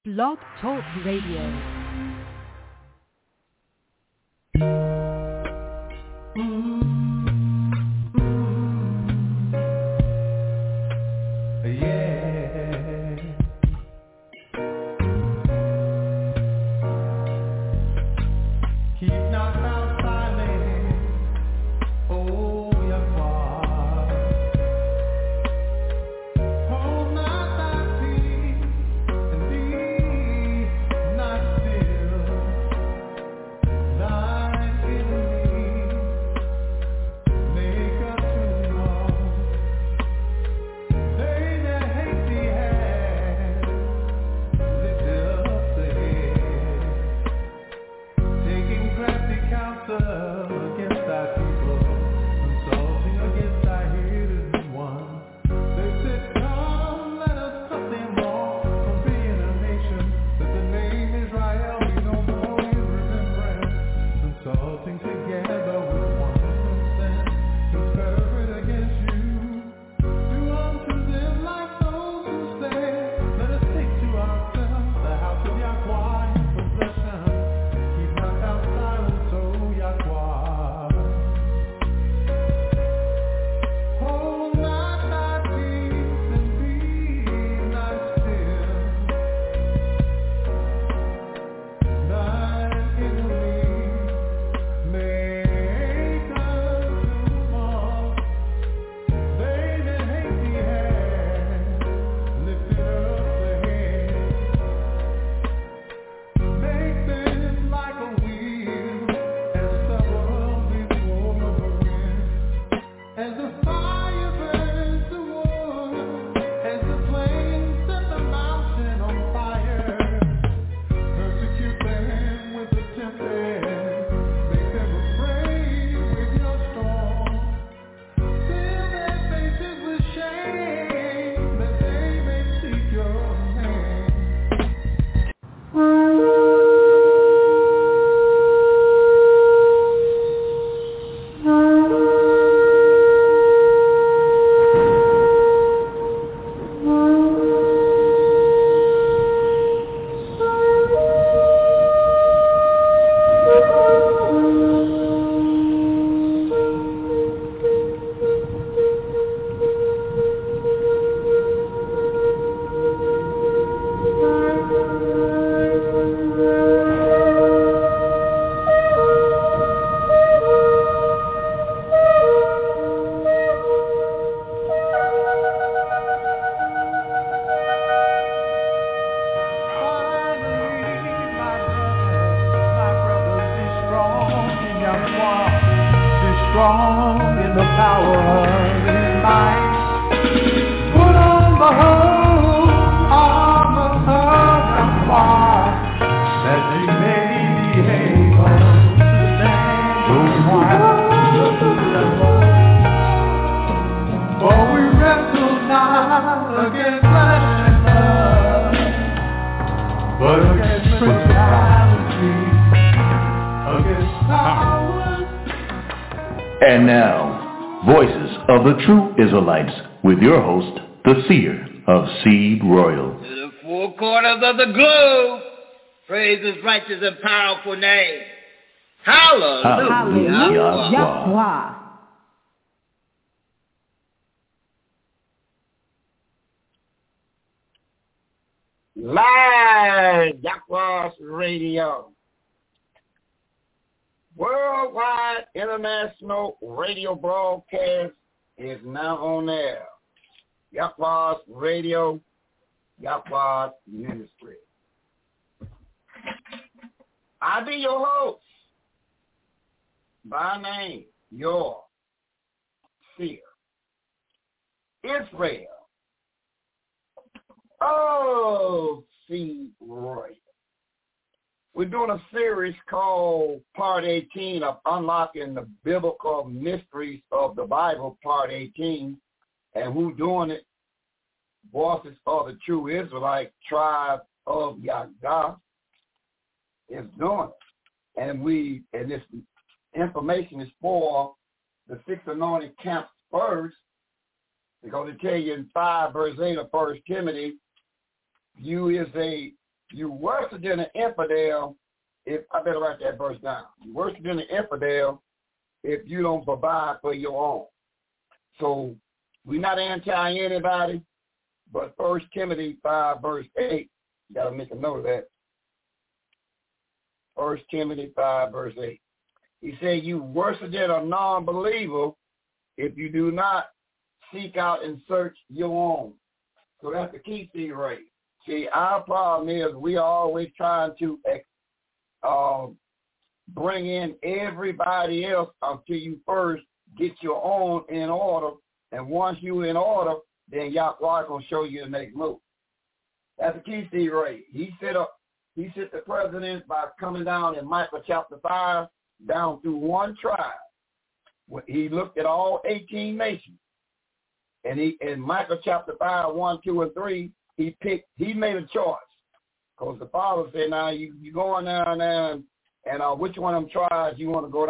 Blog Talk Radio. And now, Voices of the True Israelites, with your host, the Seer of Seed Royal. To the four corners of the globe, praise His righteous and powerful name. Hallelujah. Hallelujah. Live Yahweh Radio. Worldwide international radio broadcast is now on air. Yahweh Radio, Yahweh Ministry. I be your host, by name, your Seer, Israel. Oh, Seed Royal. We're doing a series called Part 18 of Unlocking the Biblical Mysteries of the Bible, Part 18. And who's doing it? Voices of the True Israelite Tribe of Yahweh is doing it. And this information is for the 6 anointed camps first. They're going to tell you in 5 verse 8 of 1 Timothy, you is a you worse than an infidel if, I better write that verse down. You worse than an infidel if you don't provide for your own. So we're not anti anybody, but 1 Timothy 5, verse 8, you got to make a note of that. 1 Timothy 5, verse 8. He said, you worse than a non-believer if you do not seek out and search your own. So that's the key thing, right? See, our problem is we are always trying to bring in everybody else until you first get your own in order. And once you're in order, then Yahweh is going to show you the next move. That's the key thing, right? He set the president by coming down in Micah chapter 5 down through one tribe. He looked at all 18 nations. And in Micah chapter 5, 1, 2, and 3, he made a choice. Because the Father said, now you going down there and which one of them tribes you want to go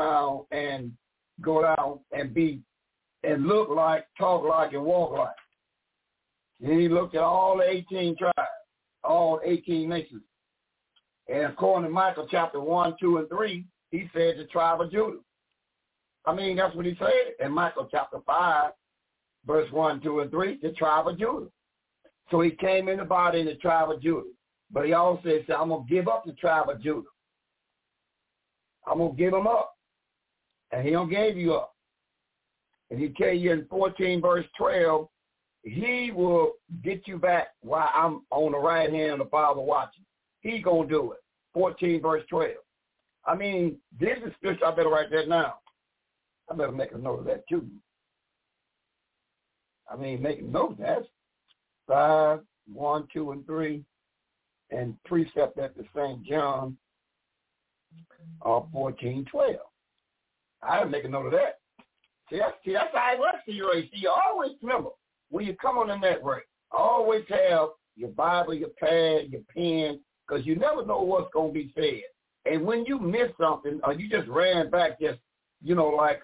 down and be and look like, talk like, and walk like. And he looked at all the 18 tribes, all 18 nations. And according to Micah chapter 1, 2, and 3, he said the tribe of Judah. I mean, that's what he said in Micah chapter 5, verse 1, 2, and 3, the tribe of Judah. So he came in the body in the tribe of Judah. But he also said, I'm going to give up the tribe of Judah. I'm going to give him up. And he don't give you up. And he tell you in 14 verse 12, he will get you back while I'm on the right hand of the Father watching. He going to do it. 14 verse 12. I mean, this is scripture. I better write that now. I better make a note of that too. I mean, make a note of that. 5, 1, 2, and 3. And precept at the St. John 14, 12. I make a note of that. See, that's how it works to you, Ray. See, you always remember, when you come on the network, always have your Bible, your pad, your pen, because you never know what's going to be said. And when you miss something, or you just ran back just, like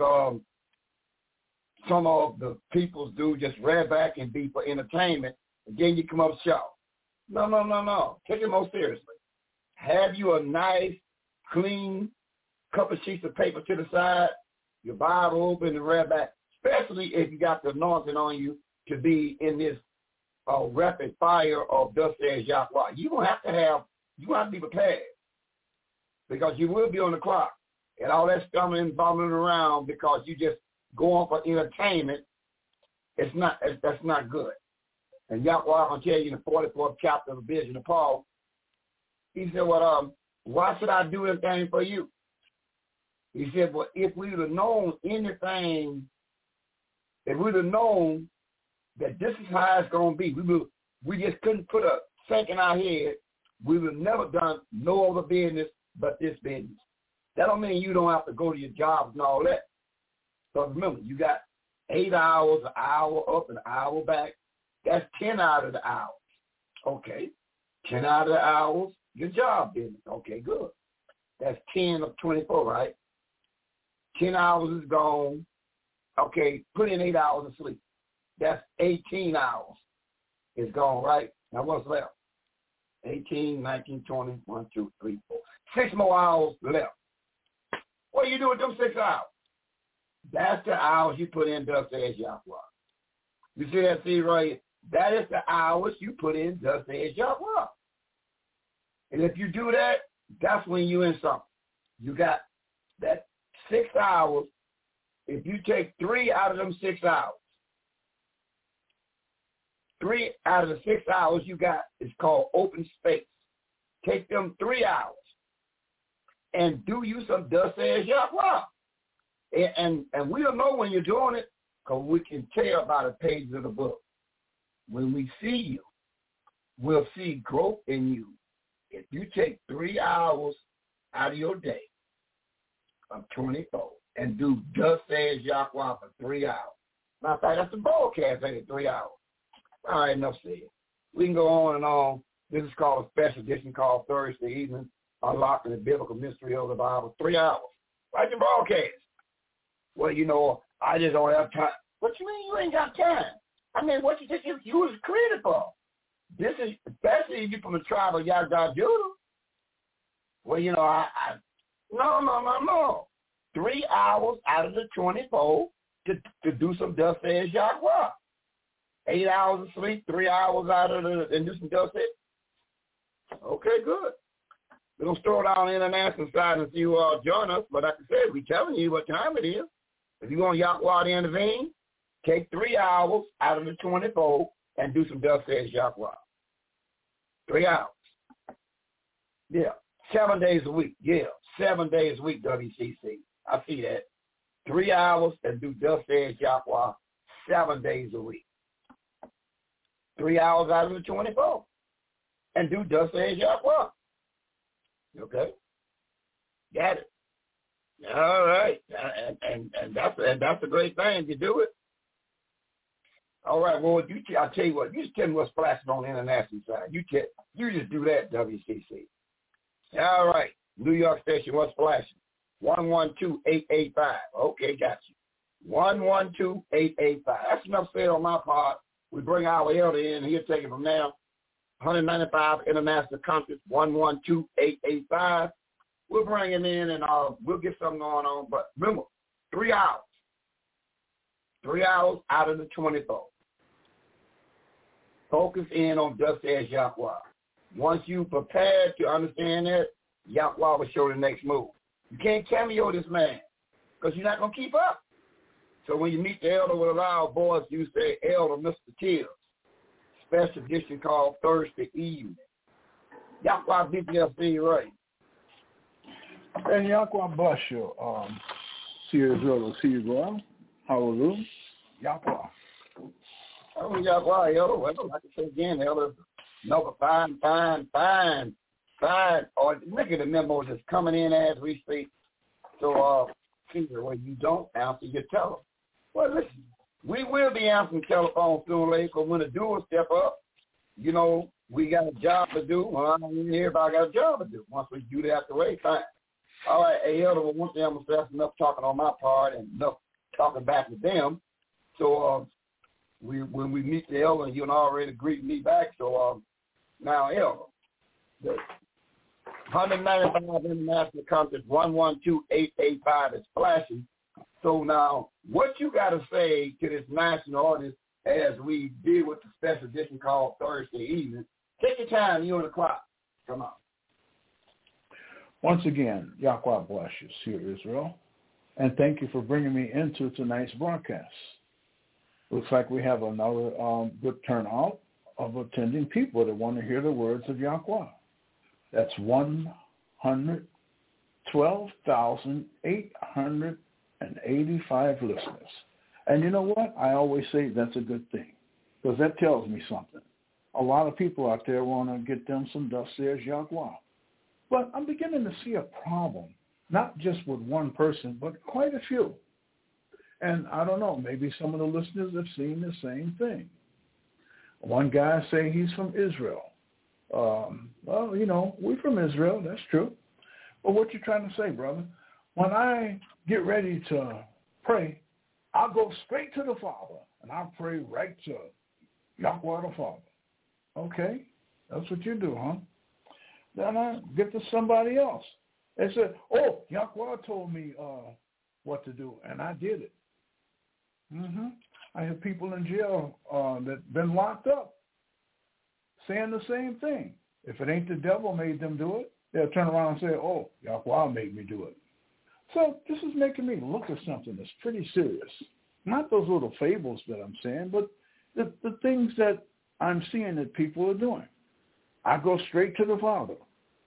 some of the peoples do, just ran back and be for entertainment, and then you come up short. No. Take it more seriously. Have you a nice, clean couple sheets of paper to the side, your Bible open and read back, especially if you got the anointing on you to be in this rapid fire of thus says Yahweh. You have to be prepared because you will be on the clock. And all that stumbling and bumbling around because you just go on for entertainment, that's not good. And Yahweh, I'm going to tell you in the 44th chapter of the vision of Paul, he said, why should I do anything for you? He said, well, if we would have known anything, if we would have known that this is how it's going to be, we just couldn't put a cent in our head, we would have never done no other business but this business. That don't mean you don't have to go to your jobs and all that. So remember, you got 8 hours, an hour up, an hour back. That's 10 out of the hours. Okay. 10 out of the hours, your job business. Okay, good. That's 10 of 24, right? 10 hours is gone. Okay, put in 8 hours of sleep. That's 18 hours is gone, right? Now what's left? 18, 19, 20, 1, 2, 3, 4. 6 more hours left. What do you do with them 6 hours? That's the hours you put in, thus says Yahweh. You see that, see right? That is the hours you put in, thus says Yahweh. And if you do that, that's when you're in something. You got that 6 hours. If you take 3 out of them 6 hours, 3 out of the 6 hours you got is called open space. Take them 3 hours and do you some thus says Yahweh. And we'll know when you're doing it because we can tell by the pages of the book. When we see you, we'll see growth in you. If you take 3 hours out of your day of 24 and do thus says Yahweh for 3 hours. Matter of fact, that's the broadcast, ain't it? 3 hours. All right, enough said. We can go on and on. This is called a special edition called Thursday Evening, Unlocking the Biblical Mystery of the Bible. 3 hours. Like the broadcast. Well, I just don't have time. What you mean you ain't got time? I mean, what you was created for? This is especially if you're from the tribe of Yahweh Judah. Well, you know, no. 3 hours out of the 24 to do some dust says Yahweh. 8 hours of sleep, 3 hours out of and do some dust says. Okay, good. We're going to throw it on the international side and see who all join us. But like I said, we're telling you what time it is. If you want Yahweh to intervene, take 3 hours out of the 24 and do some dust says Yahweh. 3 hours. Yeah. 7 days a week. Yeah. 7 days a week, WCC. I see that. 3 hours and do dust says Yahweh 7 days a week. 3 hours out of the 24 and do dust says Yahweh. Okay? Got it. All right. And that's a great thing to do it. All right, well, I'll tell you what, you just tell me what's flashing on the international side. You just do that, WCC. All right, New York station, what's flashing? 112-885. Okay, got you. 112-885. That's enough said on my part. We bring our elder in, he'll take it from there. 195 international countries, 112-885. We'll bring him in and we'll get something going on. But remember, 3 hours. 3 hours out of the 24. Focus in on just says Yahweh. Once you prepared to understand that, Yahweh will show the next move. You can't cameo this man because you're not going to keep up. So when you meet the elder with a loud voice, you say, Elder Mr. Tears. Special edition called Thursday evening. Yahweh BPLC, right? And Yahweh bless you. See you Israel, see you well. Hallelujah. Yahweh. Oh, Yahweh, elder. Well, like I said again, elder, no, fine. Or look at the memos that's coming in as we speak. So, Peter, when you don't answer, you tell them. Well, listen, we will be answering telephone sooner or later, because when the dual step up, you know, we got a job to do. Well, I don't even hear if I got a job to do. Once we do that out the way, fine. All right, hey, elder, one thing I'm going to say, enough talking on my part and enough talking back to them. So, when we meet the elder, you already greet me back. So, now, elder, the 195 international countries, 112-885 is flashing. So now, what you got to say to this national audience as we deal with the special edition called Thursday evening? Take your time, you're on the clock. Come on. Once again, Yahweh bless you, Seer Israel, and thank you for bringing me into tonight's broadcast. Looks like we have another good turnout of attending people that want to hear the words of Yahweh. That's 112,885 listeners. And you know what? I always say that's a good thing, because that tells me something. A lot of people out there want to get them some thus says Yahweh. But I'm beginning to see a problem, not just with one person, but quite a few. And I don't know, maybe some of the listeners have seen the same thing. One guy say he's from Israel. Well, you know, we're from Israel, that's true. But what you trying to say, brother? When I get ready to pray, I'll go straight to the Father, and I'll pray right to Yahweh the Father. Okay, that's what you do, huh? Then I get to somebody else. They said, oh, Yahweh told me what to do, and I did it. I have people in jail that been locked up saying the same thing. If it ain't the devil made them do it, they'll turn around and say, oh, Yahweh made me do it. So this is making me look at something that's pretty serious. Not those little fables that I'm saying, but the things that I'm seeing that people are doing. I go straight to the Father.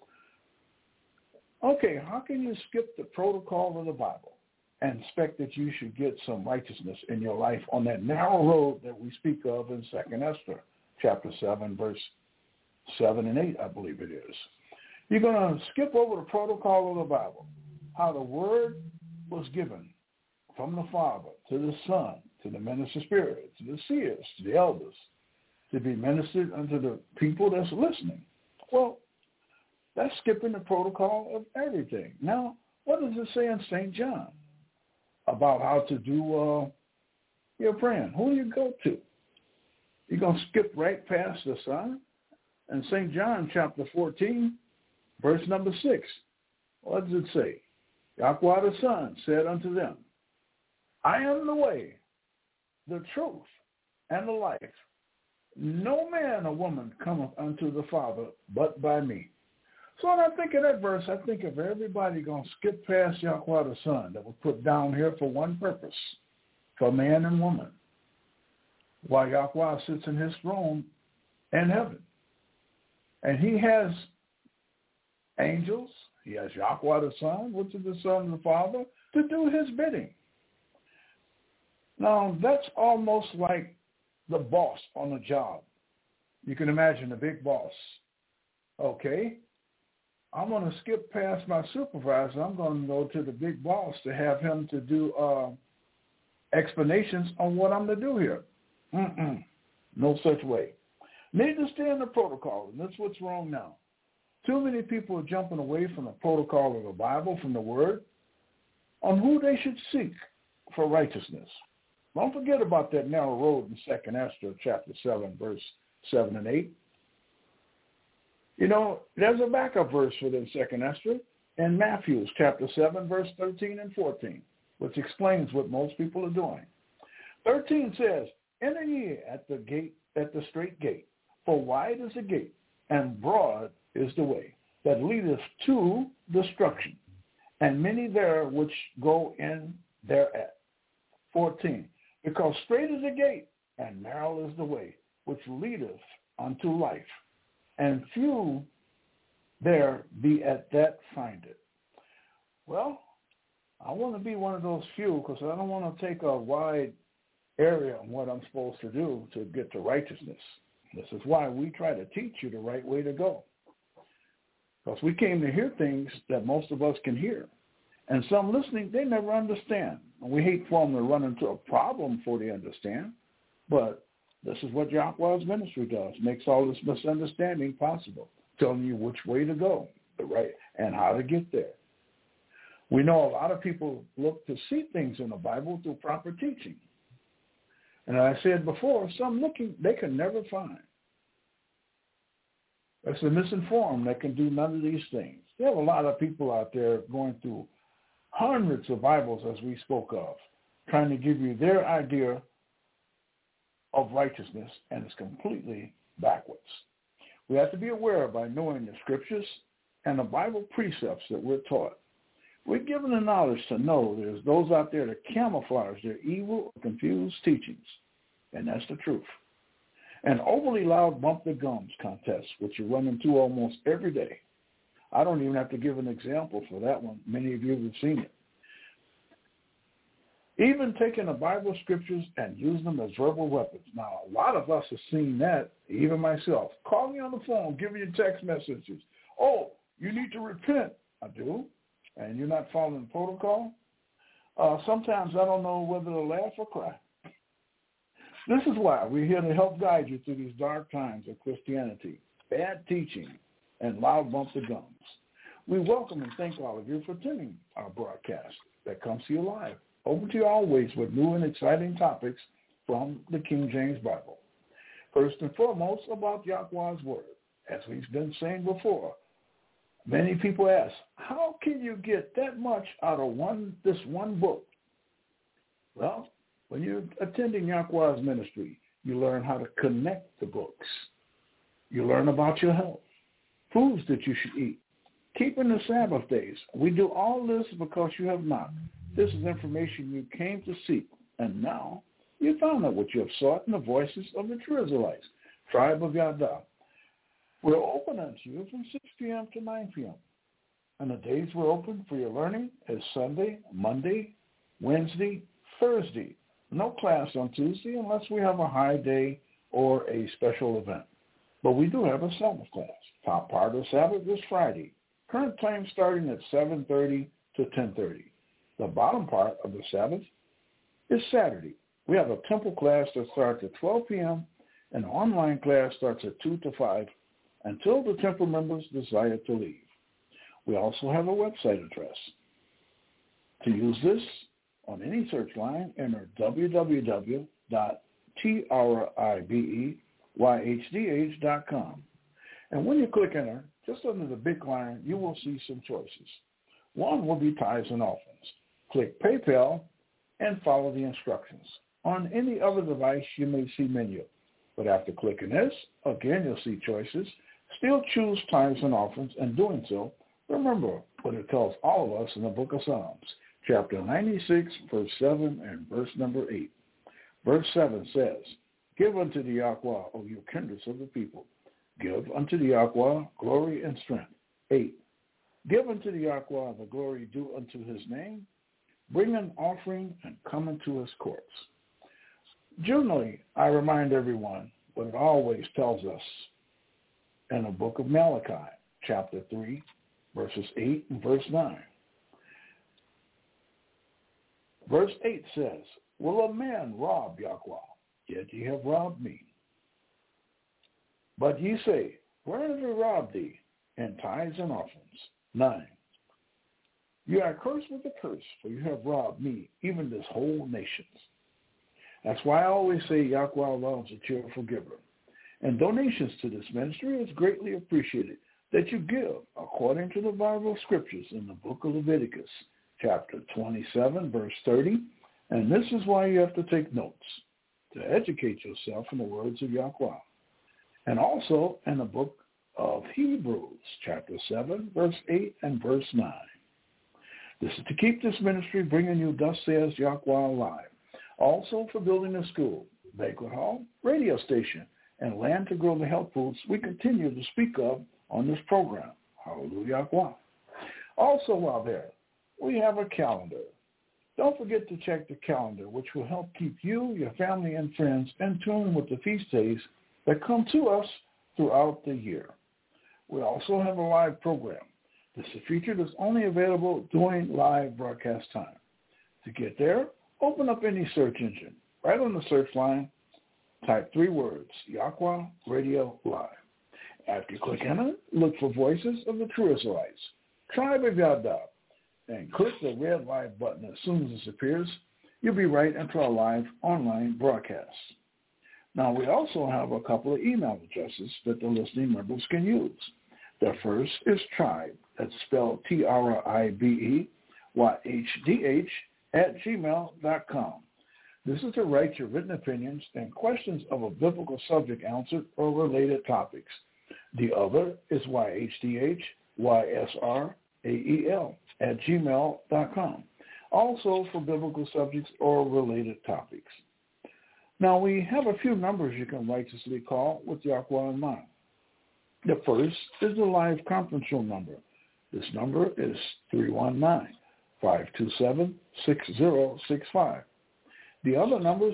Okay, how can you skip the protocol of the Bible and expect that you should get some righteousness in your life on that narrow road that we speak of in 2 Esther, chapter 7, verse 7 and 8, I believe it is. You're going to skip over the protocol of the Bible, how the word was given from the Father to the Son, to the minister spirit, to the seers, to the elders, to be ministered unto the people that's listening. Well, that's skipping the protocol of everything. Now, what does it say in St. John about how to do your praying? Who do you go to? You're going to skip right past the Son In St. John chapter 14, verse number 6, what does it say? Yahweh the Son said unto them, I am the way, the truth, and the life. No man or woman cometh unto the Father but by me. So when I think of that verse, I think of everybody going to skip past Yahweh the Son that was put down here for one purpose, for man and woman, while Yahweh sits in his throne in heaven. And he has angels. He has Yahweh the Son, which is the Son of the Father, to do his bidding. Now, that's almost like the boss on a job. You can imagine the big boss. Okay, I'm going to skip past my supervisor. I'm going to go to the big boss to have him to do explanations on what I'm to do here. No such way. Need to stay in the protocol, and that's what's wrong now. Too many people are jumping away from the protocol of the Bible, from the Word, on who they should seek for righteousness. Don't forget about that narrow road in 2nd Esther chapter 7, verse 7 and 8. You know, there's a backup verse for the 2nd Esther in Matthew chapter 7, verse 13 and 14, which explains what most people are doing. 13 says, Enter ye at the gate, at the straight gate, for wide is the gate, and broad is the way that leadeth to destruction, and many there which go in thereat. 14, because straight is the gate, and narrow is the way, which leadeth unto life, and few there be at that find it. Well, I want to be one of those few, because I don't want to take a wide area on what I'm supposed to do to get to righteousness. This is why we try to teach you the right way to go. Because we came to hear things that most of us can hear. And some listening, they never understand. And we hate for them to run into a problem before they understand. But this is what Yahweh's ministry does. Makes all this misunderstanding possible. Telling you which way to go, the right, and how to get there. We know a lot of people look to see things in the Bible through proper teaching. And as I said before, some looking they can never find. That's the misinformed that can do none of these things. There are a lot of people out there going through hundreds of Bibles, as we spoke of, trying to give you their idea of righteousness, and it's completely backwards. We have to be aware by knowing the scriptures and the Bible precepts that we're taught. We're given the knowledge to know there's those out there that camouflage their evil or confused teachings, and that's the truth. An overly loud bump the gums contest, which you run into almost every day. I don't even have to give an example for that one. Many of you have seen it. Even taking the Bible scriptures and using them as verbal weapons. Now, a lot of us have seen that, even myself. Call me on the phone, give me your text messages. Oh, you need to repent. I do. And you're not following the protocol? Sometimes I don't know whether to laugh or cry. This is why we're here to help guide you through these dark times of Christianity, bad teaching, and loud bump the gums. We welcome and thank all of you for attending our broadcast that comes to you live, open to you always with new and exciting topics from the King James Bible. First and foremost, about Yahweh's Word. As we've been saying before, many people ask, how can you get that much out of this one book? Well, when you're attending Yahweh's ministry, you learn how to connect the books. You learn about your health, foods that you should eat, keeping the Sabbath days. We do all this because you have not. This is information you came to seek, and now you found out what you have sought in the voices of the true Israelites, tribe of Yada. We're open unto you from 6 p.m. to 9 p.m. And the days we're open for your learning is Sunday, Monday, Wednesday, Thursday. No class on Tuesday unless we have a high day or a special event. But we do have a Sabbath class. Top part of Sabbath is Friday. Current time starting at 7:30 to 10:30. The bottom part of the Sabbath is Saturday. We have a temple class that starts at 12 p.m. and an online class starts at 2 to 5 until the temple members desire to leave. We also have a website address. To use this on any search line, enter www.tribeYhdh.com. And when you click enter, just under the big line, you will see some choices. One will be tithes and offerings. Click PayPal and follow the instructions. On any other device, you may see menu. But after clicking this, again, you'll see choices. Still choose tithes and offerings, and doing so, remember what it tells all of us in the book of Psalms, chapter 96, verse 7 and verse number 8. Verse 7 says, Give unto the Yahweh, O you kindreds of the people. Give unto the Yahweh glory and strength. 8. Give unto the Yahweh the glory due unto his name. Bring an offering and come into his courts. Generally, I remind everyone what it always tells us in the book of Malachi, chapter 3, verses 8 and verse 9. Verse 8 says, Will a man rob Yahweh? Yet ye have robbed me. But ye say, Where have we robbed thee? In tithes and offerings. 9. You are cursed with a curse, for you have robbed me, even this whole nation. That's why I always say Yahweh loves a cheerful giver. And donations to this ministry is greatly appreciated that you give according to the Bible scriptures in the book of Leviticus, chapter 27, verse 30. And this is why you have to take notes, to educate yourself in the words of Yahweh. And also in the book of Hebrews, chapter 7, verse 8 and verse 9. This is to keep this ministry bringing you Thus Says Yahweh alive. Also for building a school, banquet hall, radio station, and land to grow the health foods we continue to speak of on this program. Hallelujah. Also while there, we have a calendar. Don't forget to check the calendar, which will help keep you, your family, and friends in tune with the feast days that come to us throughout the year. We also have a live program. This is a feature that's only available during live broadcast time. To get there, open up any search engine. Right on the search line, type 3 words, Yahweh Radio Live. After you click enter, look for Voices of the True Israelites, Tribe of Yahweh, and click the red live button. As soon as this appears, you'll be right into our live online broadcast. Now, we also have a couple of email addresses that the listening members can use. The first is Tribe, that's spelled TRIBEYHDH, @gmail.com. This is to write your written opinions and questions of a biblical subject answered or related topics. The other is YHDHYSRAEL @gmail.com, also for biblical subjects or related topics. Now, we have a few numbers you can righteously call with Yahweh in mind. The first is the live conference room number. This number is 319-527-6065. The other number is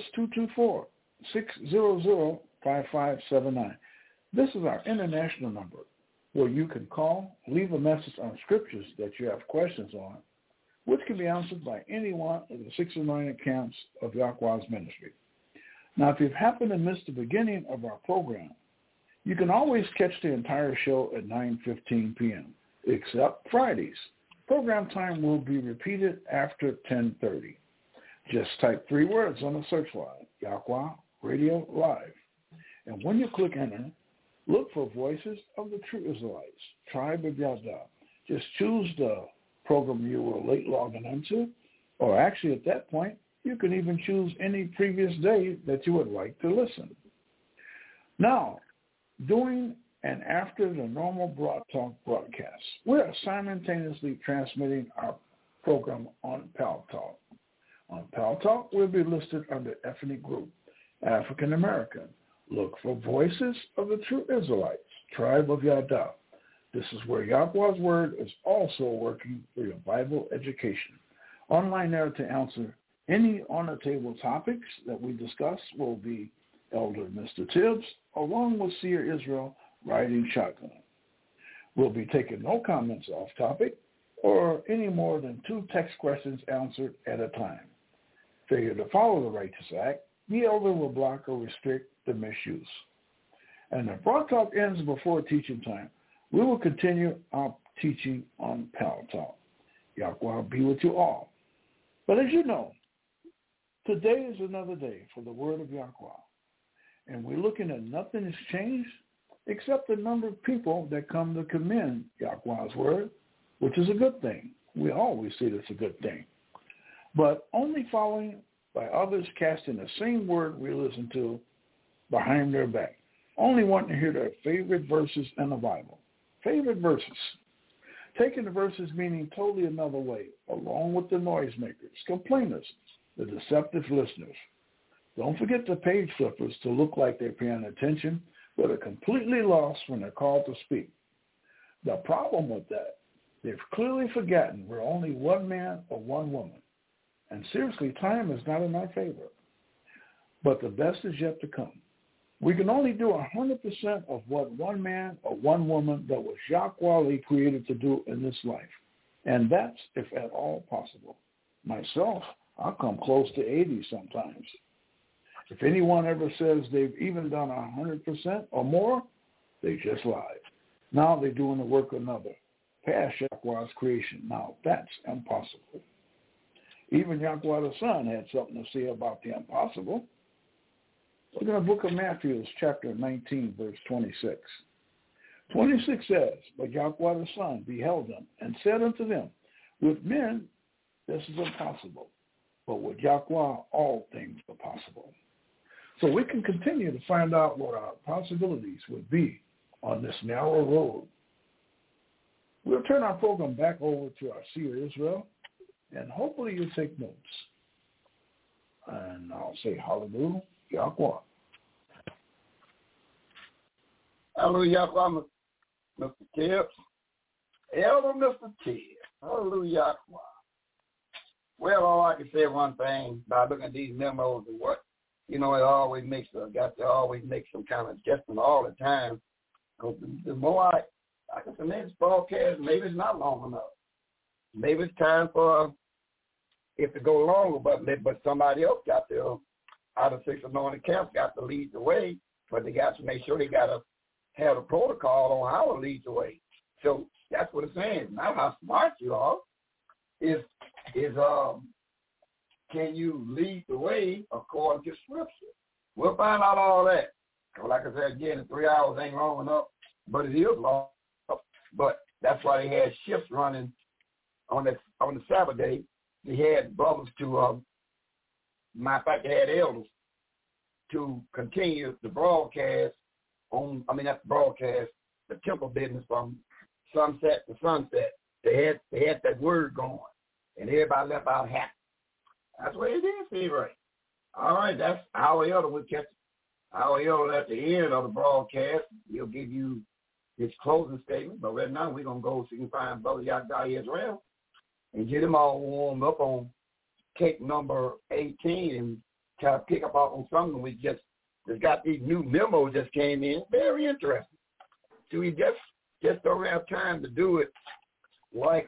224-600-5579. This is our international number, where you can call, leave a message on scriptures that you have questions on, which can be answered by any one of the 6 anointed camps of Yahweh's ministry. Now, if you've happened to miss the beginning of our program, you can always catch the entire show at 9:15 p.m., except Fridays. Program time will be repeated after 10:30. Just type 3 words on the search line, Yahweh Radio Live. And when you click enter, look for Voices of the True Israelites, Tribe of Yahweh. Just choose the program you were late logging into, or actually at that point, you can even choose any previous day that you would like to listen. Now, during and after the normal Broad Talk broadcasts, we are simultaneously transmitting our program on Pal Talk. On Pal Talk, we'll be listed under ethnic group, African American. Look for Voices of the True Israelites, Tribe of Yahweh. This is where Yahweh's Word is also working for your Bible education. Online there to answer any on-the-table topics that we discuss will be Elder Mr. Tibbs, along with Seer Israel, riding shotgun. We'll be taking no comments off topic or any more than 2 text questions answered at a time. Failure to follow the Righteous Act, the elder will block or restrict the misuse. And if Broad Talk ends before teaching time, we will continue our teaching on Pal Talk. Yahweh be with you all. But as you know, today is another day for the word of Yahweh. And we're looking at nothing has changed except the number of people that come to commend Yahweh's word, which is a good thing. We always see that's a good thing. But only following by others casting the same word we listen to behind their back. Only wanting to hear their favorite verses in the Bible. Favorite verses. Taking the verses meaning totally another way, along with the noisemakers, complainers, the deceptive listeners. Don't forget the page flippers to look like they're paying attention, but are completely lost when they're called to speak. The problem with that, they've clearly forgotten we're only one man or one woman. And seriously, time is not in our favor. But the best is yet to come. We can only do 100% of what one man or one woman that was Yahweh created to do in this life. And that's if at all possible. Myself, I'll come close to 80 sometimes. If anyone ever says they've even done 100% or more, they just lied. Now they're doing the work of another, past Yahweh's creation. Now that's impossible. Even Yahweh the Son had something to say about the impossible. Look in the book of Matthew, chapter 19, verse 26. 26 says, but Yahweh the Son beheld them and said unto them, with men this is impossible, but with Yahweh all things are possible. So we can continue to find out what our possibilities would be on this narrow road. We'll turn our program back over to our seer Israel, and hopefully you'll take notes. And I'll say hallelujah, Yahweh. Hallelujah, Yahweh, Mr. Tibbs. Elder Mr. Tibbs. Hallelujah, Yahweh. Well, all I can say one thing by looking at these memos and what, it always makes, got to always make some kind of adjustment all the time. Because the more I can say, maybe this broadcast, maybe it's not long enough. Maybe it's time for it to go longer, but somebody else got to, out of 6 anointed camps, got to lead the way, but they got to make sure they got to have a protocol on how to lead the way. So that's what it's saying. Not how smart you are, is can you lead the way according to Scripture? We'll find out all that. Like I said again, 3 hours ain't long enough, but it is long. But that's why they had shifts running on the Sabbath day. They had brothers to, matter of fact, they had elders to continue the broadcast the temple business from sunset to sunset. They had that word going, and everybody left out happy. That's what it is, see, right? All right, that's our elder. We'll catch our elder at the end of the broadcast. He'll give you his closing statement, but right now we're going to go so you can find Brother Yahweh Israel and get him all warmed up on cake number 18 and try to pick up on something we just got these new memos just came in. Very interesting. So we just don't have time to do it like,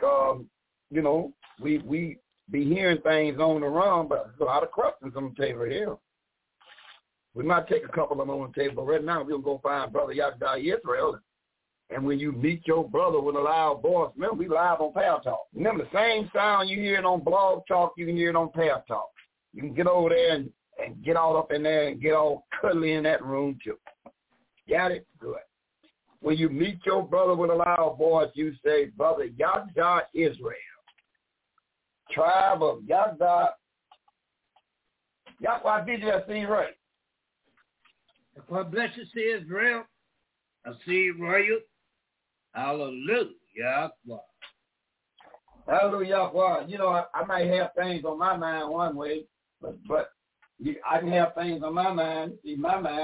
we be hearing things on the run, but there's a lot of questions on the table here. We might take a couple of them on the table, but right now we're going to go find Brother Yahweh Israel. And when you meet your brother with a loud voice, remember, we live on Power Talk. Remember, the same sound you hear it on Blog Talk, you can hear it on Power Talk. You can get over there and get all up in there and get all cuddly in that room, too. Got it? Good. When you meet your brother with a loud voice, you say, Brother Yahweh Israel, tribe of Yahweh. Yahweh did that thing right. If I bless you, say Israel, I see royal. Hallelujah, Yahweh. Hallelujah, Yahweh. I might have things on my mind one way, but I can have things on my mind, and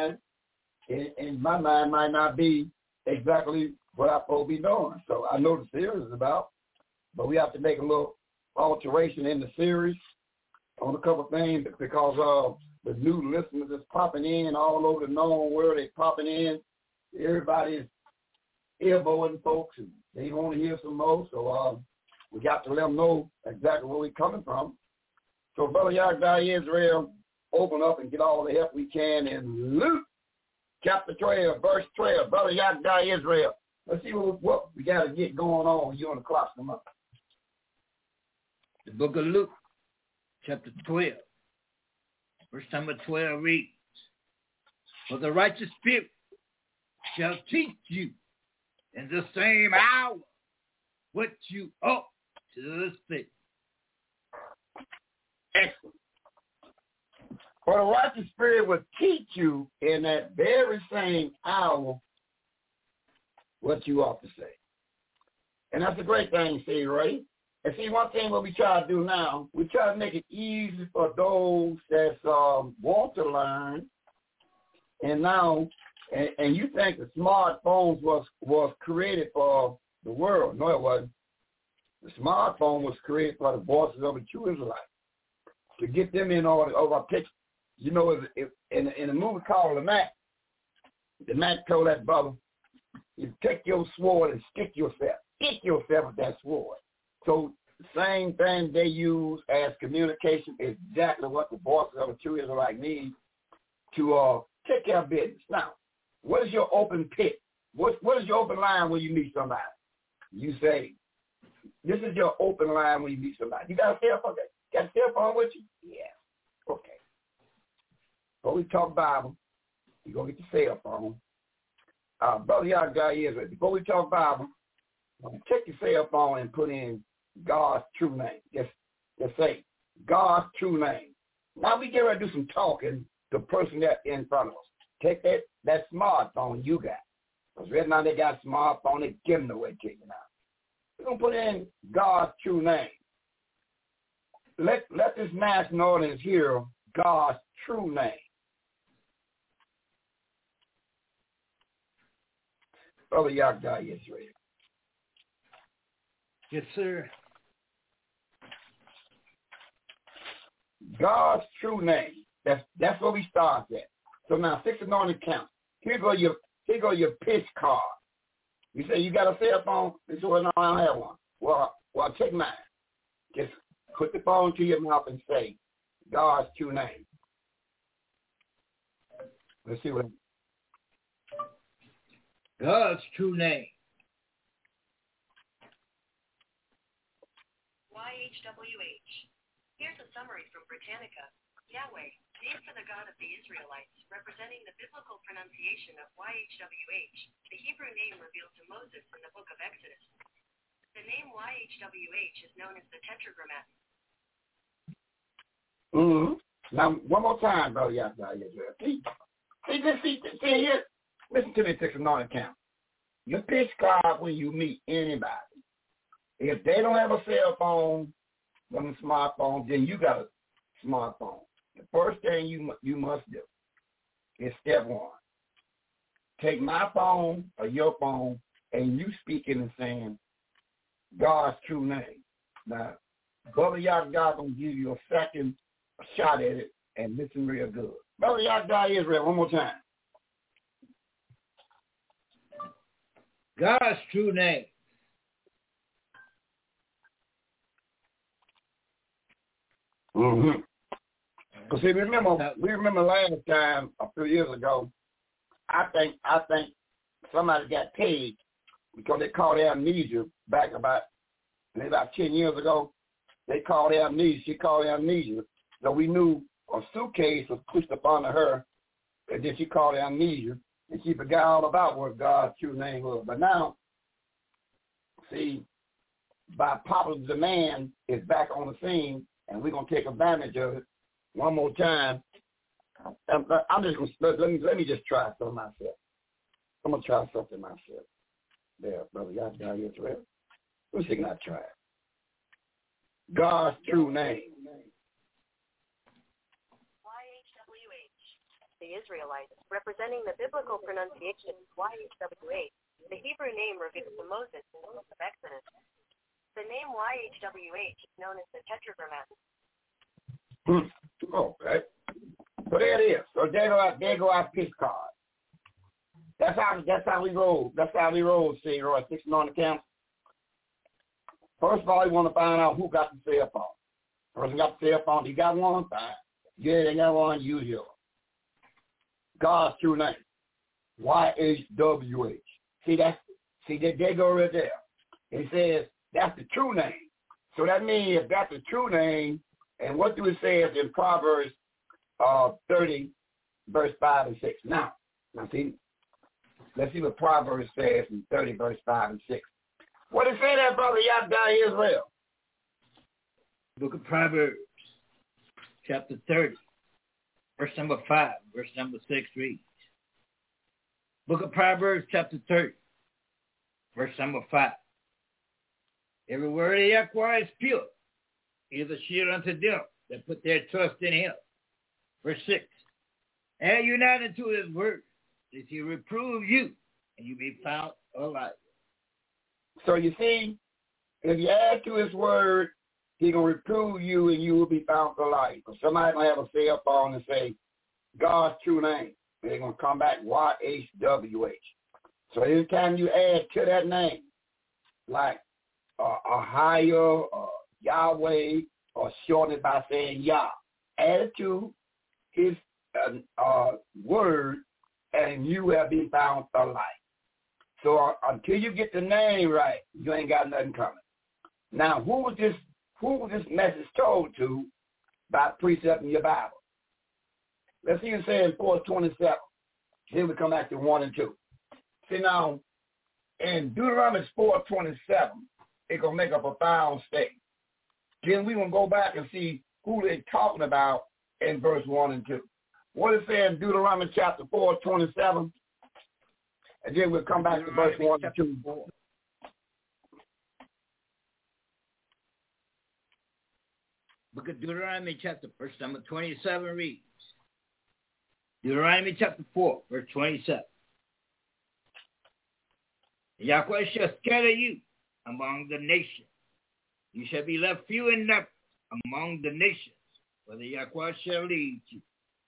my mind might not be exactly what I'm supposed to be doing. So I know the series is about, but we have to make a little alteration in the series on a couple of things because the new listeners is popping in all over the known world. They're popping in. Everybody's elbowing folks, and they want to hear some more. So we got to let them know exactly where we're coming from. So Brother Yahweh Israel, open up and get all the help we can in Luke chapter 12, verse 12. Brother Yahweh Israel. Let's see what we got to get going on. You on the clock come up. The book of Luke, chapter 12, verse number 12 reads, For the righteous spirit shall teach you in the same hour what you ought to say. Excellent. For the righteous spirit will teach you in that very same hour what you ought to say. And that's a great thing to say, right? And see, one thing what we try to do now, we try to make it easy for those that want to learn. And now, and you think the smartphones was created for the world. No, it wasn't. The smartphone was created for the voices of the true Israelites, to get them in all our pictures. You know, in a movie called the Mac told that brother, you take your sword and stick yourself with that sword. So the same thing they use as communication is exactly what the voices of a true Israelite need to take care of business. Now, what is your open pit? What is your open line when you meet somebody? You say, this is your open line when you meet somebody. You got a cell phone? Got a cell phone with you? Yeah. Okay. Before we talk Bible, you're going to get your cell phone. Brother Yahweh is before we talk Bible, check your cell phone and put in God's true name. Just say God's true name. Now we get ready to do some talking to the person that's in front of us. Take that smartphone you got. Because right now they got a smartphone, they give them away to you now. We're going to put in God's true name. Let this national audience hear God's true name. Brother Yahweh Israel. Yes, sir. God's true name. That's where we start at. So now 6 anointed counts. Here go your pitch card. You say you got a cell phone? This one, no, I don't have one. Well, take mine. Just put the phone to your mouth and say God's true name. Let's see what. God's true name. YHWH. Here's a summary from Britannica. Yahweh, name for the God of the Israelites, representing the biblical pronunciation of YHWH, the Hebrew name revealed to Moses in the book of Exodus. The name YHWH is known as the Tetragrammaton. Mm-hmm. Now, one more time, brother. See here. Listen to me, 6 anointed count. Your pitch card when you meet anybody. If they don't have a cell phone, on a smartphone, then you got a smartphone. The first thing you must do is step 1. Take my phone or your phone, and you speaking and saying God's true name. Now, Brother Yahweh gonna give you a second shot at it and listen real good. Brother Yahweh Israel, one more time. God's true name. Mm-hmm. Because see, we remember last time a few years ago. I think somebody got paid because they called amnesia back about 10 years ago. They called amnesia. She called amnesia. So we knew a suitcase was pushed up onto her, and then she called amnesia, and she forgot all about what God's true name was. But now, see, by popular demand, it's back on the scene, and we're gonna take advantage of it one more time. I'm just gonna let me just try something myself. I'm gonna try something myself. There, brother, y'all down here, Israel. Let's see, can I try it? God's true name. YHWH, the Israelites, representing the biblical pronunciation YHWH, the Hebrew name revealed to Moses in the book of Exodus. The name YHWH is known as the Tetragrammaton. Okay. So there it is. So there go our pitch card. That's how we roll. That's how we roll, see, Roy, 6 on the count. First of all, you want to find out who got the cell phone. Person got the cell phone. You got one? Fine. Yeah, they got one. Use yours. God's true name. YHWH. See, they go right there. It says that's the true name. So that means if that's the true name, and what do it say in Proverbs 30, verse 5 and 6? Now see, Let's see what Proverbs says in 30, verse 5 and 6. What did it say there, Brother Yahda Israel? Book of Proverbs, chapter 30, verse number 5, verse number 6 reads. Book of Proverbs, chapter 30, verse number 5. Every word of Yahweh is pure. He is a shield unto them that put their trust in him. Verse 6. Add you not into his word, lest he reprove you, and you be found alive. So you see, if you add to his word, he going to reprove you, and you will be found alive. Because somebody going to have a cell phone and say, God's true name. They're going to come back YHWH. So anytime you add to that name, like Ahio, or Yahweh, or shorten it by saying Yah, add it to his word, and you will be found alive. So until you get the name right, you ain't got nothing coming. Now, who was this message told to by precept in your Bible? Let's see it say in 4:27. Then we come back to 1 and 2. See now, in Deuteronomy 4:27, it's going to make up a found statement. Then we're going to go back and see who they're talking about in verse 1 and 2. What it says in Deuteronomy chapter 4:27, and then we'll come back to verse 1 and 2. Book of Deuteronomy chapter, verse number 27 reads. Deuteronomy chapter 4, verse 27. Yahweh shall scatter you among the nations. You shall be left few in number among the nations, where the Yahweh shall lead you.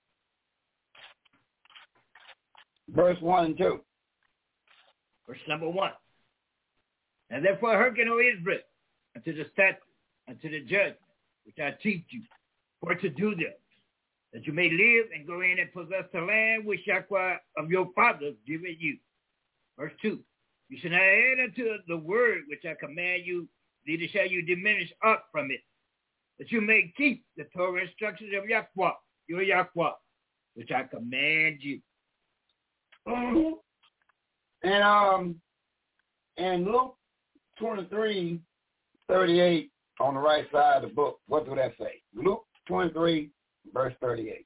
Verse 1 and 2. Verse number 1. And therefore hearken, O Israel, unto the statutes, unto the judgment, which I teach you, for to do them, that you may live and go in and possess the land which Yahweh of your fathers giveth you. Verse 2. You shall not add unto the word which I command you, neither shall you diminish aught from it, that you may keep the Torah instructions of Yahweh, your Yahweh, which I command you. Mm-hmm. And Luke 23:38 on the right side of the book, what do that say? Luke 23, verse 38.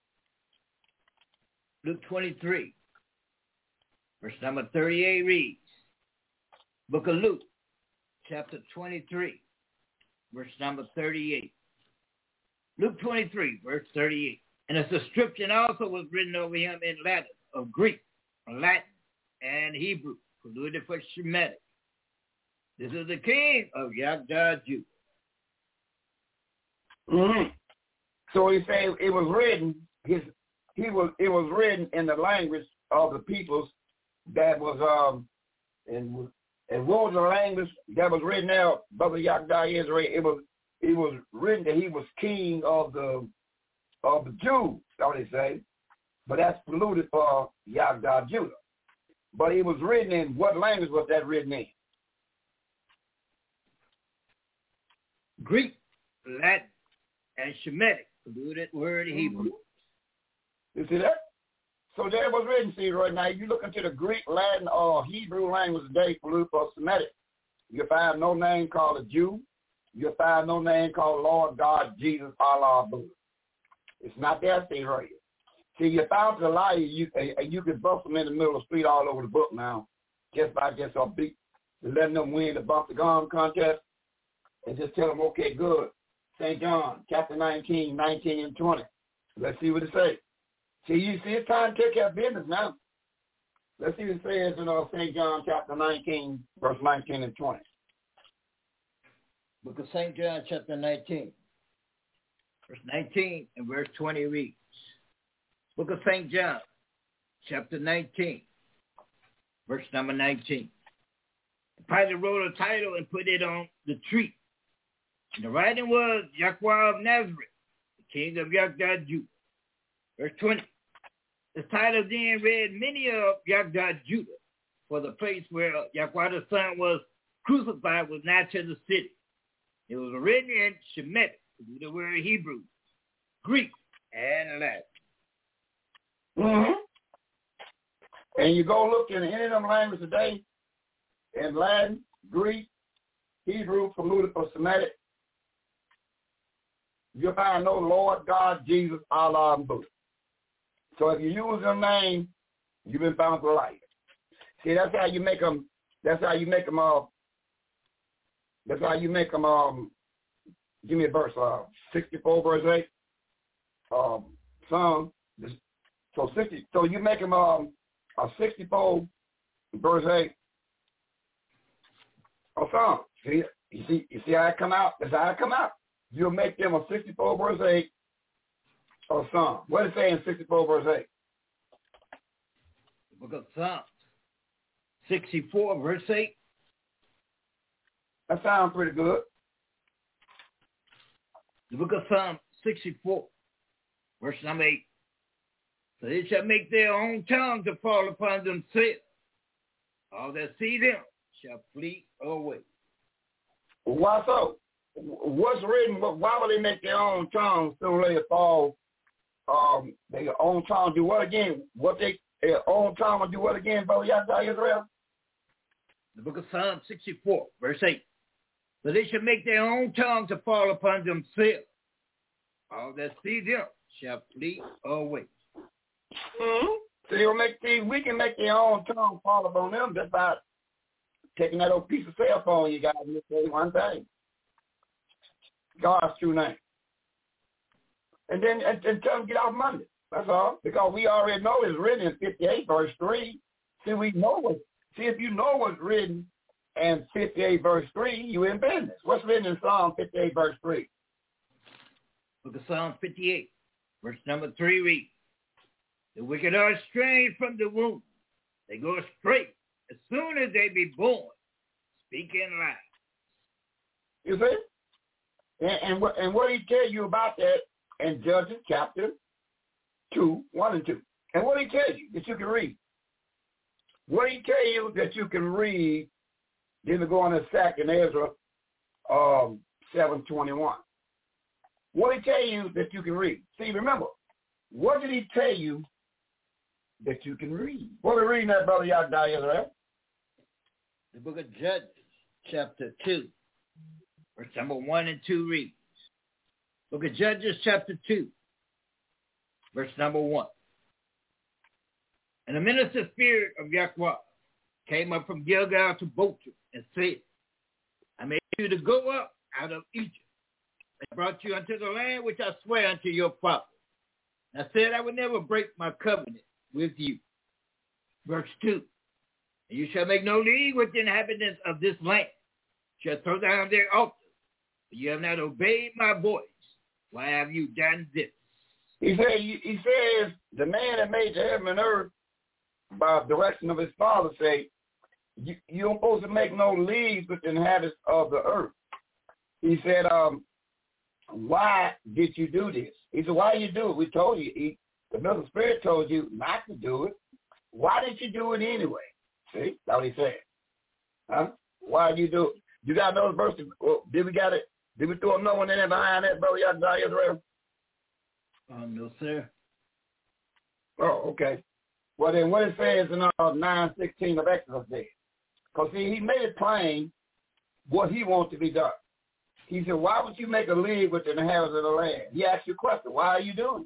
Luke 23, verse number 38 reads, Book of Luke, chapter 23, verse number 38. Luke 23, verse 38. And a subscription also was written over him in Latin, of Greek, Latin, and Hebrew, polluted for Shemitic. This is the king of Yahda Judah. Mm-hmm. So he said it was written. It was written in the language of the peoples that was and what was the language that was written out, Brother Yahda Israel? It was written that he was king of the Jews, so they say, but that's polluted for Yahda Judah. But it was written in what language was that written in? Greek, Latin, and Shemitic, polluted word Hebrew. You see that? So there was written, see right now, if you look into the Greek, Latin, or Hebrew language today, polluted for Semitic, you'll find no name called a Jew. You'll find no name called Lord God, Jesus, Allah, Buddha. It's not there, see right here. See, you found the liar, you can bust them in the middle of the street all over the book now, just by just a beat, letting them win the bump the gum contest, and just tell them, okay, good. St. John, chapter 19, 19 and 20. Let's see what it says. See, you see, it's time to take care of business now. Let's see what it says in St. John, chapter 19, verse 19 and 20. Book of St. John, chapter 19, verse 19 and verse 20 reads. Book of St. John, chapter 19, verse number 19. Pilate wrote a title and put it on the tree. And the writing was Yahweh of Nazareth, the king of Yahda Judah. Verse 20. The title then read many of Yahda Judah, for the place where Yahweh the Son was crucified was not in the city. It was written in Shemitic, the word Hebrew, Greek, and Latin. Mm-hmm. And you go look in any of them languages today, in Latin, Greek, Hebrew, polluted or Semitic, you'll find no Lord, God, Jesus, Allah, and Buddha. So if you use their name, you've been found for life. See, that's how you make them. That's how you make them. That's how you make them. Give me a verse. 64 verse 8. Psalm. So 60. So you make them a 64 verse 8. Psalm. See, you see how it come out. That's how it come out. You'll make them a 64 verse 8 or Psalm. What does it say in 64 verse 8? The book of Psalms, 64 verse 8. That sounds pretty good. The book of Psalms, 64, verse number 8. So they shall make their own tongue to fall upon themselves. All that see them shall flee away. Why so? What's written? Why would they make their own tongue so they fall? Their own tongue do what again? Their own tongue will do what again, brother Yahweh Israel? The book of Psalm 64, verse 8. So they shall make their own tongue to fall upon themselves. All that see them shall flee away. See, we can make their own tongue fall upon them just by taking that old piece of cell phone you got and just say one thing. God's true name. And then and tell them get off Monday. That's all. Because we already know it's written in 58 verse 3. See, if you know what's written in 58 verse 3, you in business. What's written in Psalm 58 verse 3? Book of Psalm 58, verse number 3 reads, the wicked are estranged from the womb. They go astray as soon as they be born, speaking lies. You see? And what he tell you about that in Judges chapter 2, 1 and 2. And what he tell you that you can read? What he tell you that you can read, then we go on to 2nd Ezra 7:21. What he tell you that you can read? See, remember, what did he tell you that you can read? What are we reading that, brother Yahweh Israel? The book of Judges, chapter 2, verse number 1 and 2 reads. Book of Judges, chapter 2, verse number 1. And the minister spirit of Yahweh came up from Gilgal to Bochum and said, I made you to go up out of Egypt and brought you unto the land which I swear unto your fathers. And I said I would never break my covenant with you. Verse 2. And you shall make no league with the inhabitants of this land. You shall throw down their altars. But you have not obeyed my voice. Why have you done this? He says, the man that made the heaven and earth by direction of his father say, you don't supposed to make no leagues with the inhabitants of the earth. He said, why did you do this? He said, why you do it? We told you. The Middle Spirit told you not to do it. Why did you do it anyway? See, that's what he said. Huh? Why did you do it? You got those verses? Well, did we got it? Did we throw another one in there behind that, brother Israel? No, sir. Oh, okay. Well, then what it says in 9:16 of Exodus there. Because, see, he made it plain what he wants to be done. He said, why would you make a league with the inhabitants of the land? He asked you a question. Why are you doing it?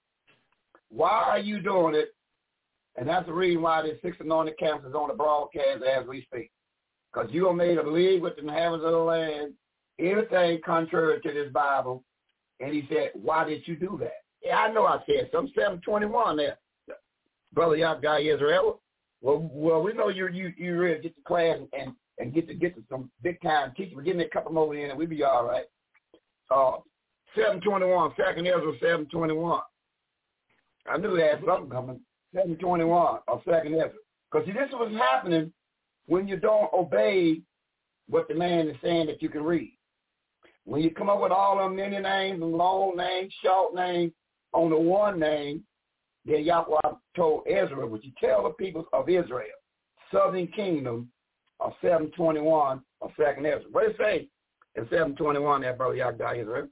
Why are you doing it? And that's the reason why this 6 anointed camps is on the broadcast as we speak. Because you made a league with the inhabitants of the land, everything contrary to this Bible. And he said, why did you do that? Yeah, I know I said something, 7:21 there. Brother Yahweh Israel. Well, we know you ready to get to class and get to some big time teaching. But give me a couple more in and we'll be all right. 7:21, 2nd Ezra 7:21. I knew they had something coming. 7:21 of 2nd Ezra. Because see, this is what's happening when you don't obey what the man is saying that you can read. When you come up with all them many names, long names, short names, on the one name, then Yahweh told Ezra, would you tell the people of Israel, southern kingdom of 7:21 of 2nd Ezra. What does it say in 7:21 there, brother Yahweh Israel?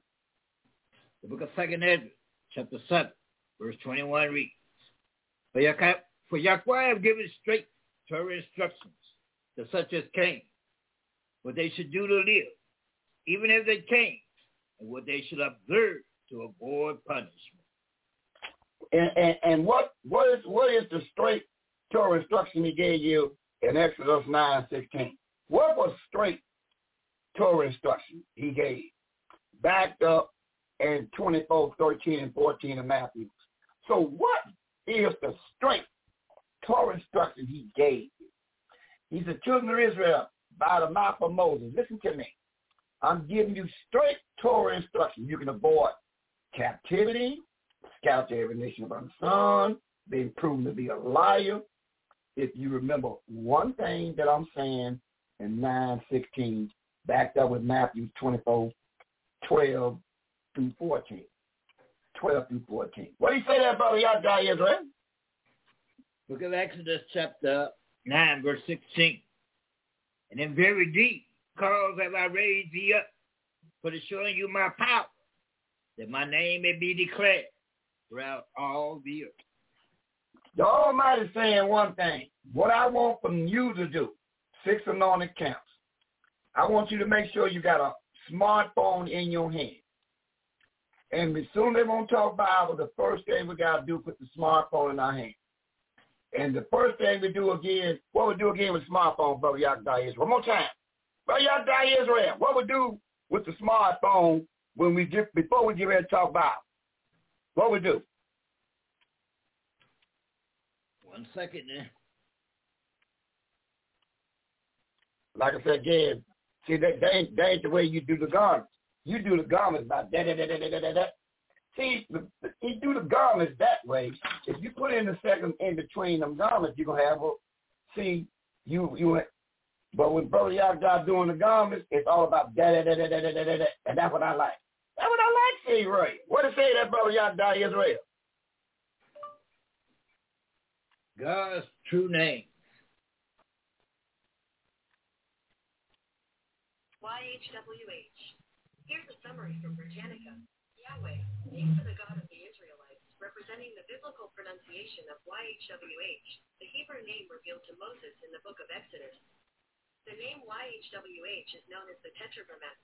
The book of 2nd Ezra, chapter 7, verse 21 reads, For Yahweh have given straight Torah instructions to such as came, what they should do to live, even if they came, and what they should observe to avoid punishment. And what is the straight Torah instruction he gave you in Exodus 9:16? What was straight Torah instruction he gave? Backed up in 24, 13, and 14 of Matthew. So what is the straight Torah instruction he gave you? He said, children of Israel, by the mouth of Moses, listen to me. I'm giving you straight Torah instruction. You can avoid captivity, scout every nation under the sun, being proven to be a liar. If you remember one thing that I'm saying in 9:16, backed up with Matthew 24, 12 through 14. 12 through 14. What do you say there, Brother Yahweh Israel? Book of Exodus chapter 9, verse 16. And in very deep cause have I raised thee up, for to show you my power, that my name may be declared throughout all the earth. The Almighty saying one thing. What I want from you to do, 6 anointed camps. I want you to make sure you got a smartphone in your hand. And as soon as they want to talk Bible, the first thing we got to do is put the smartphone in our hand. And the first thing we do again, what we do again with smartphone, Brother Yahweh Israel? One more time. Brother Yahweh Israel, what we do with the smartphone when we get, before we get ready to talk Bible? What we do? 1 second there. Like I said again, see, that ain't the way you do the garments. You do the garments by da-da-da-da-da-da-da. See, you do the garments that way. If you put in a second in between them garments, you're going to have a, see, but when Brother Yahweh doing the garments, it's all about da-da-da-da-da-da-da-da, and that's what I like. That's what I like, see, right? What to say that Brother Yahweh Israel? God's true name. YHWH. Here's a summary from Britannica. Yahweh, name for the God of the Israelites, representing the biblical pronunciation of YHWH, the Hebrew name revealed to Moses in the book of Exodus. The name YHWH is known as the Tetragrammaton.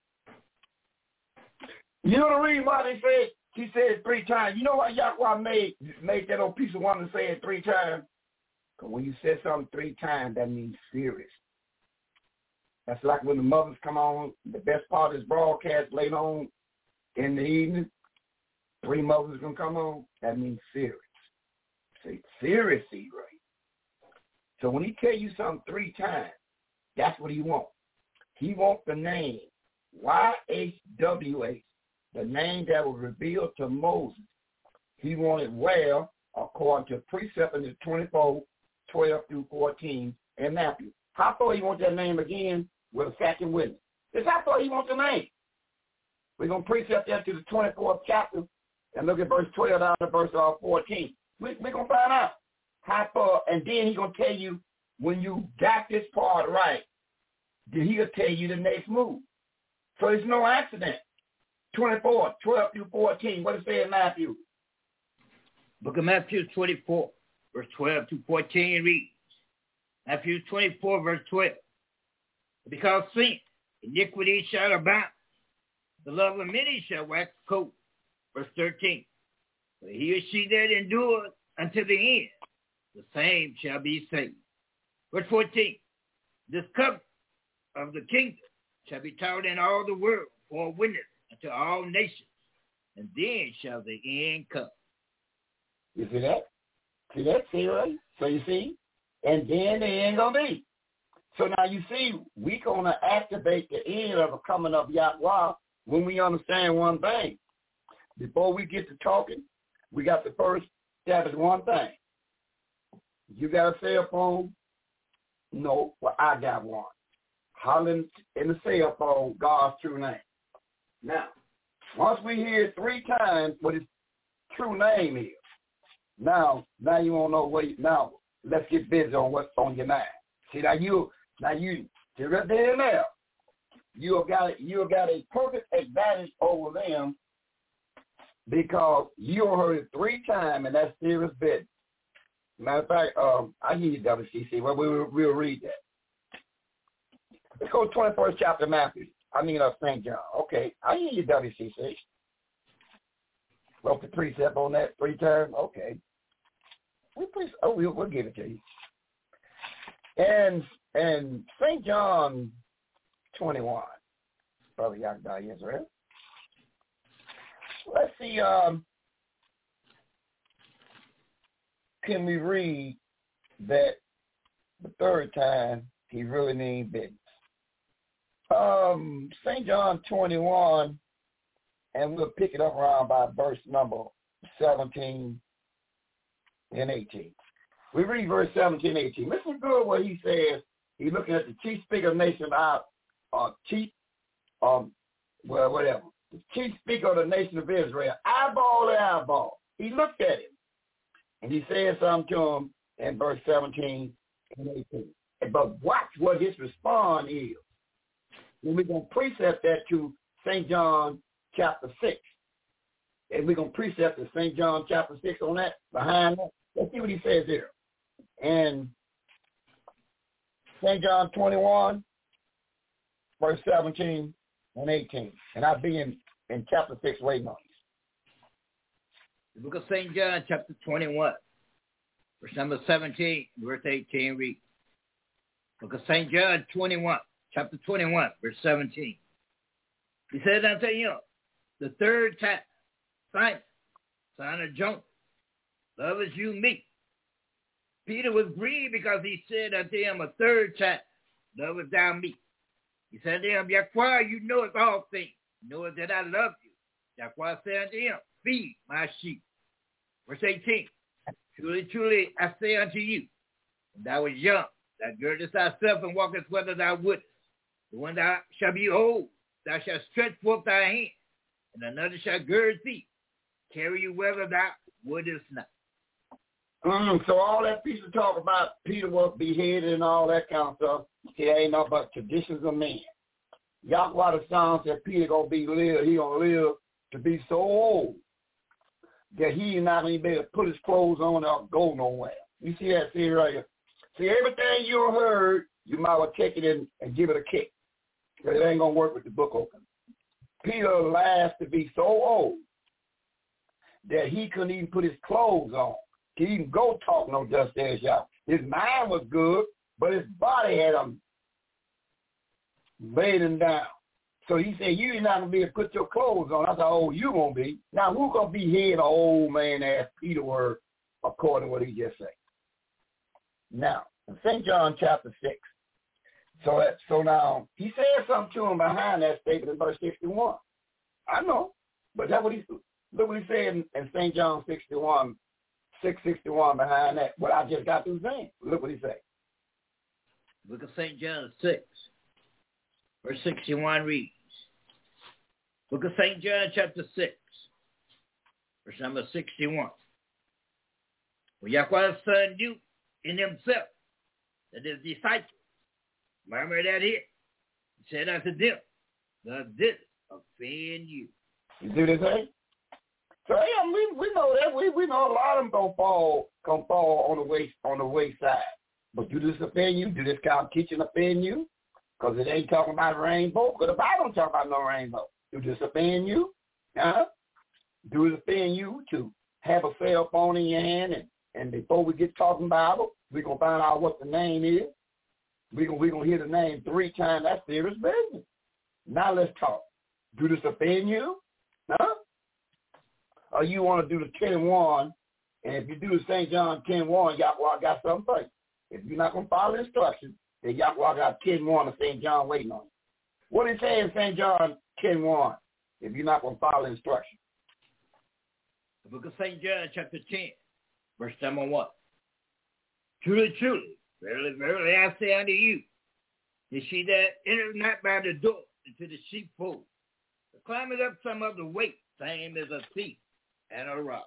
You know the reason why he said it 3 times? You know why Yahweh made that old piece of one and say it 3 times? Because when you say something 3 times, that means serious. That's like when the mothers come on, the best part of this broadcast later on in the evening, 3 mothers going to come on, that means serious. See, serious, see, right? So when he tell you something 3 times, that's what he wants. He wants the name, YHWH, the name that was revealed to Moses. He wanted well, according to precept in the 24, 12 through 14 in Matthew. How far he want that name again? With a second witness. That's how far he wants the name. We're going to precept that to the 24th chapter and look at verse 12 down to verse 14. We're going to find out how far, and then he's going to tell you when you got this part right, then he'll tell you the next move. So it's no accident. 24, 12 through 14. What does it say in Matthew? Book of Matthew 24, verse 12 through 14 reads. Matthew 24, verse 12. Because sin, iniquity shall abound, the love of many shall wax cold. Verse 13. But he or she that endures unto the end, the same shall be saved. Verse 14. This cup of the kingdom shall be taught in all the world for a witness unto all nations, and then shall the end come. You see that? See that? See, right? So you see? And then the end going to be. So now you see, we're going to activate the end of the coming of Yahweh when we understand one thing. Before we get to talking, we got to first establish one thing. You got a cell phone? No, well, I got one. Hollering in the cell phone, God's true name. Now, once we hear it 3 times what his true name is, now you won't know what. Now let's get busy on what's on your mind. See, now you right there now. You got a perfect advantage over them because you heard it 3 times, and that's serious business. Matter of fact, I hear you, WCC. Well, we'll read that. Let's go to 21st chapter of Matthew. St. John. Okay, I hear you, WCC. Wrote the precept on that 3 times. Okay. We'll give it to you. And St. John 21. Brother Yakda Israel. Let's see, can we read that the 3rd time he really means business? St. John 21, and we'll pick it up around by verse number 17 and 18. We read verse 17 and 18. Listen good what he says. He's looking at the chief speaker of the nation whatever. The chief speaker of the nation of Israel, eyeball to eyeball. He looked at him, and he said something to him in verse 17 and 18. But watch what his response is. And we're going to precept that to St. John chapter 6. And we're going to precept to St. John chapter 6 on that, behind that. Let's see what he says here. And St. John 21, verse 17 and 18. And I'll be in chapter 6 waiting on you. The book of St. John, chapter 21, verse number 17, verse 18 reads. Book of St. John 21, chapter 21, verse 17. He said unto him, the 3rd time, Simon, son of Jonah, lovest you me? Peter was grieved because he said unto him a 3rd time, lovest thou me? He said to him, Yahweh, you knowest all things. You knowest that I love you. Yahweh said unto him, feed my sheep. Verse 18, truly, truly, I say unto you, when thou art young, thou girdest thyself and walkest whither thou wouldest. But when thou shalt be old, thou shalt stretch forth thy hand, and another shall gird thee, carry you whither thou wouldest not. So all that piece of talk about Peter was beheaded and all that kind of stuff, it ain't nothing but traditions of men. Yahweh the Son said Peter gonna live to be so old that he not even be able to put his clothes on or go nowhere. You see that? See right here. See, everything you heard, you might well take it in and give it a kick. Because it ain't gonna work with the book open. Peter lasts to be so old that he couldn't even put his clothes on. He didn't even go talk no dust as y'all. His mind was good, but his body had him laid him down. So he said, you're not going to be able to put your clothes on. That's how old you going to be. Now, who's going to be here an old man as Peter were, according to what he just said? Now, in St. John chapter 6. So now, he said something to him behind that statement in verse 61. I know, but that's what look what he said in St. John 661 behind that, what I just got through saying. Look what he said. Book of St. John 6, verse 61 reads. Book of St. John chapter 6, verse number 61. When Yahweh's Son knew in himself that his disciples murmured at him, he said unto them, does this offend you? You see what he say? So yeah, we know that. We know a lot of them gonna fall on the wayside. But do this offend you? Do this kind of teaching offend you? Because it ain't talking about rainbow. Because the Bible don't talk about no rainbow. Do this offend you? Huh? Do it offend you to have a cell phone in your hand and before we get talking Bible, we're gonna find out what the name is. We're gonna hear the name 3 times. That's serious business. Now let's talk. Do this offend you? Huh? Or you want to do the 10-1, and if you do the St. John 10-1, Yahweh got something for you. If you're not going to follow instructions, then Yahweh got 10-1 of St. John waiting on you. What did it say in St. John 10-1 if you're not going to follow instructions? The book of St. John chapter 10, verse number 1. Truly, truly, verily, verily, I say unto you, is she that enters not by the door into the sheepfold, but climbeth up some other way, same as a thief and a robber.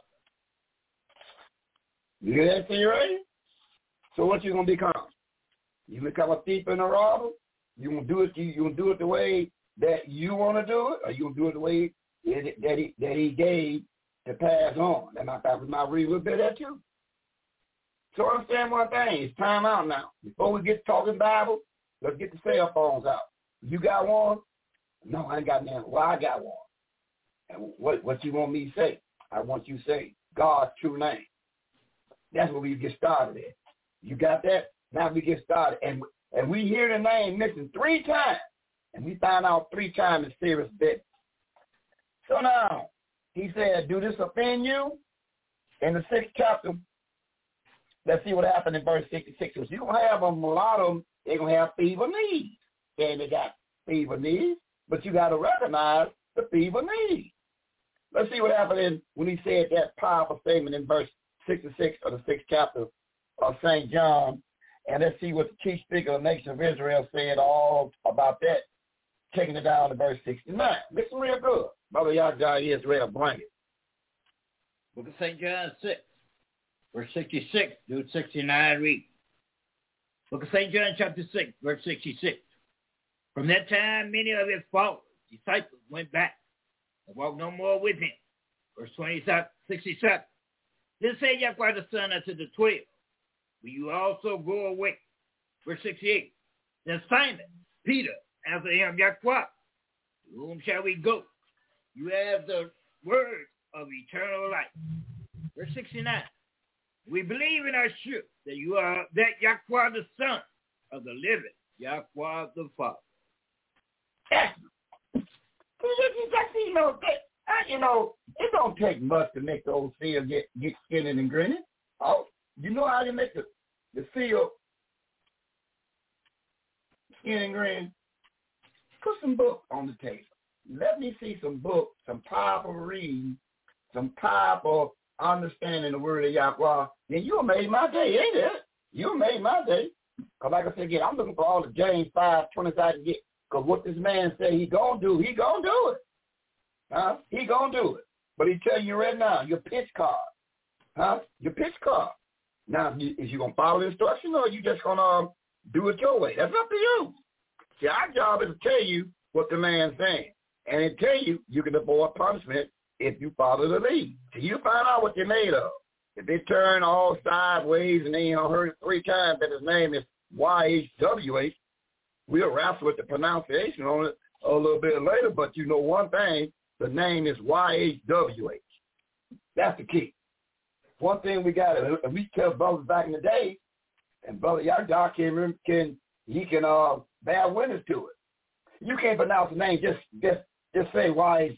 You hear that thing right? So what you gonna become? You become a thief and a robber? You gonna do it the way that you want to do it, or you gonna do it the way that he gave to pass on? And I thought we might read a little bit of that too. So understand one thing. It's time out now. Before we get talking Bible, let's get the cell phones out. You got one? No, I ain't got none. Well, I got one. And what you want me to say? I want you to say God's true name. That's where we get started at. You got that? Now we get started. And we hear the name mentioned 3 times. And we find out 3 times is serious business. So now, he said, do this offend you? In the 6th chapter, let's see what happened in verse 66. So you're going to have them, a lot of them, they're going to have fever knees. Saying they got fever knees, but you got to recognize the fever knees. Let's see what happened when he said that powerful statement in verse 66 of the 6th chapter of St. John. And let's see what the chief speaker of the nation of Israel said all about that, taking it down to verse 69. Listen real good. Brother Yahweh Israel, bring it. Book of St. John 6, verse 66 through 69 read. Book of St. John chapter 6, verse 66. From that time, many of his followers, disciples, went back and walked no more with him. Verse 67. Then said Yahweh the Son unto the 12, will you also go away? Verse 68. Then Simon, Peter, answered him, Yahweh, to whom shall we go? You have the word of eternal life. Verse 69. We believe and are sure that you are that Yahweh the Son of the living Yahweh the Father. It don't take much to make those seals get skinning and grinning. Oh, you know how you make the seal skin and grin? Put some books on the table. Let me see some books, some powerful reading, some powerful understanding the word of Yahweh. Then you made my day, ain't it? You made my day. Because like I said again, I'm looking for all the James 5:20 I can get. Because what this man said he going to do, he going to do it. He going to do it. But he tell you right now, your pitch card. Your pitch card. Now, is you going to follow the instruction or you just going to do it your way? That's up to you. See, our job is to tell you what the man's saying. And it tell you you can avoid punishment if you follow the lead. So you find out what they're made of. If they turn all sideways and they heard it 3 times that his name is YHWH, we'll wrestle with the pronunciation on it a little bit later. But you know one thing, the name is YHWH. That's the key. One thing we got to, we tell brothers back in the day, and Brother Yahweh can bear witness to it. You can't pronounce the name, just say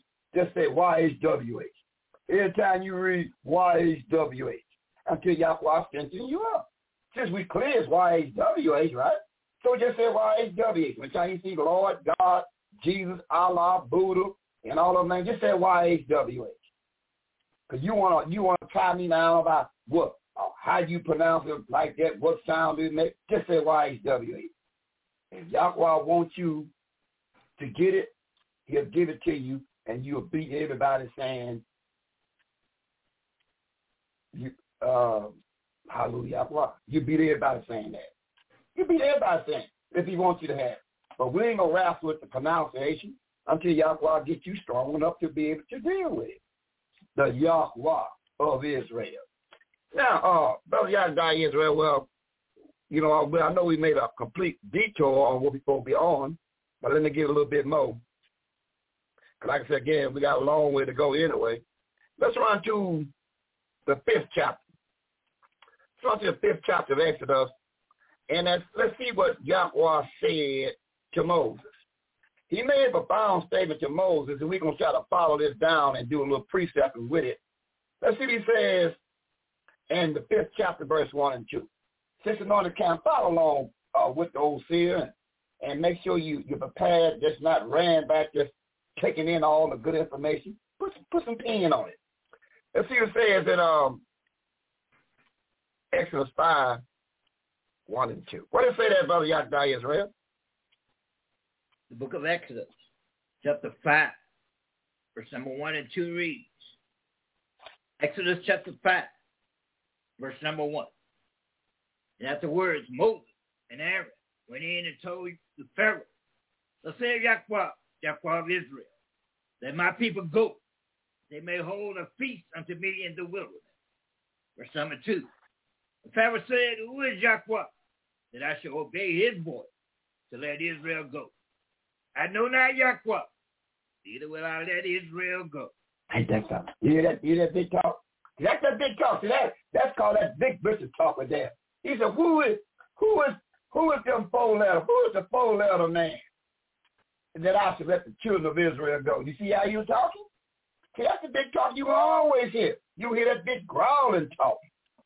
YHWH. Every time you read YHWH, until Yahweh strengthens you up. Since we clear it's YHWH, right? So just say YHWH. When time you see Lord, God, Jesus, Allah, Buddha, and all of them, just say YHWH. Because you want to tie me down about what, how you pronounce it like that, what sound it make. Just say YHWH. If Yahweh wants you to get it, he'll give it to you, and you'll beat everybody saying, hallelujah. You beat everybody saying that. You beat everybody saying it if he wants you to have it. But we ain't going to wrestle with the pronunciation until Yahweh gets you strong enough to be able to deal with it. The Yahweh of Israel. Now, Brother Yahweh Israel, well, I know we made a complete detour on what we're supposed to be on, but let me give a little bit more. Because like I said, again, we got a long way to go anyway. Let's run to the 5th chapter. Let's run to the 5th chapter of Exodus, and let's see what Yahweh said to Moses. He made a profound statement to Moses, and we're going to try to follow this down and do a little precept with it. Let's see what he says in the 5th chapter, verse 1 and 2. Since you know the camp, follow along with the old seer and make sure you're prepared, just not ran back, just taking in all the good information. Put some pen on it. Let's see what it says in Exodus 5, 1 and 2. What does it say there, Brother Yahweh Israel? The book of Exodus, chapter 5, verse number 1 and 2 reads, Exodus chapter 5, verse number 1. And afterwards, Moses and Aaron went in and told the Pharaoh, thus saith Yahweh of Israel, let my people go, they may hold a feast unto me in the wilderness. Verse number 2. The Pharaoh said, who is Yahweh, that I shall obey his voice to let Israel go? I know not Yahweh, neither will I let Israel go. Ain't that something? You hear that big talk? That's that big talk. See, that's called that big bishop talk right there. He said, who is them four letter? Who is the four letter man that I should let the children of Israel go? You see how you talking? See, that's the big talk you always hear. You hear that big growling talk.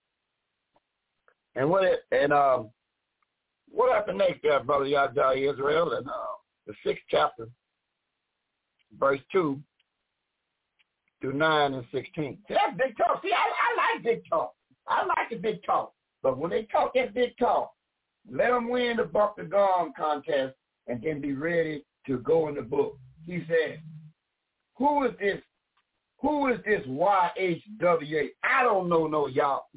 And what happened next there, Brother Yahweh Israel, in the 6th chapter, verse 2 through 9 and 16. See, that's big talk. See, I like big talk. I like the big talk. But when they talk that big talk, let them win the Buck the Gong contest and then be ready to go in the book. He said, who is this YHWH? I don't know no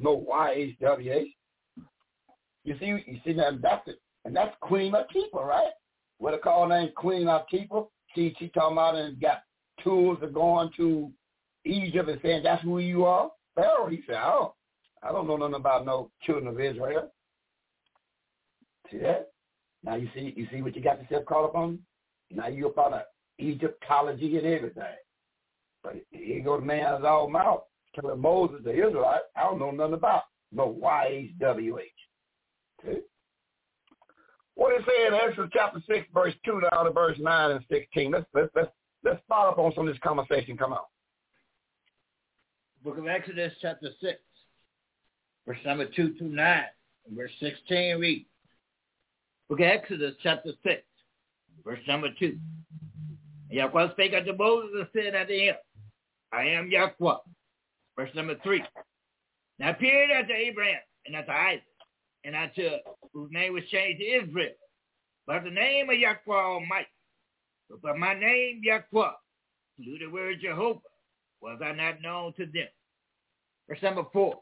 YHWH. You see now that's it. And that's Queen Latifah, right? What they call her name, Queen Latifah. She talking about and got tools of going to Egypt and saying that's who you are. Pharaoh, he said, I don't know nothing about no children of Israel. See that? Now you see what you got yourself caught up on? Now you're up on Egyptology and everything. But here go the man out of his own mouth telling Moses, the Israelite, I don't know nothing about no YHWH. See? What it says in Exodus chapter 6, verse 2 down to verse 9 and 16. Let's follow up on some of this conversation. Come on. Book of Exodus chapter 6, verse number 2 through 9, and verse 16 reads. Book of Exodus chapter 6, verse number 2. And Yahweh spake unto Moses and said unto him, I am Yahweh. Verse number 3. Now appeared unto Abraham and unto Isaac, and unto whose name was changed to Israel, but the name of Yahweh Almighty. But by my name Yahweh, through the word Jehovah, was I not known to them. Verse number 4.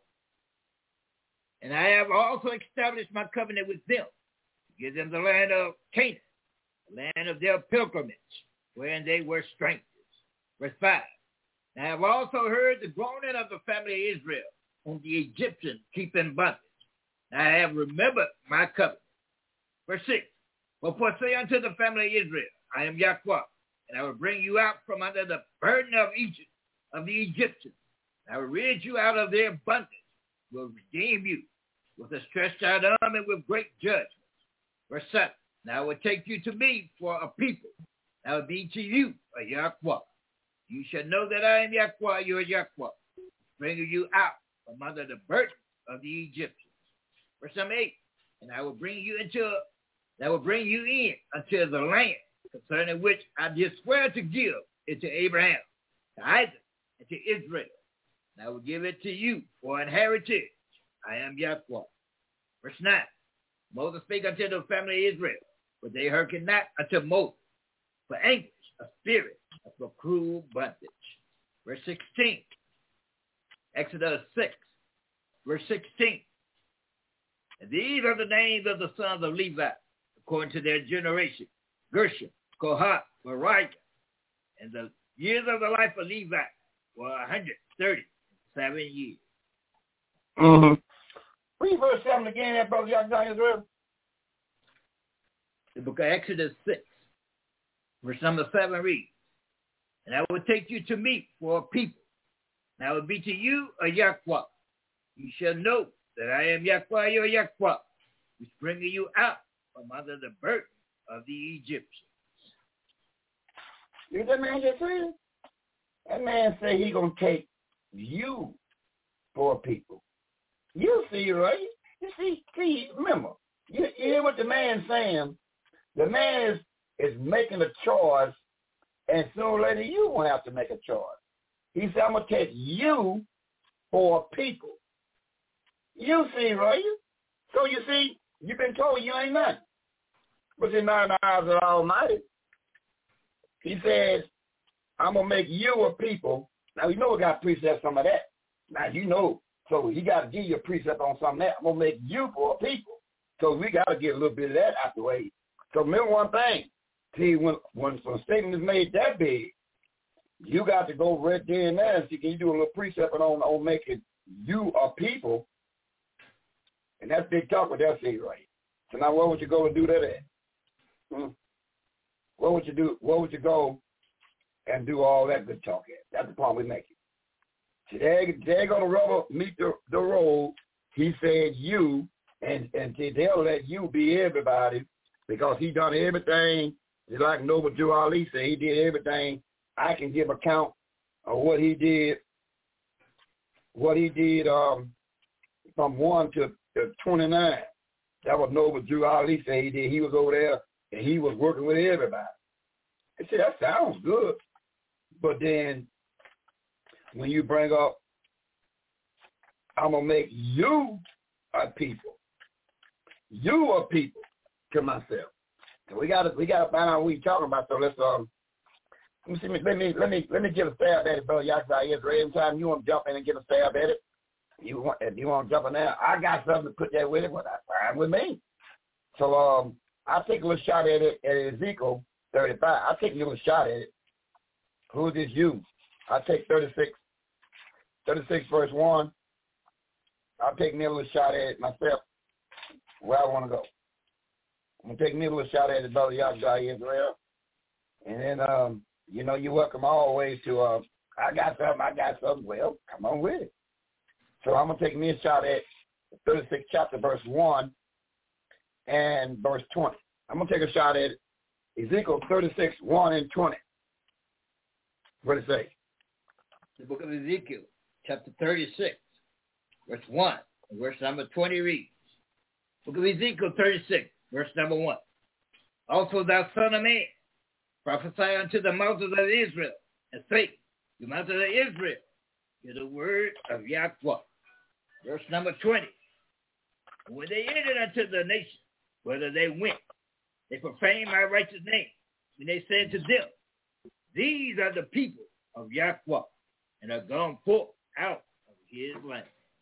And I have also established my covenant with them, to give them the land of Canaan, the land of their pilgrimage, wherein they were strangers. Verse 5. And I have also heard the groaning of the family of Israel, whom the Egyptians keep in bondage. And I have remembered my covenant. Verse 6. Wherefore say unto the family of Israel, I am Yahweh, and I will bring you out from under the burden of Egypt, of the Egyptians. And I will rid you out of their bondage, will redeem you with a stretched out arm and with great judgments. Verse 7. Now I will take you to me for a people. I will be to you a Yahweh. You shall know that I am Yahweh, your Yahweh, bringing you out from under the burden of the Egyptians. Verse 8. And I will bring you in unto the land concerning which I did swear to give it to Abraham, to Isaac, and to Israel. And I will give it to you for an heritage. I am Yahweh. Verse 9. Moses spake unto the family of Israel, but they hearkened not unto Moses, for anguish of spirit, and for cruel bondage. Verse 16. Exodus 6, verse 16. And these are the names of the sons of Levi, according to their generation: Gershon, Kohath, Merari. And the years of the life of Levi were 137 years. Mm-hmm. Read verse 7 again, there, Brother Yahweh Israel. The book of Exodus 6, verse number 7 reads, And I will take you to me for a people, and I will be to you a Yahweh. You shall know that I am Yahweh, your Yahweh, which bringing you out from under the burden of the Egyptians. You hear that man just saying? That man say he going to take you for a people. You see, right? You see, remember, you hear what the man's saying. The man is making a choice, and sooner or later you won't have to make a choice. He said, I'm going to take you for a people. You see, right? So you see, you've been told you ain't nothing. But you're not in the eyes of the Almighty. He says, I'm going to make you a people. Now, you know we got to precept some of that. Now, you know. So he got to give you a precept on some of that. I'm going to make you for a people. So we got to get a little bit of that out the way. So remember one thing. See, when a statement is made that big, you got to go right there and there and see, can you do a little precept on making you a people? And that's big talk with that seed right. So now where would you go and do that at? Where would you do? Where would you go and do all that good talk at? That's the point we're making. They're going to rubber meet the road. He said you, and they'll let you be everybody because he done everything. Just like Noble Drew Ali said, he did everything. I can give account of what he did. What he did from 1 to 29. That was Noble Drew Ali said he did. He was over there and he was working with everybody. I said, that sounds good. But then when you bring up, I'm going to make you a people. You a people to myself. So we gotta find out what we're talking about. So let's let me get a stab at it, brother Yahweh Israel. Anytime you want to jump in and get a stab at it, if you want to jump in there, I got something to put that with it, but that's fine with me. So I'll take a little shot at it at Ezekiel 35. I'll take a little shot at it. Who is this you? I'll take 36 verse 1. I'll take me a little shot at it myself where I want to go. I'm going to take me a little shot at it, brother Yahweh Israel. And then, you're welcome always to, I got something. Well, come on with it. So I'm going to take me a shot at 36 chapter, verse 1 and verse 20. I'm going to take a shot at Ezekiel 36, 1 and 20. What does it say? The book of Ezekiel, chapter 36, verse 1, and verse number 20 reads, book of Ezekiel 36, verse number 1. Also thou son of man, prophesy unto the mountains of Israel, and say, the mountains of Israel, hear the word of Yahweh. Verse number 20. When they entered unto the nation, whether they went, they profaned my righteous name. And they said to them, these are the people of Yahweh, and are gone forth out of his land.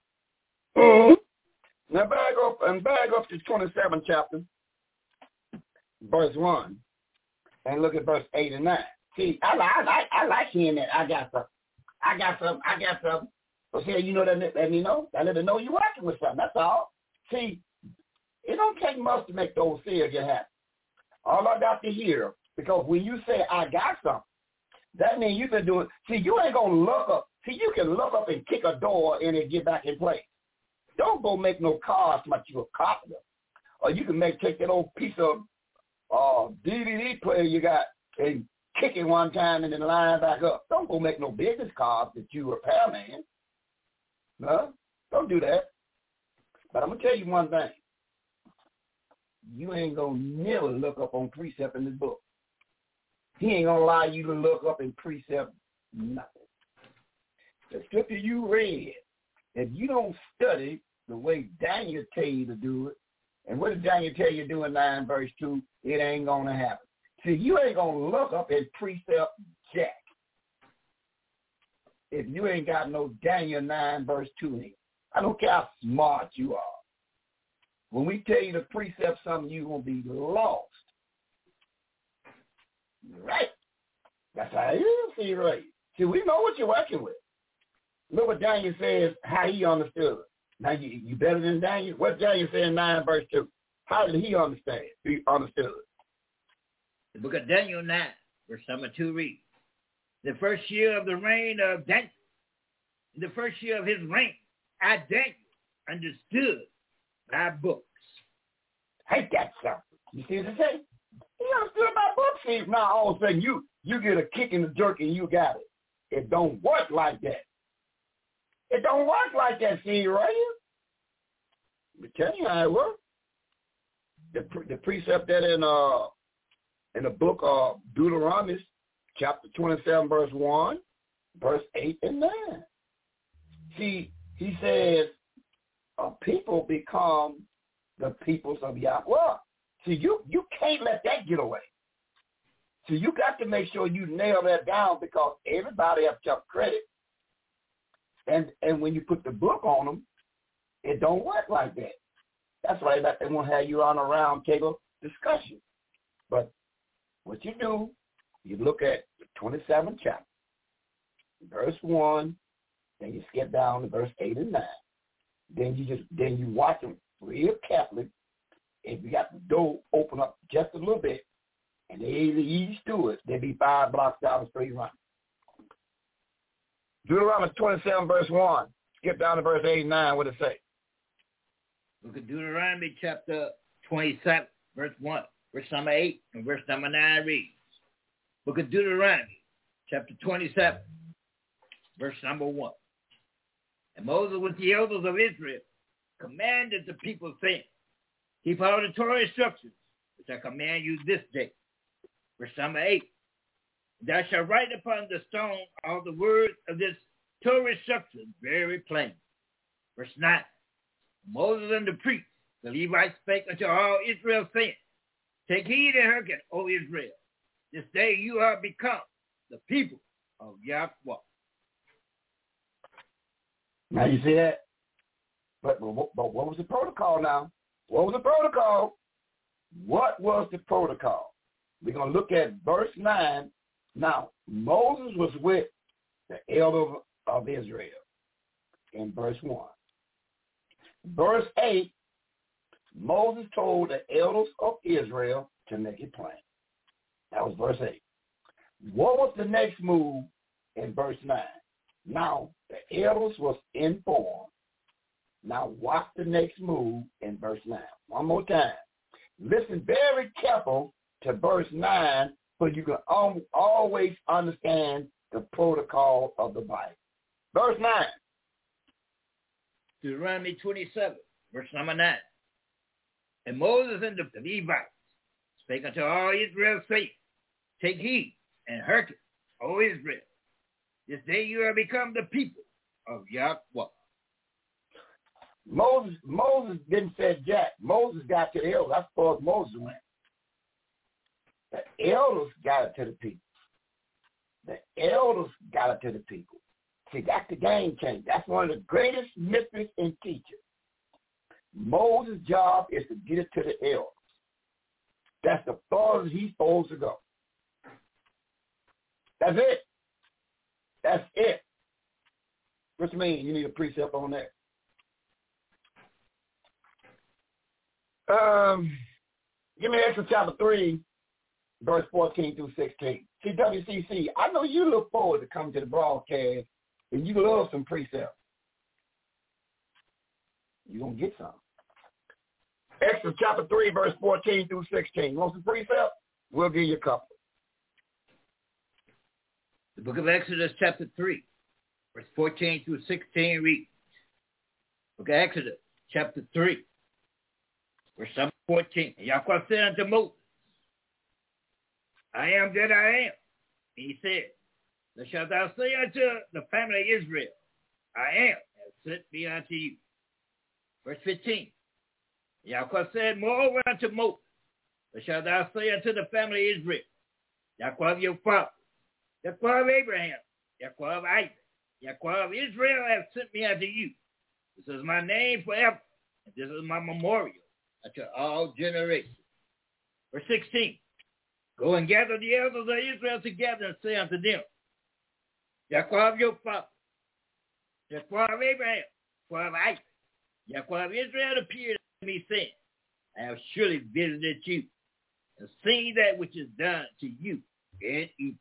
Now back up to 27th chapter, verse 1, and look at verse 8 and 9. See, I like hearing that. I got something. So see, that let me know. I let them know you're working with something. That's all. See, it don't take much to make those seers get happy. All I got to hear, because when you say I got something, that means you can do it. See, you ain't going to look up. See, you can look up and kick a door and it get back in place. Don't go make no cars like you a carpenter. Or you can take that old piece of DVD player you got and kick it one time and then line back up. Don't go make no business cards that you a repairman. No, don't do that. But I'm going to tell you one thing. You ain't going to never look up on precept in this book. He ain't going to allow you to look up in precept nothing. The scripture you read, if you don't study the way Daniel tell you to do it, and what did Daniel tell you to do in 9 verse 2, it ain't going to happen. See, you ain't going to look up in precept jack if you ain't got no Daniel 9 verse 2 in it. I don't care how smart you are. When we tell you to precept something, you're going to be lost. Right? That's how it is, see, right? See, we know what you're working with. Look what Daniel says, how he understood. Now, you better than Daniel? What Daniel said in 9 verse 2? How did he understand? He understood. The book of Daniel 9, verse number 2 reads, the first year of the reign of Daniel, in the first year of his reign, I, Daniel, understood thy books. Ain't that something? You see what I'm saying? He understood my books. See, now all of a sudden you get a kick in the jerk and you got it. It don't work like that. It don't work like that, see, right here. I'm telling you how it works. The precept that in the book of Deuteronomy, chapter 27, verse 1, verse 8 and 9. See, he says, people become the peoples of Yahweh. See, you can't let that get away. So you got to make sure you nail that down because everybody has to have credit. And when you put the book on them, it don't work like that. That's why they won't have you on a round table discussion. But what you do, you look at the 27th chapter, verse 1, then you skip down to verse 8 and 9. Then you watch them real Catholic, if you got the door open up just a little bit, and they either ease to it, they'd be 5 blocks down the street running. Deuteronomy 27, verse 1. Skip down to verse 8 and 9. What does it say? Look at Deuteronomy chapter 27, verse 1. Verse number 8 and verse number 9 reads. Look at Deuteronomy chapter 27, verse number 1. And Moses with the elders of Israel commanded the people, saying, keep all the Torah instructions, which I command you this day. Verse number 8. Thou shalt write upon the stone all the words of this Torah instruction very plain. Verse 9. Moses and the priests, the Levites, spake unto all Israel, saying, take heed and hearken, O Israel. This day you are become the people of Yahweh. Now you see that? But what was the protocol now? What was the protocol? What was the protocol? We're going to look at verse 9. Now, Moses was with the elders of Israel in verse 1. Verse 8, Moses told the elders of Israel to make it plain. That was verse 8. What was the next move in verse 9? Now, the elders was informed. Now, watch the next move in verse 9. One more time. Listen very careful to verse 9 so you can always understand the protocol of the Bible. Verse 9. Deuteronomy 27, verse number 9. And Moses and the Levites spake unto all Israel, saying, take heed and hearken, O Israel. This day you are become the people of Yahweh. Moses didn't say jack. Moses got to the elders. That's as far as Moses went. The elders got it to the people. The elders got it to the people. See, that's the game changer. That's one of the greatest mysteries in teaching. Moses' job is to get it to the elders. That's the farthest he's supposed to go. That's it. That's it. What you mean? You need a precept on that. Give me Exodus chapter 3, verse 14 through 16. See, WCC, I know you look forward to coming to the broadcast, and you love some precepts. You're going to get some. Exodus chapter 3, verse 14 through 16. You want some precept? We'll give you a couple. The book of Exodus chapter 3, verse 14 through 16 reads. Book of Exodus chapter 3, verse 14. And Yahweh said unto Moses, I am that I am. And he said, thus shalt thou say unto the family of Israel, I am, has sent me unto you. Verse 15. Yahweh said moreover unto Moses, thus shalt thou say unto the family of Israel, Yahweh of your father, Yahweh of Abraham, Yahweh of Isaac, Yahweh of Israel has sent me unto you. This is my name forever, and this is my memorial unto all generations. Verse 16. Go and gather the elders of Israel together and say unto them, Yahweh of your father, Yahweh of Abraham, Yahweh of Isaac, Yahweh of Israel appeared unto me, saying, I have surely visited you and seen that which is done to you in Egypt.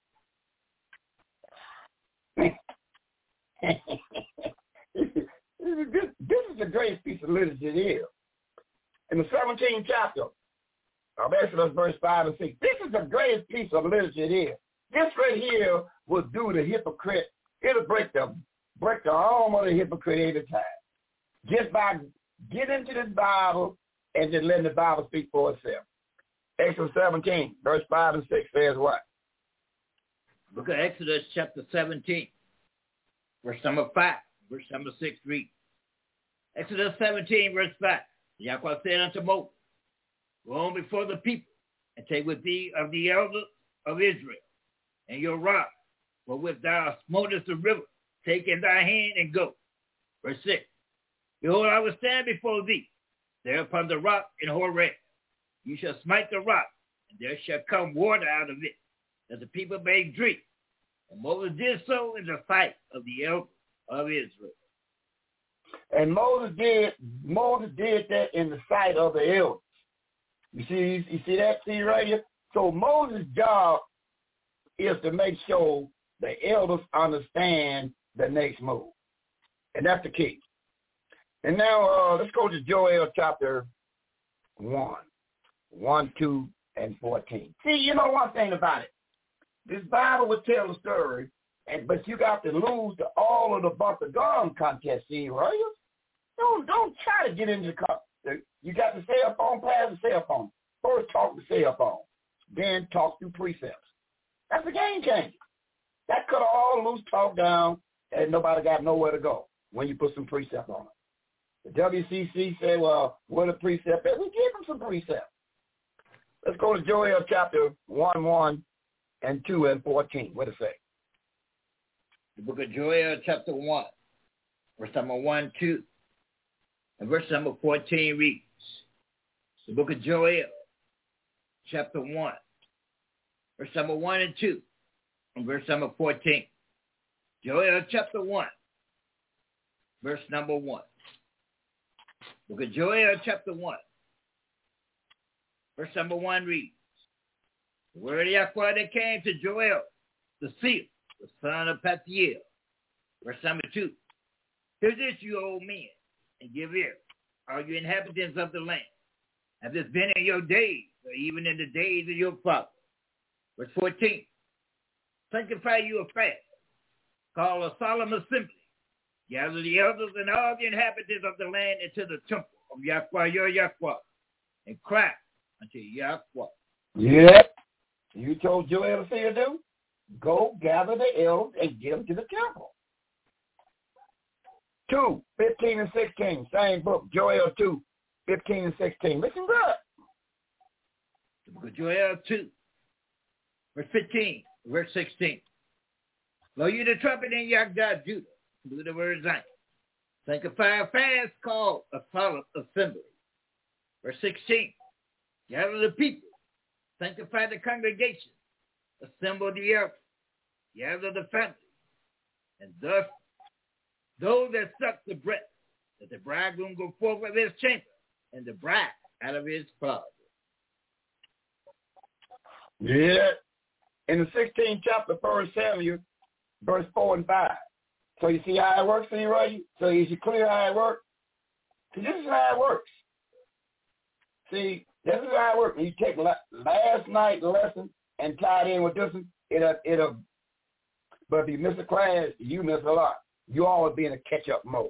This is the greatest piece of literature there. In the 17th chapter of Exodus, verse 5 and 6, this is the greatest piece of literature there. This right here will do the hypocrite. It'll break the arm of the hypocrite every time. Just by getting into this Bible and just letting the Bible speak for itself. Exodus 17, verse 5 and 6 says what? Book of Exodus chapter 17, verse number 5, verse number 6 reads. Exodus 17, verse 5. Yahweh said unto Moses, go on before the people, and take with thee of the elders of Israel, and your rod, wherewith thou smotest the river, take in thy hand and go. Verse 6. Behold, I will stand before thee, there upon the rock in Horeb. You shall smite the rock, and there shall come water out of it, that the people may drink. And Moses did so in the sight of the elders of Israel. And Moses did that in the sight of the elders. You see that? See right here? So Moses' job is to make sure the elders understand the next move. And that's the key. And now let's go to Joel chapter 1, 2, and 14. See, you know one thing about it. This Bible will tell a story, but you got to lose all of the bump the gun contest, see, right? Don't try to get into the contest. You got the cell phone, pass the cell phone. First talk the cell phone, then talk through precepts. That's a game changer. That cut all loose talk down, and nobody got nowhere to go when you put some precept on it. The WCC said, well, what a precept is. We give them some precepts. Let's go to Joel chapter 1, and 2, and 14. What does it say? The book of Joel chapter 1, verse number 1, 2, and verse number 14 reads, the book of Joel chapter 1, verse number 1 and 2, and verse number 14. Joel chapter 1, verse number 1. Book of Joel chapter 1, verse number 1 reads, the word of Yahweh that came to Joel, the seer, the son of Pethiel. Verse number 2. Hear this, you old men, and give ear, all you inhabitants of the land. Have this been in your days, or even in the days of your fathers? Verse 14. Sanctify you a fast. Call a solemn assembly. Gather the elders and all the inhabitants of the land into the temple of Yahweh, your Yahweh, and cry unto Yahweh. Yep. You told Joel to say to do? Go gather the elders and get them to the temple. 2, 15 and 16, same book, Joel 2, 15 and 16. Listen good. The book of Joel 2, verse 15, verse 16. Blow you the trumpet in Yahweh, Judah. Do the word Zion. Sanctify a fast called a solemn assembly. Verse 16. Gather the people. Sanctify the congregation. Assemble the earth. Gather the family. And thus, those that suck the breath, that the bridegroom go forth of his chamber, and the bride out of his closet. Yeah. In the 16th chapter, 1 Samuel, verse 4 and 5. So you see how it works, see, right? So is it clear how it works? See, this is how it works. See, this is how it works. You take last night's lesson and tie it in with this one, it'll, but if you miss a class, you miss a lot. You always be in a catch-up mode.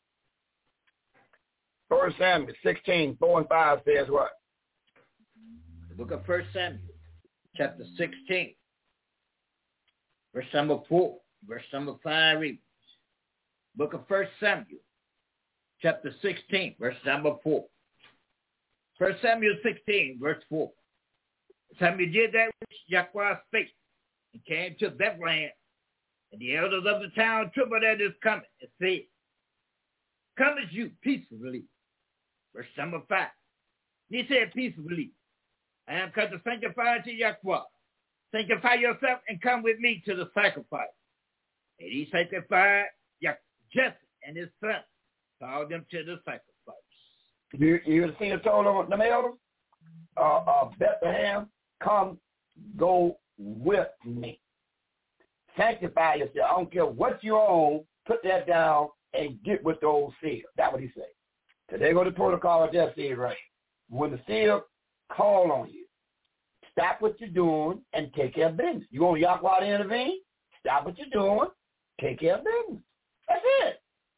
1 Samuel 16, 4 and 5 says what? The book of 1 Samuel, chapter 16, verse number 4, verse number 5 reads. Book of 1 Samuel, chapter 16, verse number 4. 1 Samuel 16, verse 4. Samuel did that which Yahweh spake, and came to Bethlehem, and the elders of the town trembled at his coming, and said, Come as you peacefully. Verse number 5. He said peacefully, I am come to sanctify to Yahweh. Sanctify yourself and come with me to the sacrifice. And he sanctified Jesse and his son, called them to the sacrifice. You see the total of the elders? Bethlehem, come, go with me. Sanctify yourself. I don't care what you own, put that down and get with the old seal. That's what he said. So there go the protocol I just said right. When the seal call on you, stop what you're doing and take care of business. You want Yahweh to intervene? Stop what you're doing, take care of business. That's it.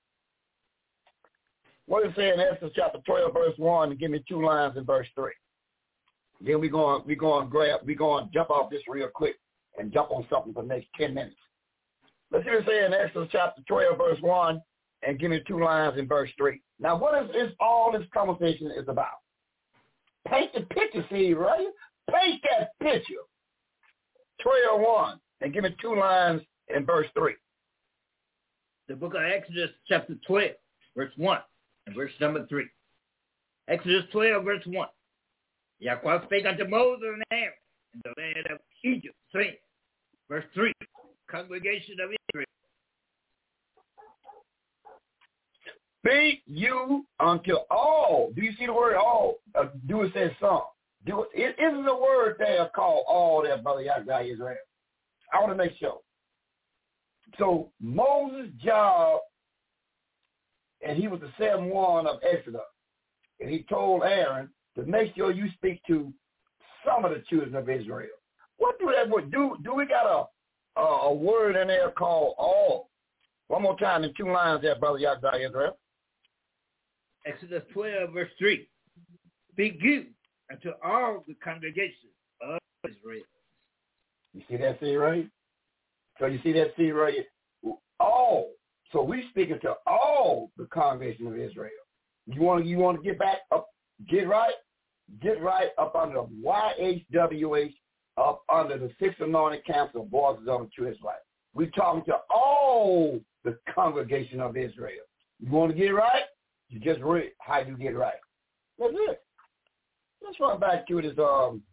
What does it say in Exodus chapter 12, verse 1, and give me 2 lines in verse 3. Then we're going to jump off this real quick and jump on something for the next 10 minutes. Let's hear it say in Exodus chapter 12, verse 1, and give me 2 lines in verse 3. Now, what is this? All this conversation is about? Paint the picture, see, right? Paint that picture. 12:1, and give me 2 lines in verse 3. The book of Exodus chapter 12, verse 1, and verse number 3. Exodus 12, verse 1. Yahweh spake unto Moses and Aaron in the land of Egypt, saying, verse 3, congregation of Israel. Read you unto all. Do you see the word all? Do it says some. Do it isn't the word there called all there, Brother Yahweh Israel. I want to make sure. So Moses' job, and he was the 7th one of Exodus, and he told Aaron to make sure you speak to some of the children of Israel. What do that word do? Do we got a word in there called all? One more time in 2 lines there, Brother Yahweh Israel. Exodus 12, verse 3. Speak you unto all the congregation of Israel. You see that seed right? So you see that seed right? All. So we speaking to all the congregation of Israel. You want to get back up, get right up under the YHWH, up under the 6th Anointed Council of Voices of the True Israelite. We're talking to all the congregation of Israel. You want to get right? You just read how you get right. That's it. Let's run back to this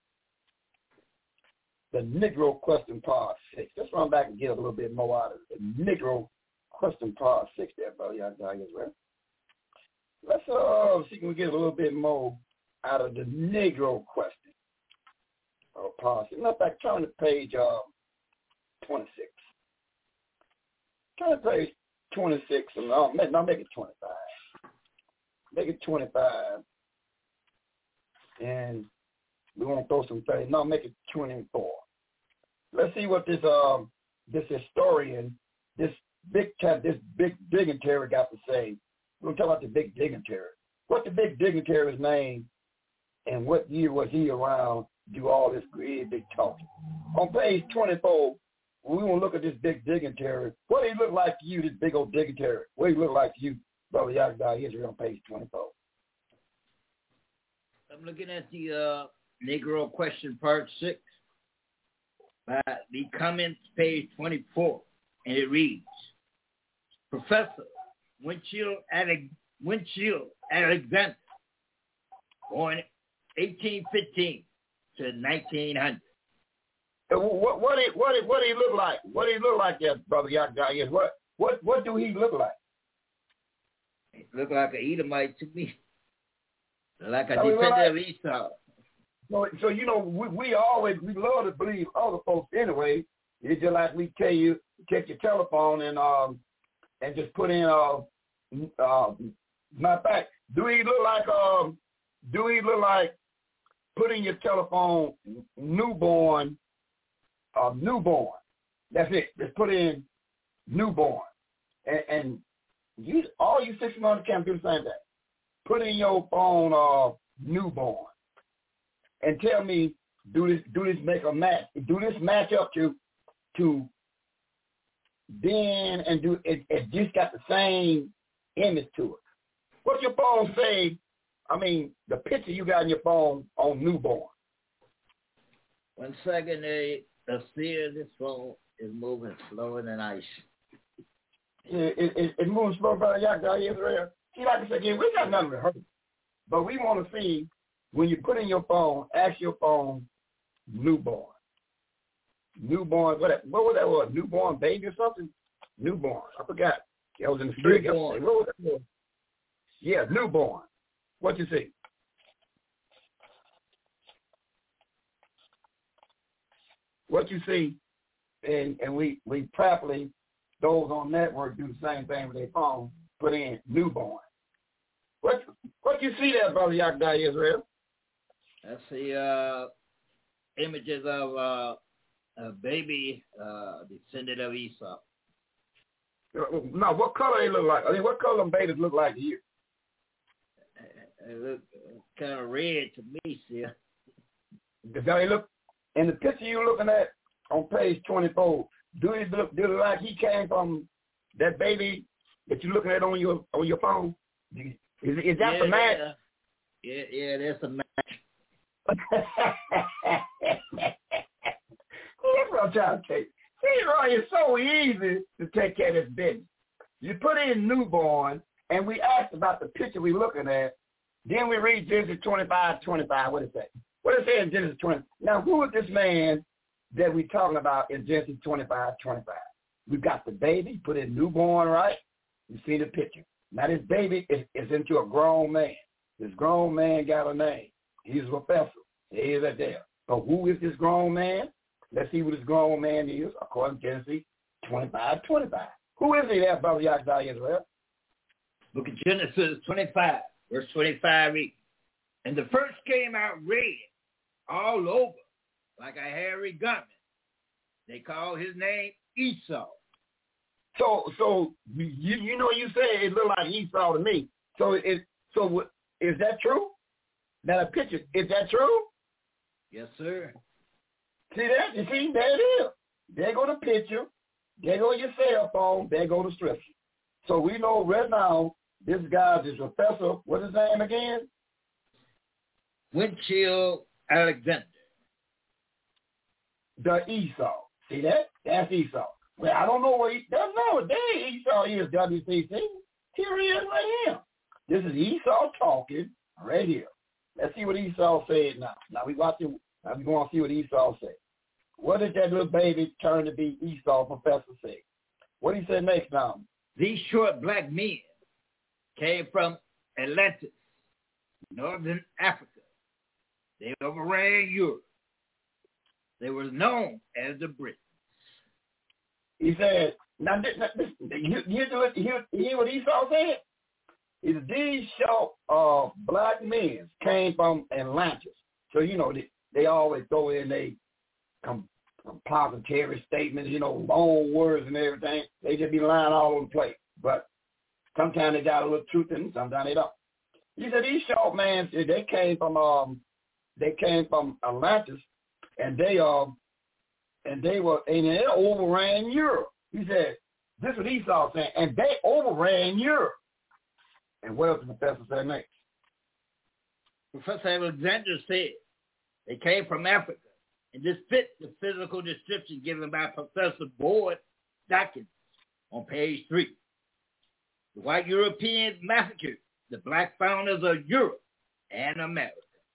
the Negro question part 6. Let's run back and get a little bit more out of the Negro question part 6 there, Brother Yahweh Israel. Let's see if we can get a little bit more out of the Negro question. Part 6. Matter of fact, turn to page 26. Turn to page 26. No, make it 25. Make it 25. And we want to throw some things. No, make it 24. Let's see what this historian, this big dignitary got to say. We're going to talk about the big dignitary. What the big dignitary's name and what year was he around to do all this great big talking. On page 24, we want to look at this big dignitary. What did he look like to you, this big old dignitary? What did he look like to you, Brother Yahweh Israel, on page 24? I'm looking at the Negro question part 6. The comments, page 24, and it reads, Professor Winchell Alexander, born 1815 to 1900. What did he look like? What did he look like, there, Brother Yahweh? What do he look like? He looked like an Edomite to me, like a descendant of Esau. So you know, we love to believe other folks anyway. It's just like we tell you, take your telephone and just put in matter of fact, do he look like put in your telephone newborn? That's it. Just put in newborn, and you all you 6 months can do the same thing. Put in your phone newborn. And tell me, do this make a match? Do this match up to then and do it just got the same image to it? What's your phone say? I mean, the picture you got in your phone on newborn. 1 second, the seer of this phone is moving slower than ice. It's moving slow, Brother Yahweh Israel. See, like I said again, we got nothing to hurt, but we want to see. When you put in your phone, ask your phone, newborn. Newborn, what was that word? Newborn baby or something? Newborn. I forgot. I was in the street. What was that word? Yeah, newborn. What you see? What you see, and we properly, those on network do the same thing with their phone, put in newborn. What you see there, Brother Yahweh Israel? That's the images of a baby descendant of Esau. Now, what color they look like? I mean, what color them babies look like to you? They look kind of red to me, see. They look in the picture you're looking at on page 24. Do it look like he came from that baby that you're looking at on your phone? Is that the match? Yeah, that's a match. That's what I'm trying to tell you. See, Roy, it's so easy to take care of this business. You put in newborn, and we asked about the picture we're looking at. Then we read Genesis 25:25. What does it say? What does it say in Genesis 20? Now, who is this man that we're talking about in Genesis 25:25? We've got the baby, put in newborn, right? You see the picture. Now this baby is into a grown man. This grown man got a name. He's a professor. He is there. So who is this grown man? Let's see who this grown man is, according to Genesis 25:25. Who is he there, Brother Yahweh Israel? Book of Genesis 25, verse 25 reads, and the first came out red all over like a hairy garment. They call his name Esau. So you know you say it look like Esau to me. So is that true? Now the picture, is that true? Yes, sir. See that? You see, there it is. There go the picture. There go your cell phone. There go the scripture. So we know right now this guy, this professor, what's his name again? Winchell Alexander. The Esau. See that? That's Esau. Well, I don't know what that's nowadays Esau is, WCC. Here he is right here. This is Esau talking right here. Let's see what Esau said now. Now we're going to see what Esau said. What did that little baby turn to be Esau professor say? What did he say next now? These short black men came from Atlantis, northern Africa. They overran Europe. They were known as the Britons. He said, now hear what Esau said? He said, these short black men came from Atlantis. So, you know, they always throw in they compository statements, you know, long words and everything. They just be lying all over the place. But sometimes they got a little truth in them, sometimes they don't. He said these short men, they came from Atlantis, and they overran Europe. He said, this is what Esau saying, and they overran Europe. And what else the professor said next? Professor Alexander said they came from Africa, and this fits the physical description given by Professor Boyd Dawkins on page 3. The white Europeans massacred the black founders of Europe and America.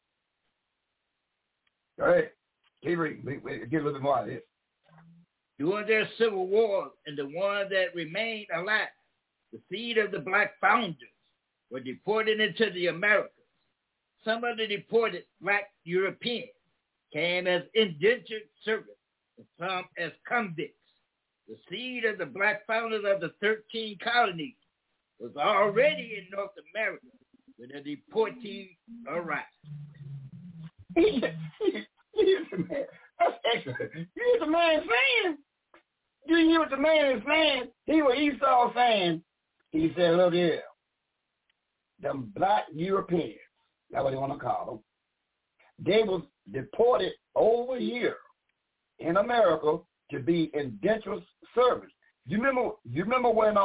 All right. Keep reading. Get a little bit more of this. During their civil wars and the ones that remained alive, the seed of the black founders were deported into the Americas. Some of the deported black Europeans came as indentured servants and some as convicts. The seed of the black founders of the 13 colonies was already in North America when the deportees arrived. That's excellent. You hear what the man saying? You hear what the man is saying? He what Esau saying. He said, look here, them black Europeans, that's what they want to call them, they was deported over here in America to be indentured servants. You remember when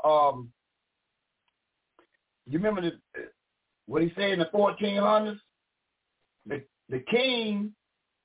you remember what he said in the 1400s? The king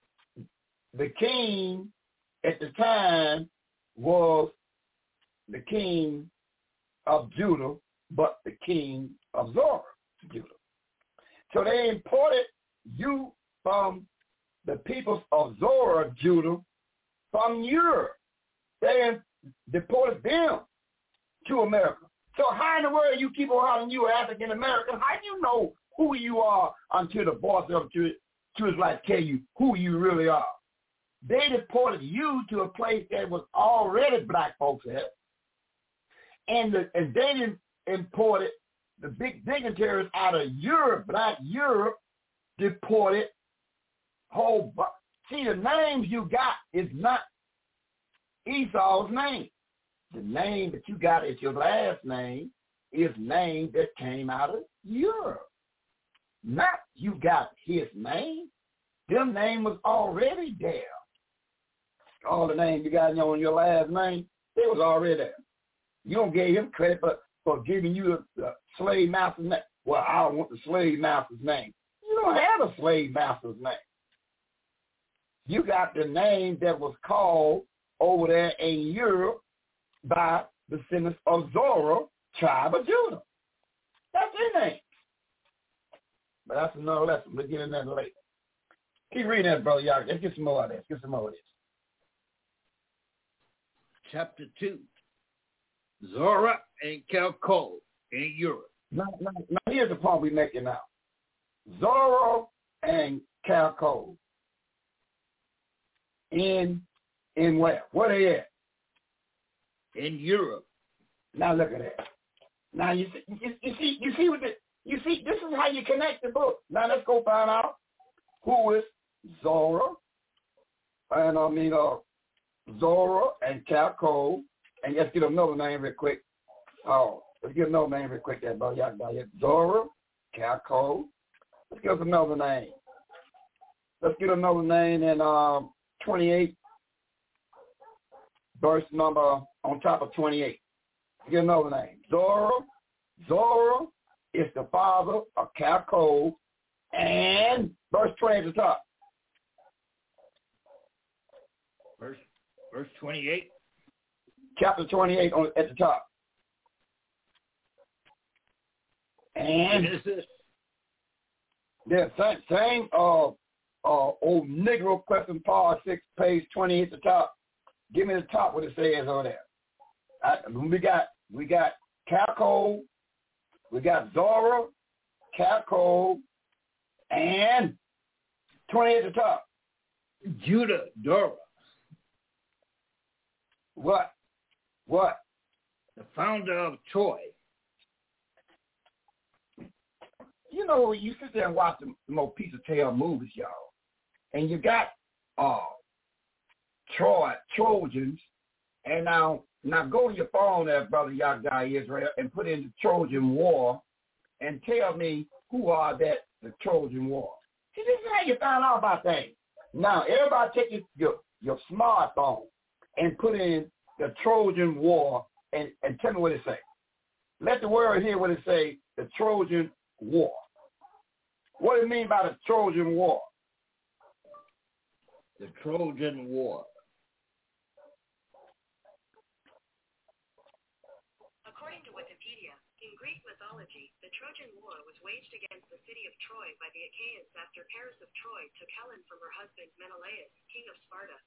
at the time was the king of Judah, but the king of Zorah, Judah. So they imported you from the peoples of Zorah, Judah, from Europe. They deported them to America. So how in the world you keep on hollering you African American? How do you know who you are until the boss of the Israelites tell you who you really are? They deported you to a place that was already black folks at, and they imported the big dignitaries out of Europe, black Europe, deported whole. See, the names you got is not Esau's name. The name that you got as your last name is name that came out of Europe. Not you got his name. Them name was already there. All the names you got on your last name, they was already there. You don't give him credit for giving you the slave master's name. Well, I don't want the slave master's name. You don't have a slave master's name. You got the name that was called over there in Europe by the descendants of Zorah, tribe of Judah. That's their name. But that's another lesson. We'll get into that later. Keep reading that, Brother Yahweh. Let's get some more of this. Get some more of this. Chapter 2. Zorah and Calcol in Europe. Now, here's the point we're making now. Zorro and Calco. In where? Where they at? In Europe. Now look at that. Now you see what this is how you connect the book. Now let's go find out who is Zorro, and Zorro and Calco, and let's get another name real quick. Oh, let's get another name real quick there, brother. Y'all got it. Zorro, Calco. Let's get us another name. Let's get another name in 28, verse number on top of 28. Get another name. Zorro. Zorro is the father of Calco, and verse 20 at the top. Verse 28. Chapter 28 at the top. And Genesis. the same old Negro question part 6, page 20 at the top. Give me the top what it says over there. We got Calco, we got Zorro, Calco, and 20 at the top. Judah, Dora. What? The founder of Troy. You know, you sit there and watch the more piece of tail movies, y'all, and you got Trojans, and now go to your phone there, brother Yagda Israel, and put in the Trojan War, and tell me who are the Trojan War. See, this is how you find out about things. Now, everybody take your smartphone and put in the Trojan War and tell me what it say. Let the world hear what it say, the Trojan War. What do you mean by the Trojan War? The Trojan War. According to Wikipedia, in Greek mythology, the Trojan War was waged against the city of Troy by the Achaeans after Paris of Troy took Helen from her husband Menelaus, king of Sparta.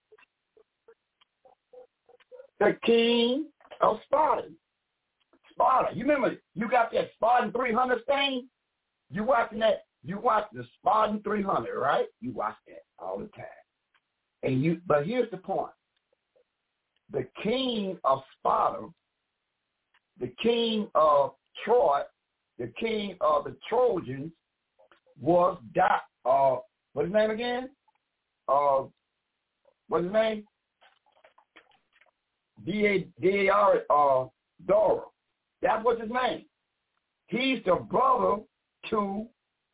The king of Sparta. Sparta. You remember, you got that Spartan 300 thing? You watch the Spartan 300, right? You watch that all the time. But here's the point. The king of Sparta, the king of Troy, the king of the Trojans was what's his name again? What's his name? Dora. That's what's his name. He's the brother to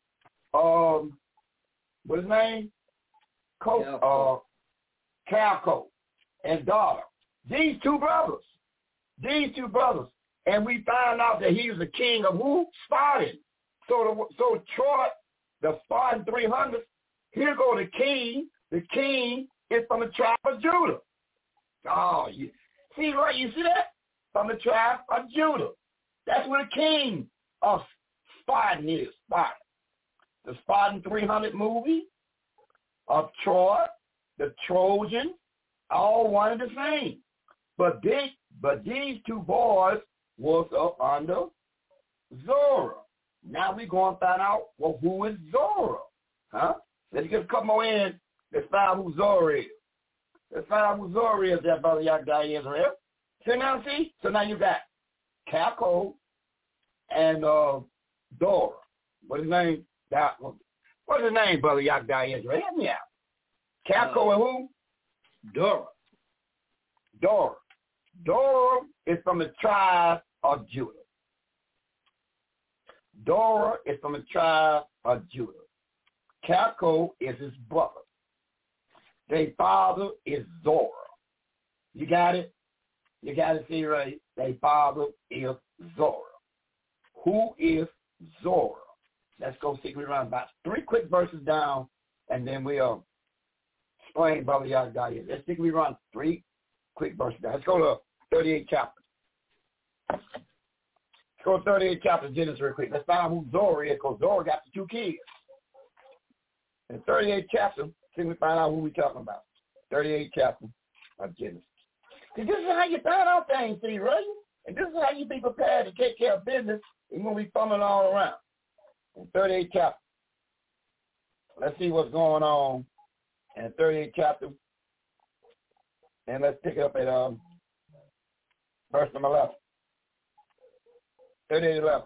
what's his name? Calco and Dora. These two brothers. And we found out that he was the king of who? Spartan. So Troy, the Spartan 300, here go the king. The king is from the tribe of Judah. Oh, you see that? From the tribe of Judah. That's where the king of Spartan is. Spartan. The Spartan 300 movie of Troy, the Trojans, all one and the same. But these two boys was up under Zorro. Now we're going to find out, well, who is Zorro? Huh? Let's get a couple more in. Let's find out who Zorro is. Let's find out who Zorro is there, brother Yagda Israel. So now you got Calco and Dora. What's his name? What's his name, brother Yagda Israel? Help me out. Calco and who? Dora. Dora is from the tribe of Judah. Dora is from the tribe of Judah. Calco is his brother. Their father is Zorro. You got it? You got to see right. Their father is Zorro. Who is Zorro? Let's go see. We run about 3 quick verses down, and then we'll explain Brother Yagda. Let's see. We run 3 quick verses down. Let's go to 38 chapters. Let's go to 38 chapters of Genesis real quick. Let's find out who Zorro is, because Zorro got the 2 kids. In 38 chapters, see we find out who we're talking about. 38 chapters of Genesis. This is how you find out things, see, right? And this is how you be prepared to take care of business when we fumbling all around. In 38th chapter. Let's see what's going on in the 38th chapter. And let's pick it up at verse number 11. 38:11.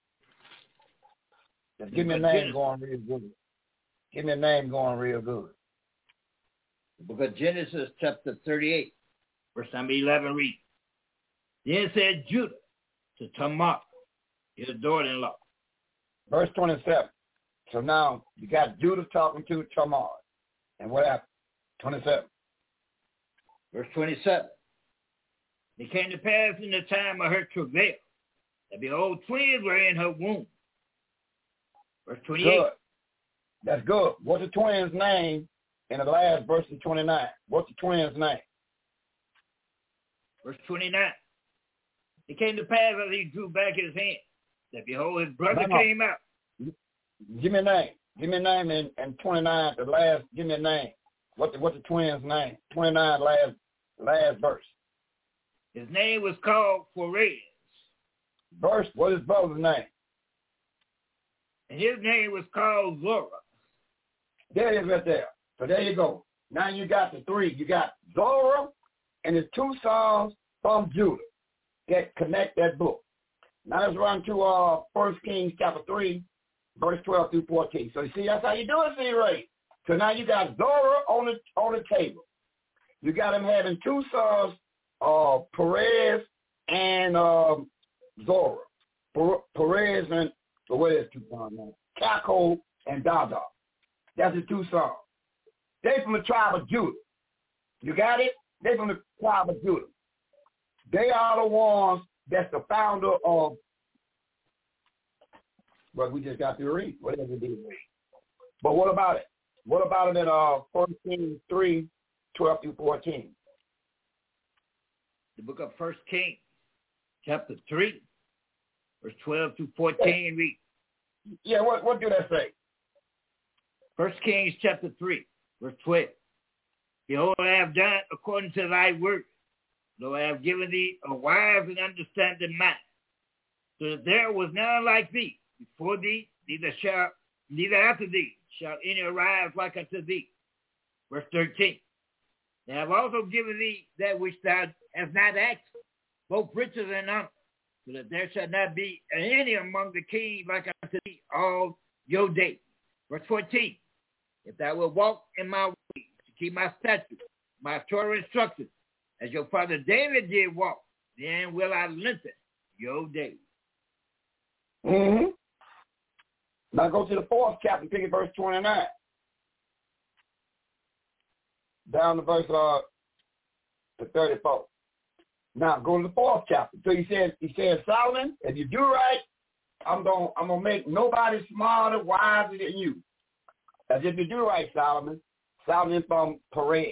Just give me a name going real good. Give me a name going real good. The book of Genesis, chapter 38, verse number 11 reads, Then said Judah to Tamar, his daughter-in-law. Verse 27. So now you got Judah talking to Tamar. And what happened? 27. Verse 27. It came to pass in the time of her travail, that behold, twins were in her womb. Verse 28. Good. That's good. What's the twins' name in the last verse of 29? What's the twins' name? Verse 29. It came to pass as he drew back his hand, that behold, his brother came out. Give me a name. Give me a name in 29, the last, give me a name. What's the twins' name? 29, last verse. His name was called Perez. Verse, what is his brother's name? And his name was called Zora. There it is right there. So there you go. Now you got the three. You got Zora and his two sons from Judah that connect that book. Now let's run to 1 Kings chapter 3, verse 12 through 14. So you see, that's how you do it, see, right? So now you got Zora on the table. You got him having two sons, Perez and Zora. Perez and, so what is two sons now? Calcol and Dada. That's the two sons. They from the tribe of Judah. You got it? They from the tribe of Judah. They are the ones that's the founder of what we just got to read. Whatever it is. But what about it? What about it in 1 Kings 3, 12 through 14? The book of 1 Kings, chapter 3, verse 12 through 14 reads. Yeah, what do that say? 1 Kings chapter 3, verse 12. Behold, I have done according to thy word, though I have given thee a wise and understanding mind, so that there was none like thee before thee, neither after thee shall any arise like unto thee. Verse 13. And I have also given thee that which thou hast not asked, both riches and honor, so that there shall not be any among the kings like unto thee all your days. Verse 14. If thou wilt walk in my ways, to keep my statutes, my Torah instructions, as your father David did walk, then will I lengthen your days. Mm-hmm. Now go to the 4th chapter, pick at verse 29. Down to verse to 34. Now go to the 4th chapter. So he says, Solomon, if you do right, I'm gonna make nobody smarter, wiser than you. As if you do right, Solomon. Solomon from Perez.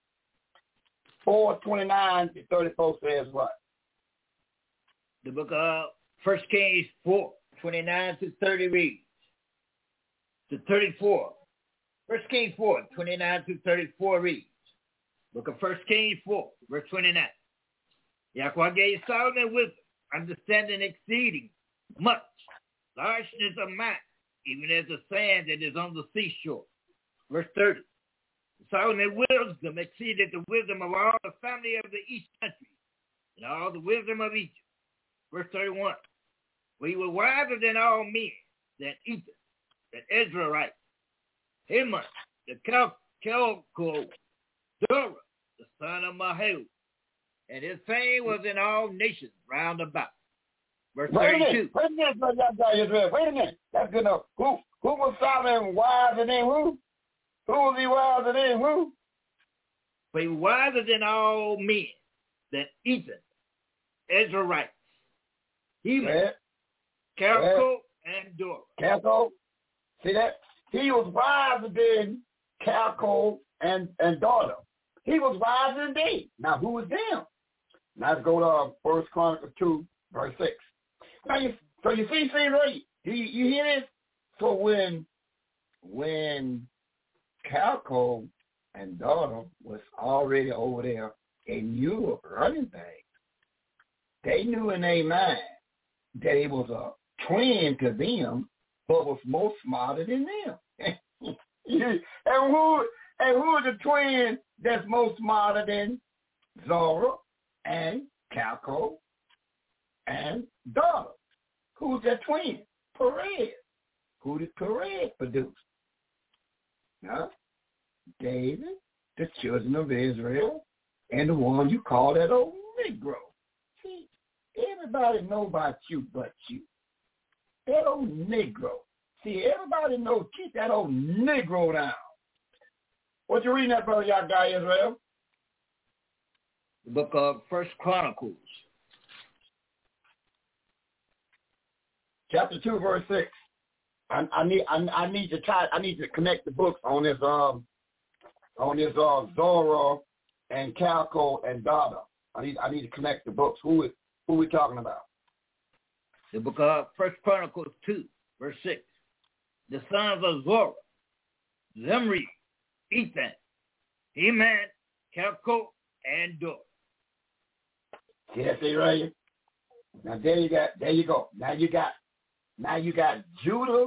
4:29 to 34 says what? The book of 1 Kings 4:29 to 30 reads. To 34. 1 Kings 4:29 to 34 reads. Book of 1 Kings 4, verse 29. Yahweh gave Solomon wisdom, understanding exceeding much, largeness of mind, even as the sand that is on the seashore. Verse 30. Solomon wisdom exceeded the wisdom of all the family of the east country, and all the wisdom of Egypt. Verse 31. For he was wiser than all men, than Ethan, than Ezraite, Heman, the Calcol, Dora, the son of Mahel, and his fame was in all nations round about. Verse 32. Wait a minute. That's good enough. Who was Solomon wiser than who? Who was he wiser than who? For he was wiser than all men, than Ethan, Ezraite, Heman, Calcol, and Dora. Calcol. See that? He was wiser than Calcol and Dora. He was wiser than they. Now who was them? Now let's go to 1 Chronicles 2, verse 6. Now you see, right? You hear this? So when Calcol and Dora was already over there in Europe running things, they knew in their mind that it was a twin to them, but was more smarter than them. and who is the twin that's more smarter than Zora and Calco and Daughter? Who's that twin? Perez. Who did Perez produce? Huh? David, the children of Israel, and the one you call that old Negro. See, everybody know about you but you. That old Negro. See, everybody knows, keep that old Negro down. What you reading that, Brother Yagda Israel? The book of First Chronicles. Chapter 2, verse 6. I need to connect the books on this Zora and Calco and Dada. I need to connect the books. Who we talking about? The book of First Chronicles 2, verse 6. The sons of Zora, Zimri, Ethan, Heman, Calco, and Dor. See that thing right here? Now there you go. Now you got Judah,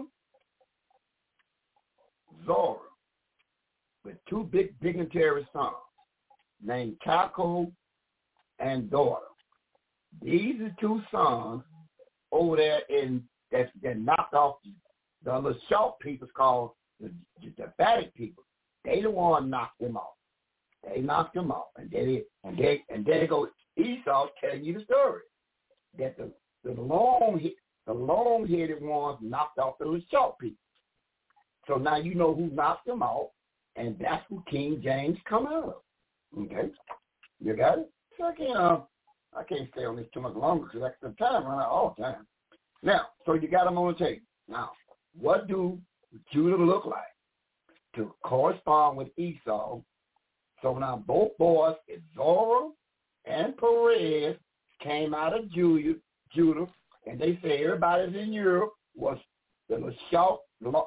Zora, with two big dignitary sons named Calco and Daughter. These are two sons over there that knocked off the little short people called the Japhetic people. They the one knocked them off. They knocked them off, and there go Esau telling you the story that the long-headed ones knocked off the little short people. So now you know who knocked them off, and that's who King James come out of. Okay, you got it. So I can't stay on this too much longer because the time run out all the time. Now, so you got them on the table. Now, what do Judah look like to correspond with Esau? So now both boys, Zora and Perez, came out of Judah, and they say everybody's in Europe was the short,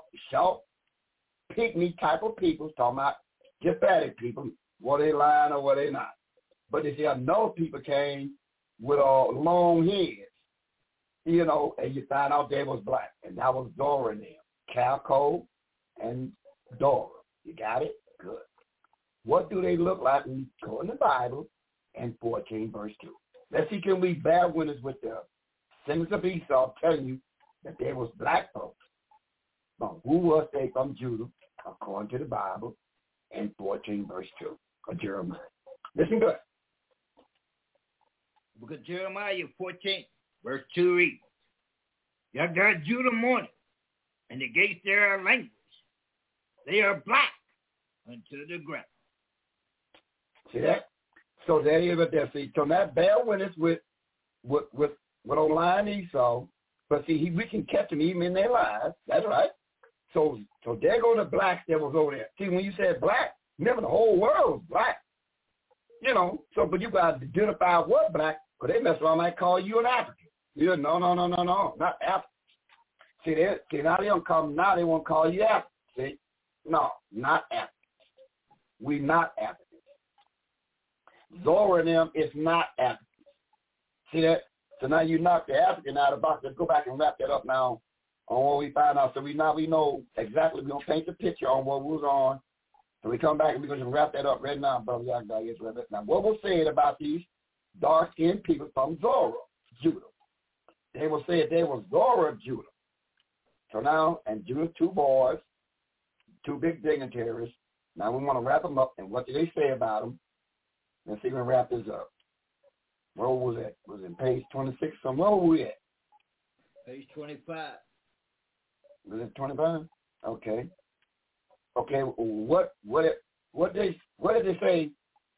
pygmy type of people, talking about Japhetic people, were they lying or were they not? But they say another people came with long heads, and you find out they was black, and that was Zora and them, Calco and Dora. You got it? Good. What do they look like when you go in the Bible and 14 verse 2? Let's see, can we bear witness with the descendants of Esau telling you that there was black folks? But who was they from Judah, according to the Bible, and 14 verse 2 of Jeremiah? Listen good. Book of Jeremiah 14, verse 2 reads, "Y'all got Judah mourning, and the gates there are language. They are black unto the ground." See that? So there you go there. See, so that bear witness with old lying Esau, but see, we can catch them even in their lives. That's right. So there go the blacks that was over there. See, when you said black, remember the whole world was black. So but you got to identify what black, because they mess around might call you an African. No, not African. See, now they don't come. Now they won't call you African. See, no, not African. We not Africans. Zora and them is not Africans. See that? So now you knock the African out of the box. Let's go back and wrap that up now on what we find out. So we know exactly. We're going to paint the picture on what we was on. So we come back and we're going to wrap that up right now, Brother Yagda. Now, what was said about these dark-skinned people from Zora, Judah? They will say they were Zora of Judah. So now, and Judah's two boys, two big dignitaries. Now we want to wrap them up. And what did they say about them? Let's see if we can wrap this up. Where was it? Was it page 26? So where were we at? Page 25. Was it 25? Okay. Okay. What did they say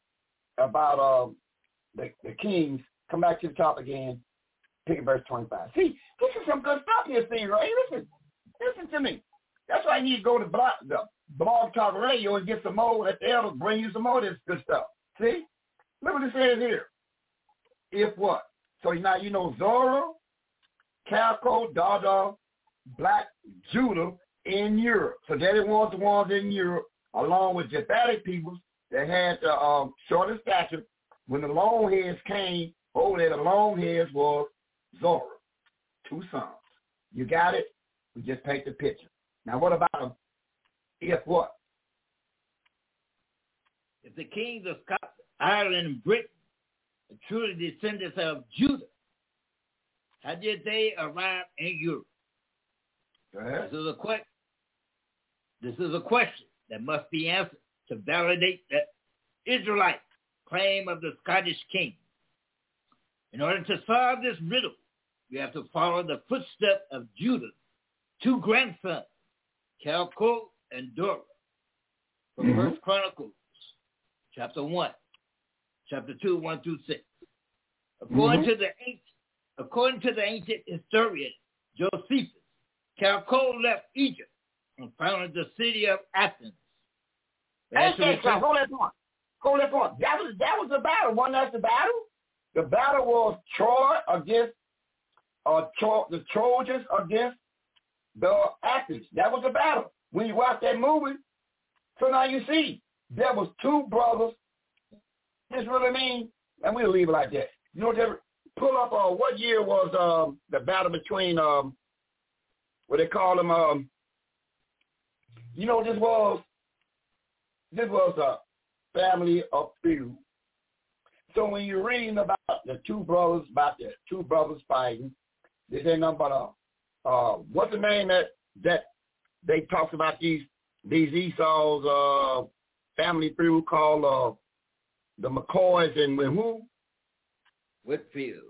about the kings? Come back to the top again. Pick at verse 25. See, this is some good stuff here, thing, right? Listen to me. That's why you need to go to the Blog Talk Radio and get some more. Let the elders bring you some more of this good stuff. See? Look what it says here. If what? So now you know Zora, Calco, Dada, Black, Judah in Europe. So they was the ones in Europe, along with Japhetic people that had the shorter stature. When the long heads came Over there, the long hairs was Zora, 2 sons. You got it? We just paint the picture. Now, what about if what? If the kings of Scotland, Ireland, and Britain are truly descendants of Judah, how did they arrive in Europe? This is a question that must be answered to validate the Israelite claim of the Scottish king. In order to solve this riddle, we have to follow the footsteps of Judah's 2 grandsons, Calcol and Dora, from 1 Chronicles, chapter 1, chapter 2, 1 through 6. According to the ancient historian Josephus, Calcol left Egypt and founded the city of Athens. Hold that point. That was the battle. Wasn't that the battle? The battle was Troy against the Trojans against the Athens. That was the battle. When you watch that movie, so now you see there was 2 brothers. This really mean, and we'll leave it like that. You know, they pull up what year was the battle between what they call them? You know, this was a family of feud. So when you're reading about the 2 brothers, fighting, this ain't nothing but what's the name that they talked about these Esau's family feud called the McCoys and who? Whitfield.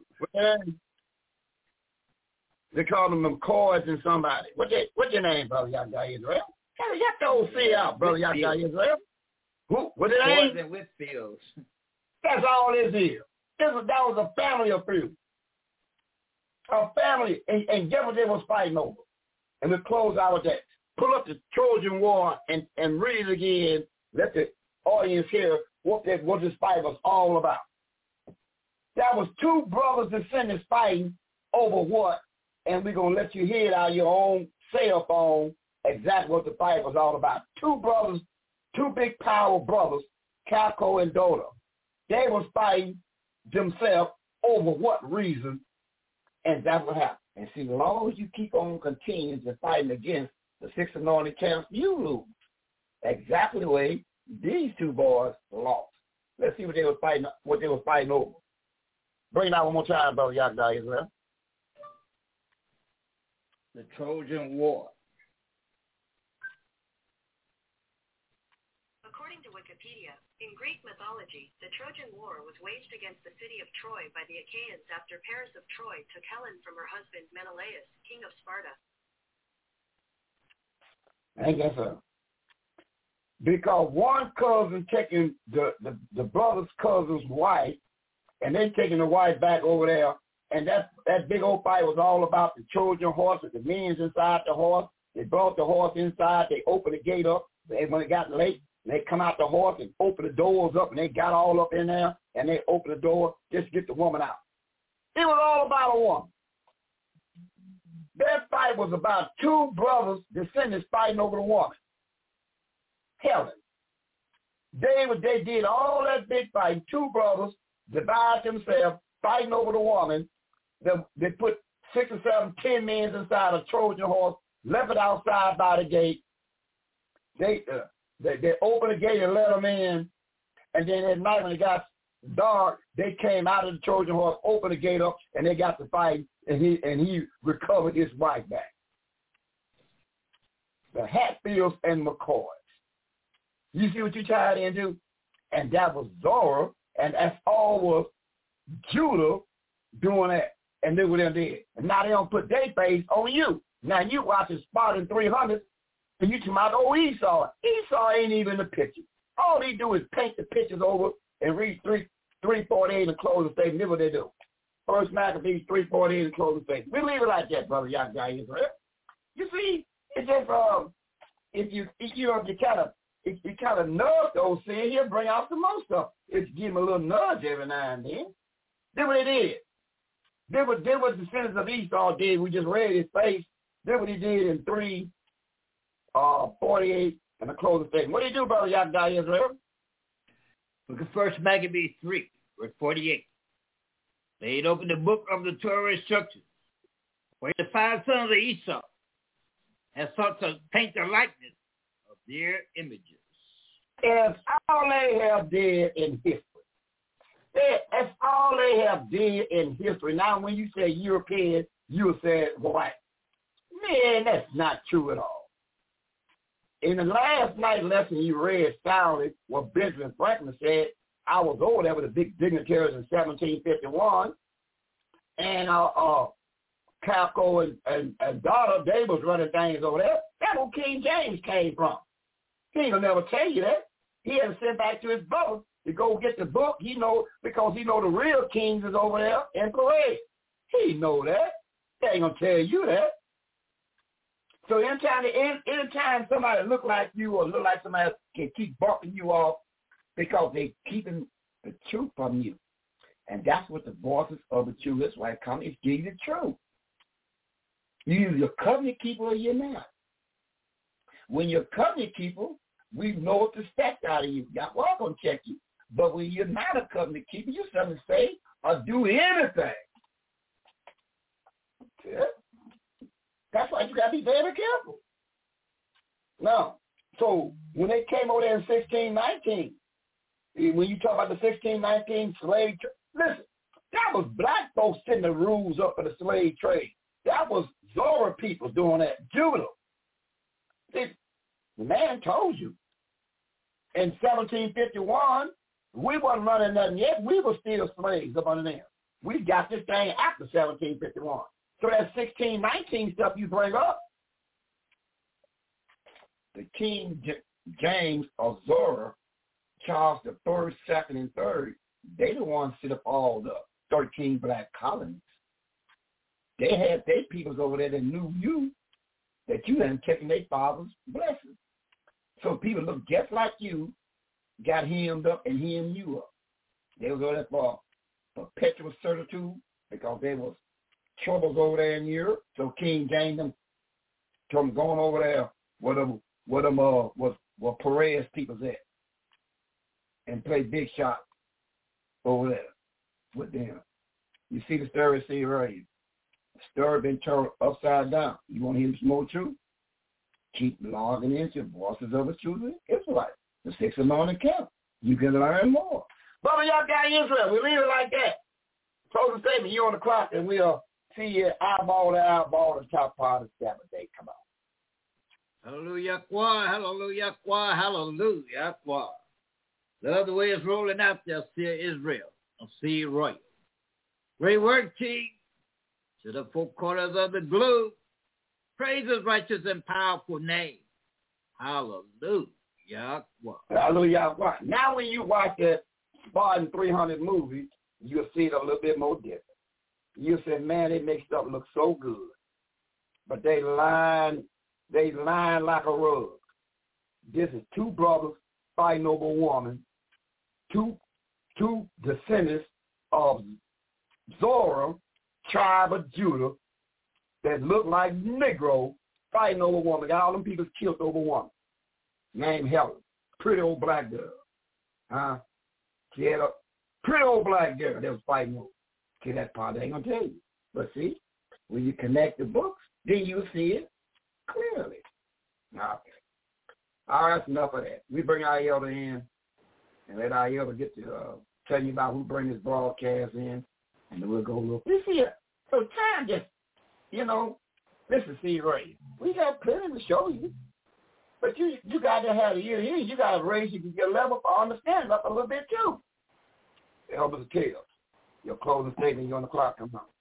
They call them McCoys and somebody. What's your name, Brother Yahya Israel? You got the old see out, Brother Yahya Israel. Who? What's their name? McCoys and Whitfields. That's all this is. That was a family of feud. A family, and guess what they was fighting over? And we'll close out with that. Pull up the Trojan War and read it again. Let the audience hear what this fight was all about. That was 2 brothers descendants fighting over what? And we're going to let you hear it out of your own cell phone exactly what the fight was all about. 2 brothers, 2 big power brothers, Calco and Dora. They was fighting themselves over what reason, and that's what happened. And see, as long as you keep on continuing to fighting against the 6 anointed camps, you lose. Exactly the way these 2 boys lost. Let's see what they were fighting over. Bring it out one more time, Brother Yahya Israel. The Trojan War. According to Wikipedia, in Greek mythology, the Trojan War was waged against the city of Troy by the Achaeans after Paris of Troy took Helen from her husband Menelaus, king of Sparta. I guess so. Because one cousin taking the brother's cousin's wife, and they taking the wife back over there, and that big old fight was all about the Trojan horse with the men inside the horse. They brought the horse inside. They opened the gate up. When it got late, they come out the horse and open the doors up, and they got all up in there, and they opened the door just to get the woman out. It was all about a woman. That fight was about 2 brothers, descendants, fighting over the woman. Helen. They did all that big fight. 2 brothers divided themselves, fighting over the woman. They put 6 or 7, 10 men inside a Trojan horse, left it outside by the gate. They opened the gate and let them in. And then at night when it got dark, they came out of the Trojan horse, opened the gate up, and they got to fight, and he recovered his wife back. The Hatfields and McCoys. You see what you tied into? And that was Zora, and that's all was Judah doing that. And look what they did. And now they don't put their face on you. Now you watching Spartan 300, and you talking about, oh, Esau. Esau ain't even the picture. All he do is paint the pictures over and read 348 and close the statement. This is what they do. First Maccabees 348 and close the statement. We leave it like that, Brother Yahya Israel. You see, it's just if you kind of nudge those things, he'll bring out some more stuff. It's give him a little nudge every now and then. That's what it is. Did what the descendants of Esau did. We just read his face. Did what he did in 3:48 and the closing statement. What did he do, Brother Yahya Israel? Look at First Maccabees 3, verse 48. laid open the book of the Torah instructions, where the 5 sons of Esau had sought to paint the likeness of their images. That's all they have did in history. That's all they have did in history. Now, when you say European, you say white. Man, that's not true at all. In the last night lesson you read, sounded what Benjamin Franklin said. I was over there with the big dignitaries in 1751, and Calco and Daughter, they was running things over there. That's where King James came from. He ain't gonna never tell you that. He had to send back to his brother to go get the book. He know, because he know the real kings is over there in Perez. He know that. They ain't gonna tell you that. So anytime somebody look like you or look like somebody can keep bumping you off because they keeping the truth from you. And that's what the voices of the truth is. Why come is give you the truth. You either a covenant keeper or you're not. When you're a covenant keeper, we know what to expect out of you. God, well, I'm going to check you. But when you're not a covenant keeper, you something to say or do anything. Yeah. That's why you got to be very careful. Now, so when they came over there in 1619, when you talk about the 1619 slave trade, listen, that was black folks setting the rules up for the slave trade. That was Zora people doing that. Judah. The man told you. In 1751, we wasn't running nothing yet. We were still slaves up under them. We got this thing after 1751. So that 1619 stuff you bring up, the King James of Zora, Charles the First, Second, and Third, they the ones set up all the 13 black colonies. They had their peoples over there that knew you, that you hadn't taken their father's blessings. So people look just like you, got hemmed up and hemmed you up. They was over there for perpetual servitude because there was troubles over there in Europe. So King James told them going over there where Perez people's at and play big shots over there with them. You see the story, see right here. The story been turned upside down. You want to hear some more truth? Keep logging into Voices of the Truth Israelites. The 6 anointed camp. You can learn more. Brother, y'all got Israel. We leave it like that. Closing statement, you on the clock, and we'll see you eyeball to eyeball the top part of the Sabbath day. Come on. Hallelujah, hallelujah, hallelujah. Love the way it's rolling out there, Seer Israel. I'll see you royal. Great work, Chief. To the 4 corners of the globe. Praise his righteous and powerful name. Hallelujah. Hallelujah. Now when you watch that Spartan 300 movie, you'll see it a little bit more different. You'll say, man, it makes stuff look so good. But they line like a rug. This is 2 brothers fighting over a woman, two descendants of Zora, tribe of Judah, that look like Negro fighting over a woman. Got all them people killed over a woman named Helen. Pretty old black girl. She had a pretty old black girl that was fighting over. Okay, that part I ain't going to tell you. But see, when you connect the books, then you'll see it clearly. Okay. All right, that's enough of that. We bring our elder in and let our elder get to tell you about who bring his broadcast in, and then we'll go look. You see it. So time just, listen, see, Ray, we got plenty to show you. But you got to have the ear here. You got to raise your level for understanding up a little bit, too. Elder Tails, your closing statement, you're on the clock. Come on.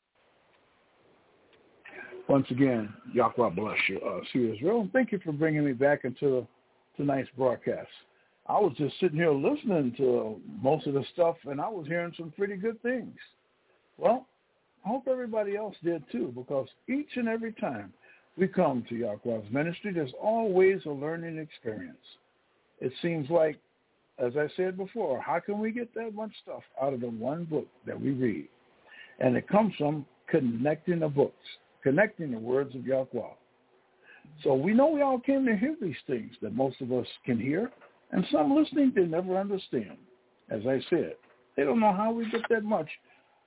Once again, Yahweh bless you, Seer Israel, and thank you for bringing me back into tonight's broadcast. I was just sitting here listening to most of the stuff, and I was hearing some pretty good things. Well, I hope everybody else did too, because each and every time we come to Yahweh's ministry, there's always a learning experience. It seems like, as I said before, how can we get that much stuff out of the one book that we read? And it comes from connecting the books, connecting the words of Yahweh. So we know we all came to hear these things that most of us can hear, and some listening they never understand. As I said, they don't know how we get that much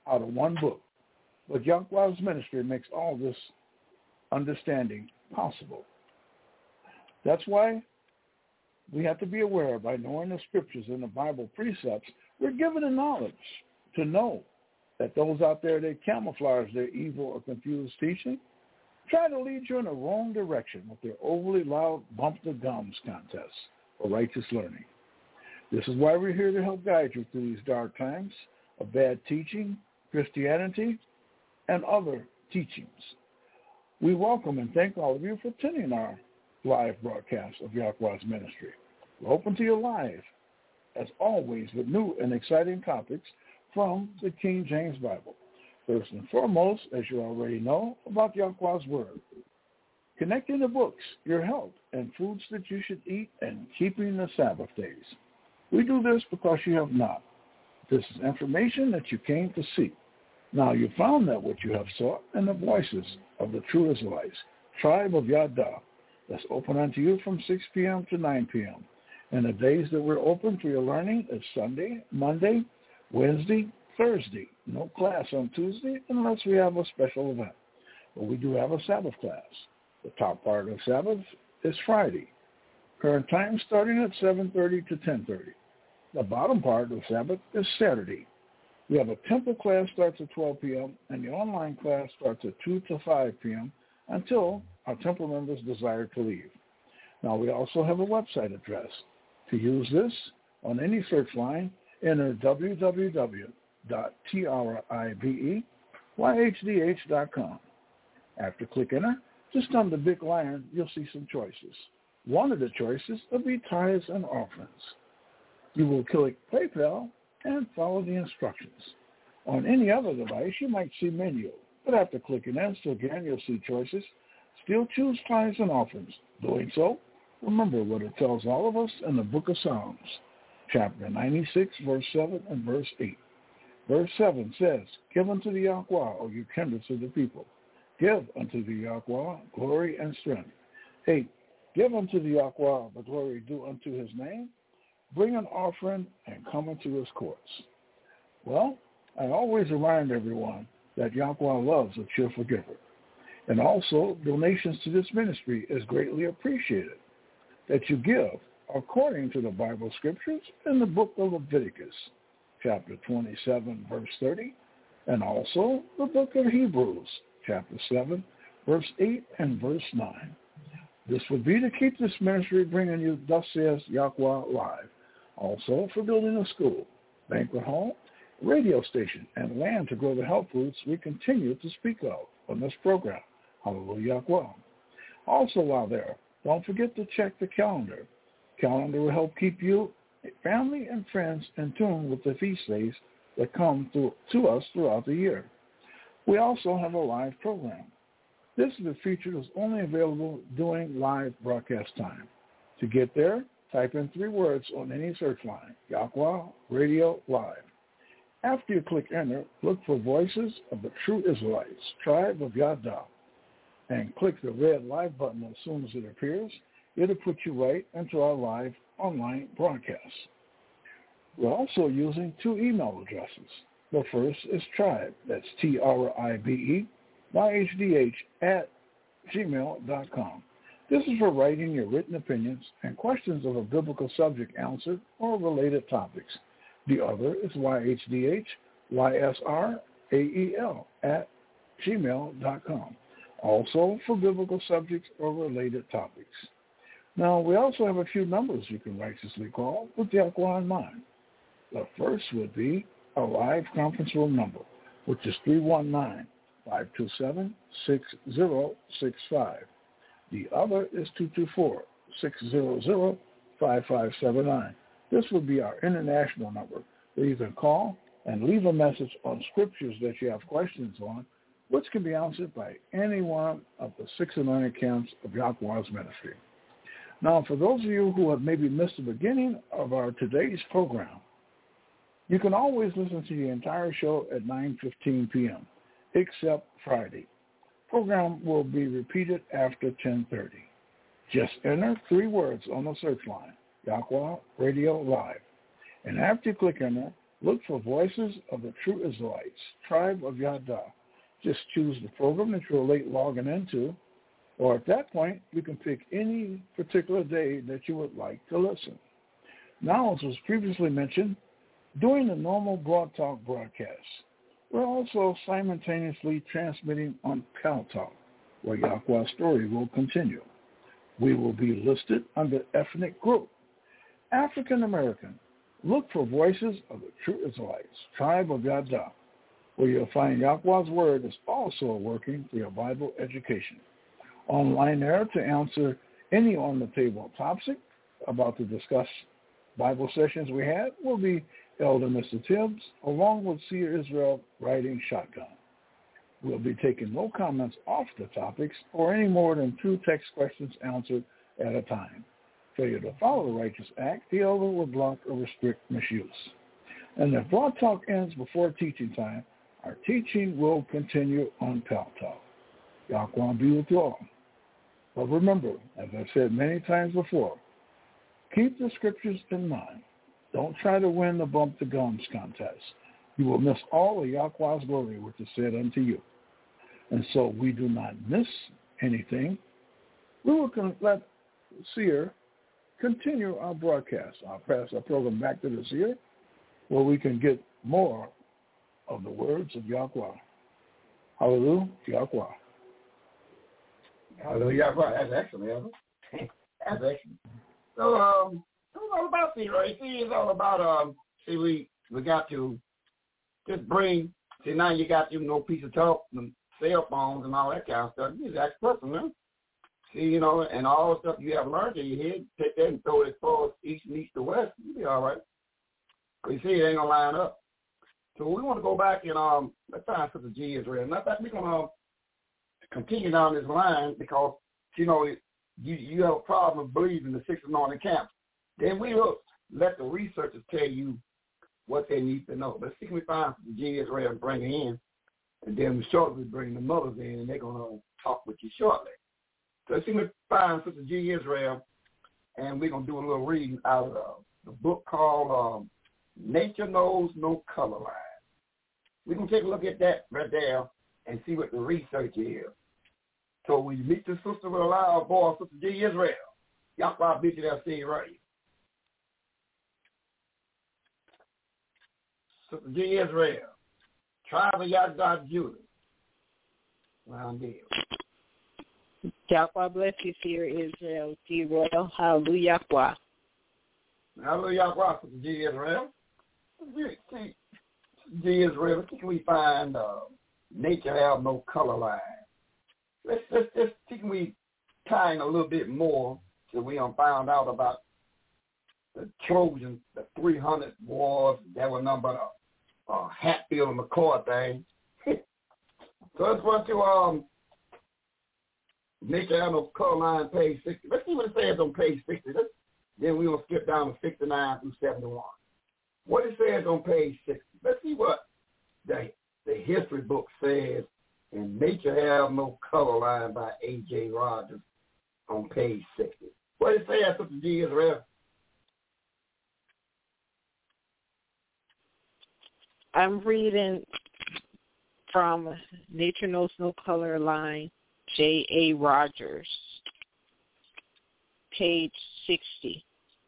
out of one book. But Yahweh's ministry makes all this understanding possible. That's why we have to be aware by knowing the scriptures and the Bible precepts, we're given the knowledge to know that those out there that camouflage their evil or confused teaching try to lead you in the wrong direction with their overly loud bump the gums contests for righteous learning. This is why we're here to help guide you through these dark times of bad teaching, Christianity, and other teachings. We welcome and thank all of you for attending our live broadcast of Yahweh's ministry. We're open to your live, as always, with new and exciting topics from the King James Bible. First and foremost, as you already know, about Yahweh's Word. Connecting the books, your health, and foods that you should eat, and keeping the Sabbath days. We do this because you have not. This is information that you came to seek. Now you found that which you have sought in the voices of the true Israelites, tribe of Yada, that's open unto you from 6 p.m. to 9 p.m. And the days that we're open for your learning is Sunday, Monday, Wednesday, Thursday. No class on Tuesday unless we have a special event. But we do have a Sabbath class. The top part of Sabbath is Friday. Current time starting at 7:30 to 10:30. The bottom part of Sabbath is Saturday. We have a temple class starts at 12 p.m. and the online class starts at 2 to 5 p.m. until our temple members desire to leave. Now we also have a website address. To use this on any search line, enter www.tribeYhdh.com. After click enter, just on the big lion, you'll see some choices. One of the choices will be tithes and offerings. You will click PayPal and follow the instructions. On any other device, you might see menu, but after clicking enter again, you'll see choices. Still choose tithes and offerings. Doing so, remember what it tells all of us in the book of Psalms, chapter 96, verse 7 and verse 8. Verse 7 says, Give unto the Yahweh, O you kindreds of the people. Give unto the Yahweh glory and strength. 8. Give unto the Yahweh the glory due unto his name. Bring an offering and come into his courts. Well, I always remind everyone that Yahweh loves a cheerful giver. And also, donations to this ministry is greatly appreciated. That you give according to the Bible scriptures in the book of Leviticus, chapter 27, verse 30, and also the book of Hebrews, chapter 7, verse 8 and verse 9. This would be to keep this ministry bringing you Thus Says Yahweh live. Also for building a school, banquet hall, radio station, and land to grow the health foods we continue to speak of on this program. Hallelujah Yahweh. Also while there, don't forget to check the calendar. Calendar will help keep you, family, and friends in tune with the feast days that come to us throughout the year. We also have a live program. This is a feature that's only available during live broadcast time. To get there, type in 3 words on any search line, Yahweh Radio Live. After you click enter, look for Voices of the True Israelites, Tribe of Yada, and click the red live button as soon as it appears. It'll put you right into our live online broadcast. We're also using 2 email addresses. The first is tribe, that's TRIBE, YHDH@gmail.com. This is for writing your written opinions and questions of a biblical subject answered or related topics. The other is YHDHYSRAEL@gmail.com, also for biblical subjects or related topics. Now, we also have a few numbers you can righteously call with Yahweh in mind. The first would be a live conference room number, which is 319-527-6065. The other is 224-600-5579. This would be our international number, where you can call and leave a message on scriptures that you have questions on, which can be answered by any one of the 6 anointed camps of Yahweh's ministry. Now, for those of you who have maybe missed the beginning of our today's program, you can always listen to the entire show at 9:15 p.m., except Friday. Program will be repeated after 10:30. Just enter 3 words on the search line, Yahweh Radio Live. And after you click enter, Look for Voices of the True Israelites, Tribe of Yada. Just choose the program that you're late logging into, or at that point, you can pick any particular day that you would like to listen. Now, as was previously mentioned, during the normal Broad Talk broadcast, we're also simultaneously transmitting on Pal Talk, where Yahweh's story will continue. We will be listed under ethnic group, African American. Look for Voices of the True Israelites, Tribe of Yada, where you'll find Yahweh's Word is also working for your Bible education. Online there to answer any on-the-table topic about to discuss Bible sessions we had will be Elder Mr. Tibbs, along with Seer Israel riding shotgun. We'll be taking no comments off the topics or any more than 2 text questions answered at a time. Failure to follow the righteous act, the elder will block or restrict misuse. And if Broad Talk ends before teaching time, our teaching will continue on Pal Talk. Yahweh be with you all. But remember, as I've said many times before, keep the scriptures in mind. Don't try to win the bump the gums contest. You will miss all of Yahweh's glory which is said unto you. And so we do not miss anything. We will let Seer continue our broadcast. I'll pass our program back to the Seer where we can get more of the words of Yahweh. Hallelujah, Yahweh. Hallelujah, that's excellent, Elder. That's excellent. So, it's all about Seer, right? See, it's all about, we got to just bring, now you got, piece of talk, and cell phones and all that kind of stuff. You just ask a person, man. See, and all the stuff you have learned in your head, take that and throw it as far as east and east to west. You'll be all right. Because you see, it ain't going to line up. So we want to go back and let's find Sister G. Israel. Matter of fact, we're going to continue down this line because, you have a problem of believing the 6 anointed camps. Then we will let the researchers tell you what they need to know. Let's see if we find Sister G. Israel and bring her in. And then we shortly bring the mothers in, and they're going to talk with you shortly. So let's see if we find Sister G. Israel, and we're going to do a little reading out of the book called Nature Knows No Color Line. We're going to take a look at that right there and see what the research is. So when you meet the sister with a loud voice, Sister G. Israel, Yahweh beat you there, see you right. Sister G. Israel, Tribe of Yahweh Judah. Round deal. Yahweh bless you, Seer Israel, G. Royal. Hallelujah. Hallelujah, Sister G. Israel. G. Israel, can we find nature have no color line? Let's see, can we tie in a little bit more so we found out about the Trojans, the 300 wars that were numbered Hatfield and McCoy thing. So let's run to nature have no color line, page 60. Let's see what it says on page 60. Then we will skip down to 69 through 71. What it says on page 60. Let's see what the history book says in Nature Have No Color Line by A.J. Rogers on page 60. What it says, Sister G. Israel? I'm reading from Nature Knows No Color Line, J.A. Rogers, page 60.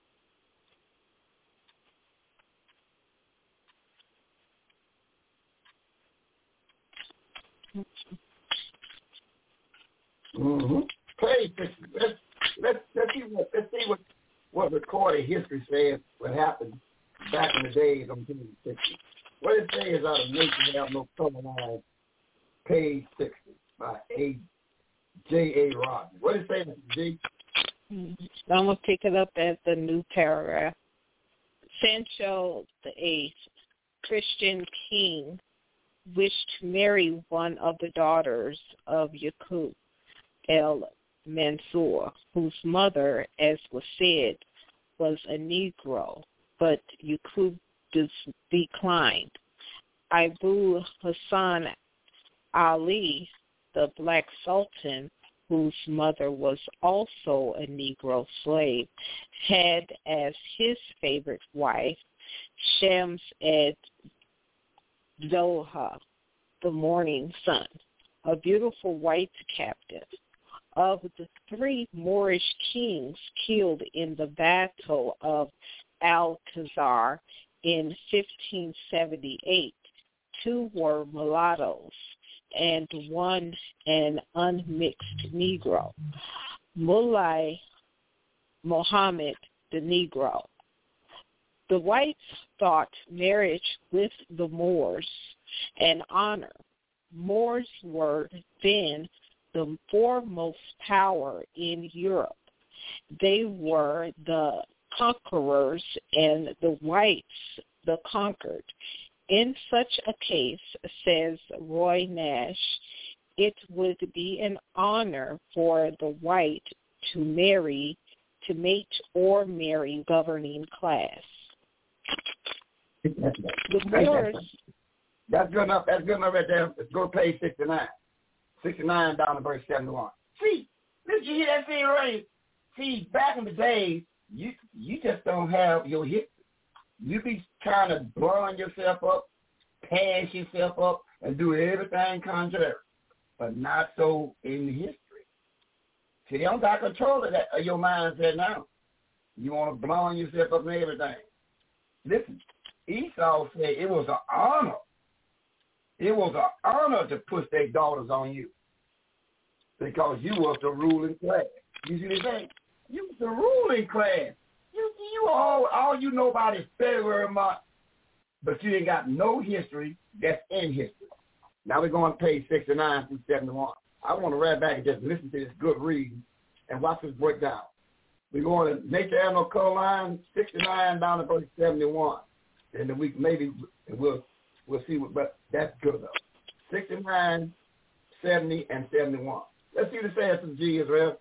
Mm-hmm. Page 60. Let's see what recorded history says what happened back in the days on page 60. What it says out of Nature Have No Color Line, page 60 by J.A. Rogers. What it says, G? I'm going to pick it up at the new paragraph. Sancho VIII, Christian king, wished to marry one of the daughters of Yaqub el-Mansur, whose mother, as was said, was a Negro, but Yaqub declined. Abu Hassan Ali, the black sultan, whose mother was also a Negro slave, had as his favorite wife Shams-ed-Doha, the morning sun, a beautiful white captive. Of the 3 Moorish kings killed in the Battle of Alcazar in 1578, 2 were mulattoes and 1 an unmixed Negro, Mulai Muhammad the Negro. The whites thought marriage with the Moors an honor. Moors were then the foremost power in Europe. They were the conquerors and the whites the conquered. In such a case, says Roy Nash, it would be an honor for the white to mate or marry governing class. The Moors. That's good enough. That's good enough right there. Let's go to page 69. 69 down to verse 71. See, did you hear that thing right? See, back in the day, you just don't have your history. You be trying to blowing yourself up, pass yourself up, and do everything contrary, but not so in history. See, they don't got control of that of your mindset now. You want to blow yourself up and everything. Listen, Esau said it was an honor. It was an honor to push their daughters on you because you was the ruling class. You see what I'm saying? You was the ruling class. You all you know about is February month, but you ain't got no history that's in history. Now we're going to page 69 through 71. I want to read back and just listen to this good reading and watch this breakdown. We're going to Nature Animal Color Line 69 down to verse 71. And then we'll see what, but that's good enough. 69, 70, and 71. Let's see the says of G. Israel.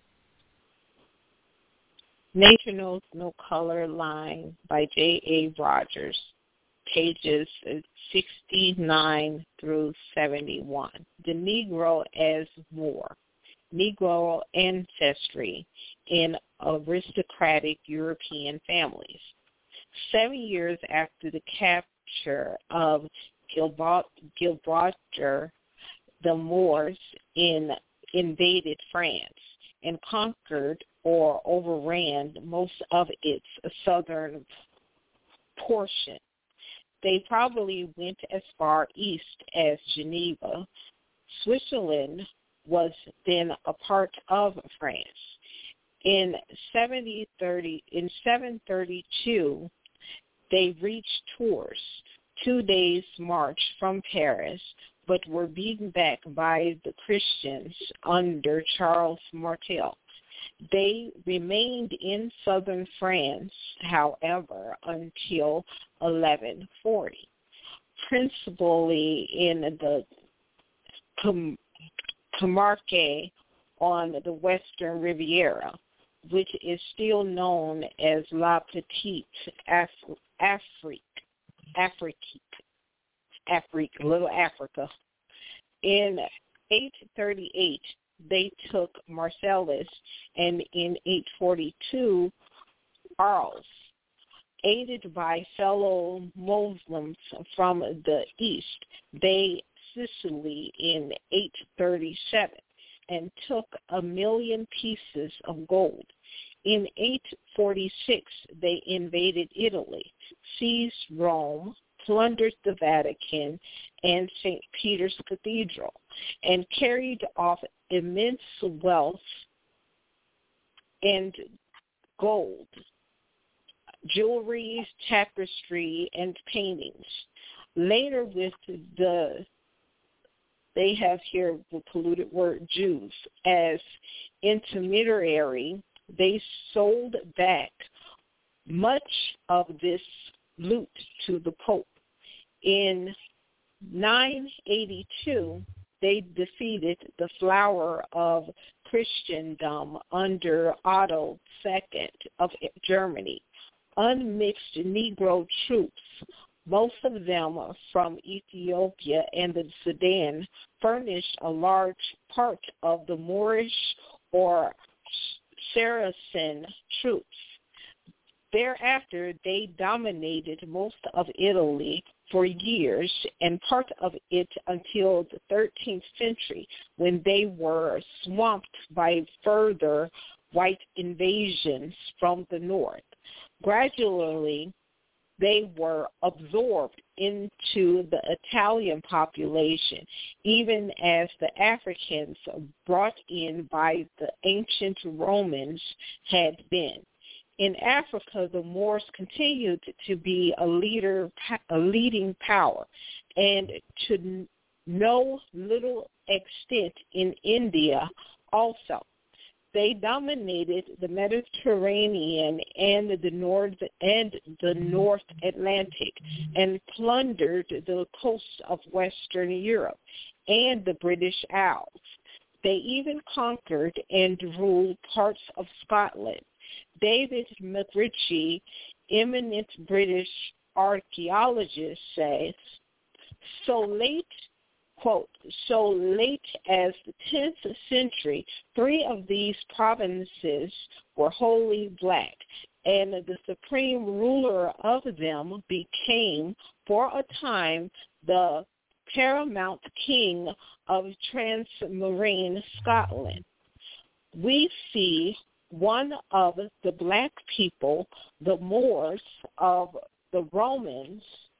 Nature Knows No Color Line by J.A. Rogers, pages 69 through 71. The Negro as Moor. Negro ancestry in aristocratic European families. 7 years after the capture of Gibraltar, the Moors invaded France and conquered or overran most of its southern portion. They probably went as far east as Geneva. Switzerland was then a part of France. In 732, they reached Tours, 2 days' march from Paris, but were beaten back by the Christians under Charles Martel. They remained in southern France, however, until 1140, principally in the Camargue on the western Riviera, which is still known as La Petite Afrique, Little Africa. In 838, they took Marseilles, and in 842, Arles. Aided by fellow Muslims from the east, they Sicily in 837 and took 1,000,000 pieces of gold. In 846, they invaded Italy, seized Rome, plundered the Vatican and St. Peter's Cathedral, and carried off immense wealth and gold, jewelry, tapestry, and paintings. Later, they have here the polluted word Jews as intermediary. They sold back much of this loot to the Pope. In 982, they defeated the flower of Christendom under Otto II of Germany. Unmixed Negro troops, most of them from Ethiopia and the Sudan, furnished a large part of the Moorish or Saracen troops. Thereafter, they dominated most of Italy for years and part of it until the 13th century, when they were swamped by further white invasions from the north. Gradually, they were absorbed into the Italian population, even as the Africans brought in by the ancient Romans had been. In Africa, the Moors continued to be a leading power, and to no little extent in India also. They dominated the Mediterranean and the North Atlantic, and plundered the coast of Western Europe and the British Isles. They even conquered and ruled parts of Scotland. David McRitchie, eminent British archaeologist, says, so late as the 10th century, 3 of these provinces were wholly black, and the supreme ruler of them became, for a time, the paramount king of transmarine Scotland. We see one of the black people, the Moors of the Romans,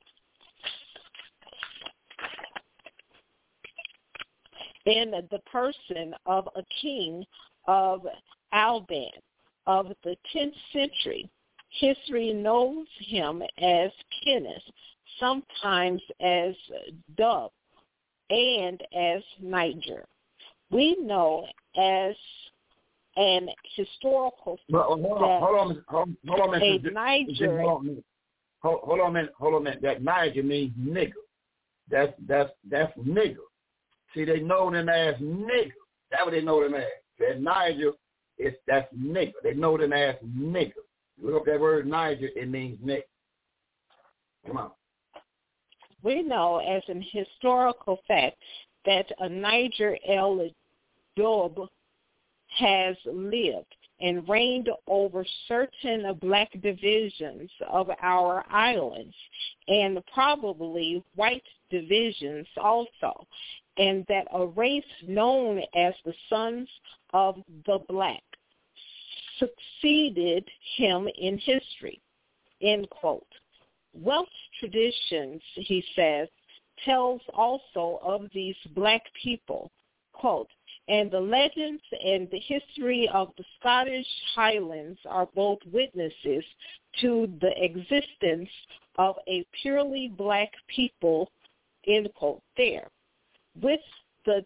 in the person of a king of Alban of the 10th century. History knows him as Kenneth, sometimes as Dub, and as Niger. We know as an historical hold on a minute. That Niger means nigger. That's nigger. See, they know them as nigger. That's what they know them as. That Niger, that's nigger. They know them as nigger. You look up that word Niger, it means nigger. Come on. We know as an historical fact that a Niger el-Dob has lived and reigned over certain black divisions of our islands, and probably white divisions also, and that a race known as the Sons of the Black succeeded him in history, end quote. Welsh traditions, he says, tells also of these black people, quote, and the legends and the history of the Scottish Highlands are both witnesses to the existence of a purely black people, end quote, there. With the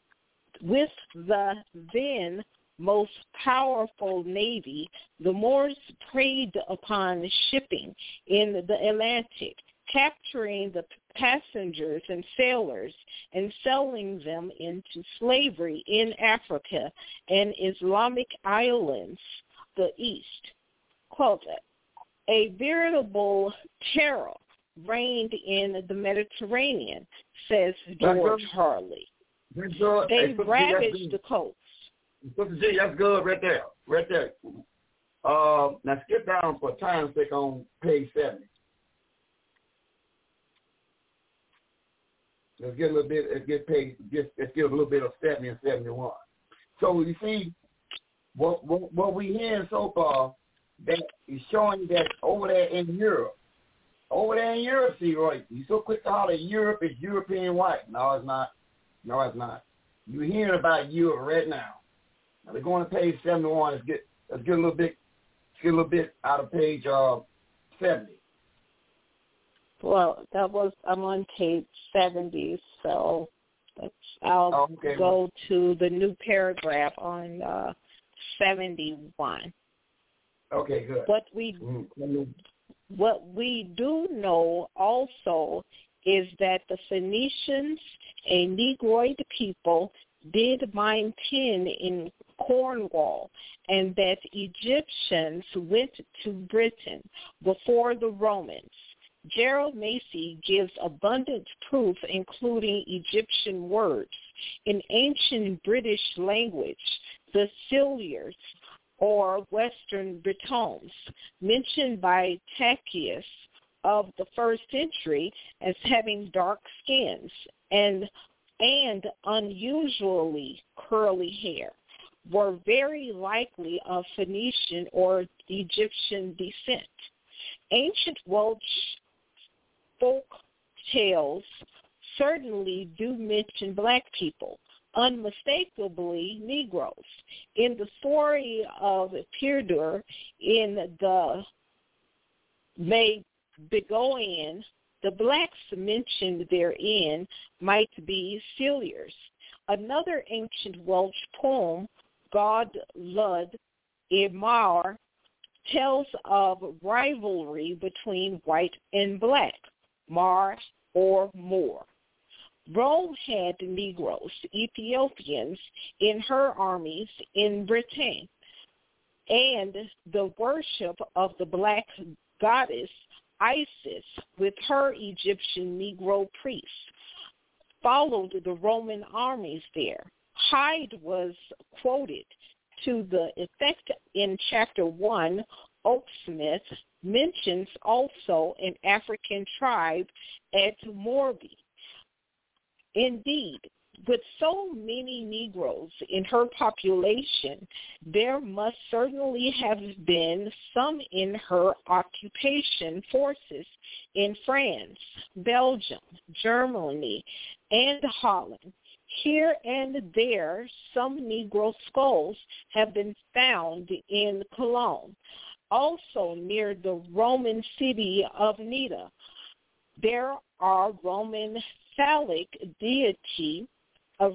then most powerful navy, the Moors preyed upon shipping in the Atlantic, capturing the passengers and sailors and selling them into slavery in Africa and Islamic islands, the East. Quote, a veritable terror reigned in the Mediterranean, says George Harley. They ravaged the coast. That's good right there. Now skip down for time's sake on page 70. Let's get a little bit. Let's get a little bit of 70 and 71. So you see, what we hearing so far that is showing that over there in Europe, see, right? You so quick to holler Europe is European white. No, it's not. You're hearing about Europe right now. Now we're going to page 71. Let's get a little bit out of page 70. Well, I'm on page 70, so I'll go to the new paragraph on 71. Okay, good. What we do know also is that the Phoenicians, a Negroid people, did mine tin in Cornwall, and that Egyptians went to Britain before the Romans. Gerald Macy gives abundant proof, including Egyptian words. In ancient British language, the Silures or Western Britons, mentioned by Tacitus of the 1st century as having dark skins and unusually curly hair, were very likely of Phoenician or Egyptian descent. Ancient Welsh folk tales certainly do mention black people, unmistakably Negroes. In the story of Peredur in the Begoian, the blacks mentioned therein might be Celiars. Another ancient Welsh poem, God Lud Imar, tells of rivalry between white and black, Mar or Moor. Rome had Negroes, Ethiopians, in her armies in Britain, and the worship of the black goddess Isis with her Egyptian Negro priests followed the Roman armies there. Hyde was quoted to the effect in chapter 1. Oaksmith mentions also an African tribe at Morby. Indeed, with so many Negroes in her population, there must certainly have been some in her occupation forces in France, Belgium, Germany, and Holland. Here and there, some Negro skulls have been found in Cologne. Also near the Roman city of Nida, there are Roman phallic deity. A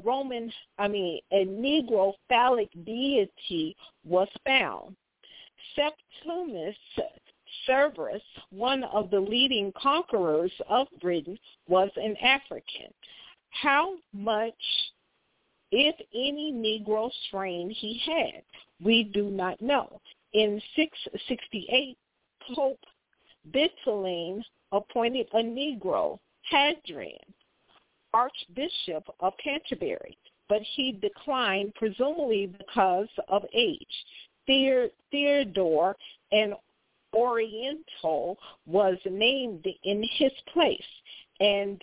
Negro phallic deity was found. Septimus Severus, one of the leading conquerors of Britain, was an African. How much, if any, Negro strain he had, we do not know. In 668, Pope Vitelline appointed a Negro, Hadrian, Archbishop of Canterbury, but he declined, presumably because of age. Theodore, an Oriental, was named in his place, and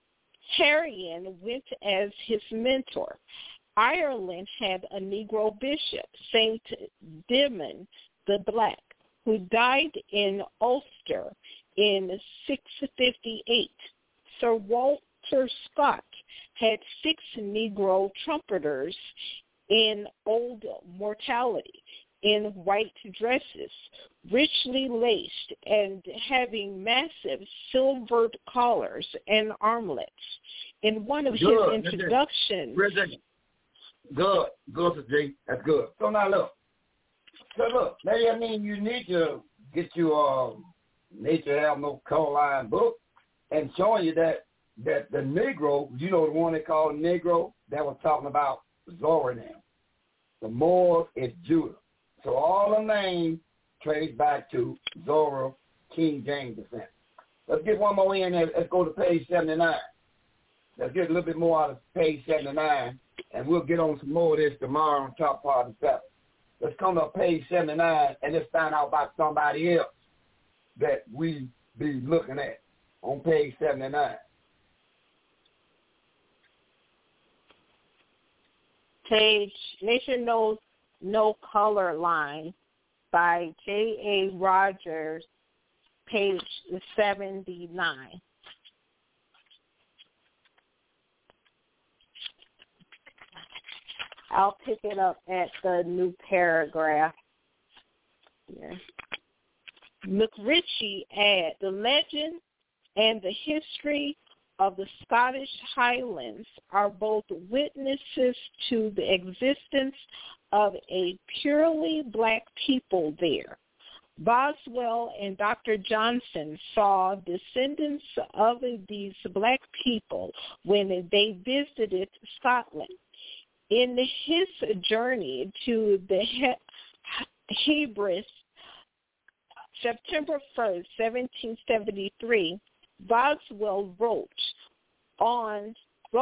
Harian went as his mentor. Ireland had a Negro bishop, Saint Dimon the Black, who died in Ulster in 658. Sir Walter Scott had 6 Negro trumpeters in Old Mortality, in white dresses, richly laced and having massive silvered collars and armlets. In one of his introductions... Good, Jay. That's good. So now look. Maybe you need to get your Nature Have No Color Line book and showing you that the Negro, the one they call Negro, that was talking about Zora now. The Moors is Judah. So all the names trace back to Zora, King James descent. Let's get one more in there. Let's go to page 79. Let's get a little bit more out of page 79, and we'll get on some more of this tomorrow on top part of the stuff. Let's come to page 79 and let's find out about somebody else that we be looking at on page 79. Page Nature Knows No Color Line by J.A. Rogers, page 79. I'll pick it up at the new paragraph. Yeah. McRitchie adds, the legend and the history of the Scottish Highlands are both witnesses to the existence of a purely black people there. Boswell and Dr. Johnson saw descendants of these black people when they visited Scotland. In his journey to the Hebrides, September 1st, 1773, Boswell wrote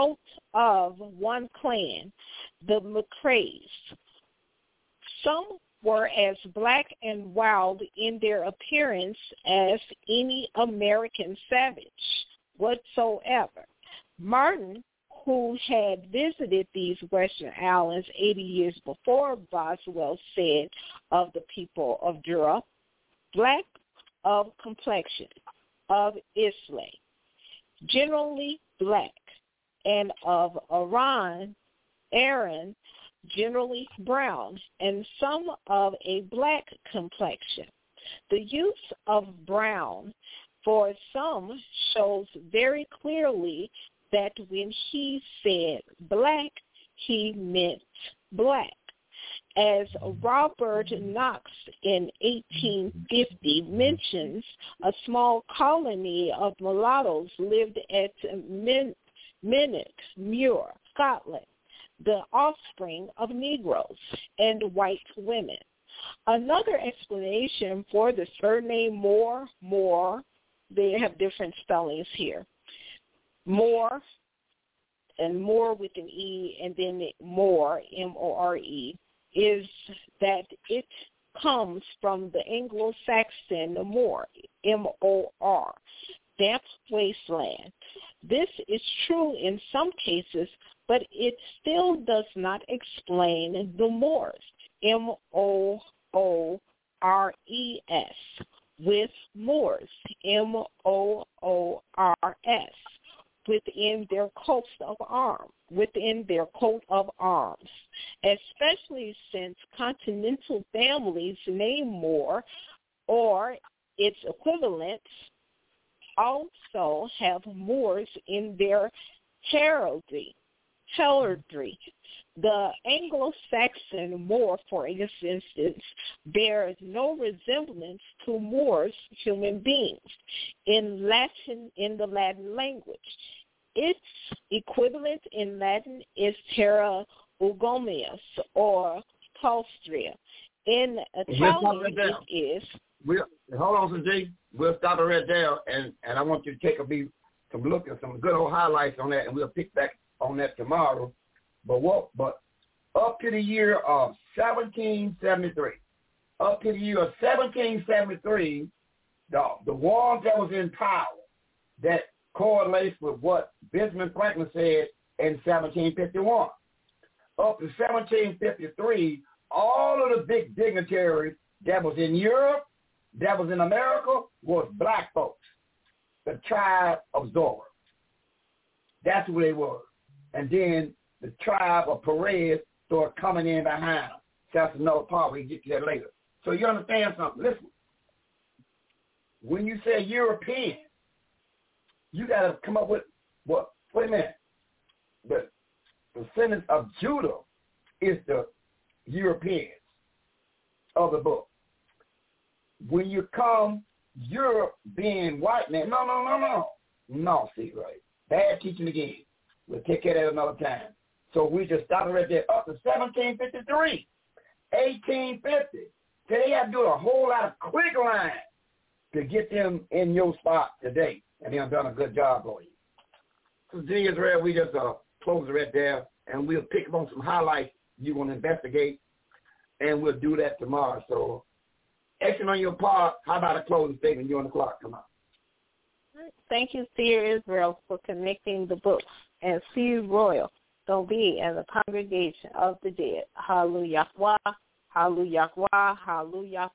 of one clan, the McCraes. Some were as black and wild in their appearance as any American savage whatsoever. Martin, who had visited these Western islands 80 years before Boswell, said of the people of Jura, black of complexion, of Islay, generally black, and of Aaron, generally brown, and some of a black complexion. The use of brown for some shows very clearly that when he said black, he meant black. As Robert Knox in 1850 mentions, a small colony of mulattoes lived at Minnock Muir, Scotland, the offspring of Negroes and white women. Another explanation for the surname Moore, they have different spellings here. Moore, and Moore with an E, and then More, M-O-R-E, is that it comes from the Anglo-Saxon moor, M-O-R, damp wasteland. This is true in some cases, but it still does not explain the Moors, M-O-O-R-E-S, with Moors, M-O-O-R-S, within their coat of arms, especially since continental families name Moor or its equivalents also have Moors in their heraldry. The Anglo-Saxon Moor, for instance, bears no resemblance to Moors, human beings, in the Latin language. Its equivalent in Latin is Terra Ugomius or Palstria. In Italian, it is. Hold on, Sister. We'll stop it right there, and I want you to take some look at some good old highlights on that, and we'll pick back on that tomorrow. But up to the year of 1773, the ones that was in power, that correlates with what Benjamin Franklin said in 1751. Up to 1753, all of the big dignitaries that was in Europe, that was in America, was black folks, the tribe of Zora. That's who they were. And then the tribe of Perez started coming in behind them. That's another part. We can get to that later. So you understand something. Listen. When you say European, you got to come up with what? Wait a minute. The descendants of Judah is the Europeans of the book. When you come Europe being white man, no, see, right. Bad teaching again. We'll take care of that another time. So we just started right there up to 1753, 1850. So they have to do a whole lot of quick lines to get them in your spot today. And they have done a good job for you. So G Israel, we just close it right there, and we'll pick up on some highlights you want to investigate, and we'll do that tomorrow. So action on your part. How about a closing statement? You're on the clock. Come on. Thank you, Seer Israel, for connecting the books, and Seer Royal, don't be in the congregation of the dead. Hallelujah, hallelujah, hallelujah.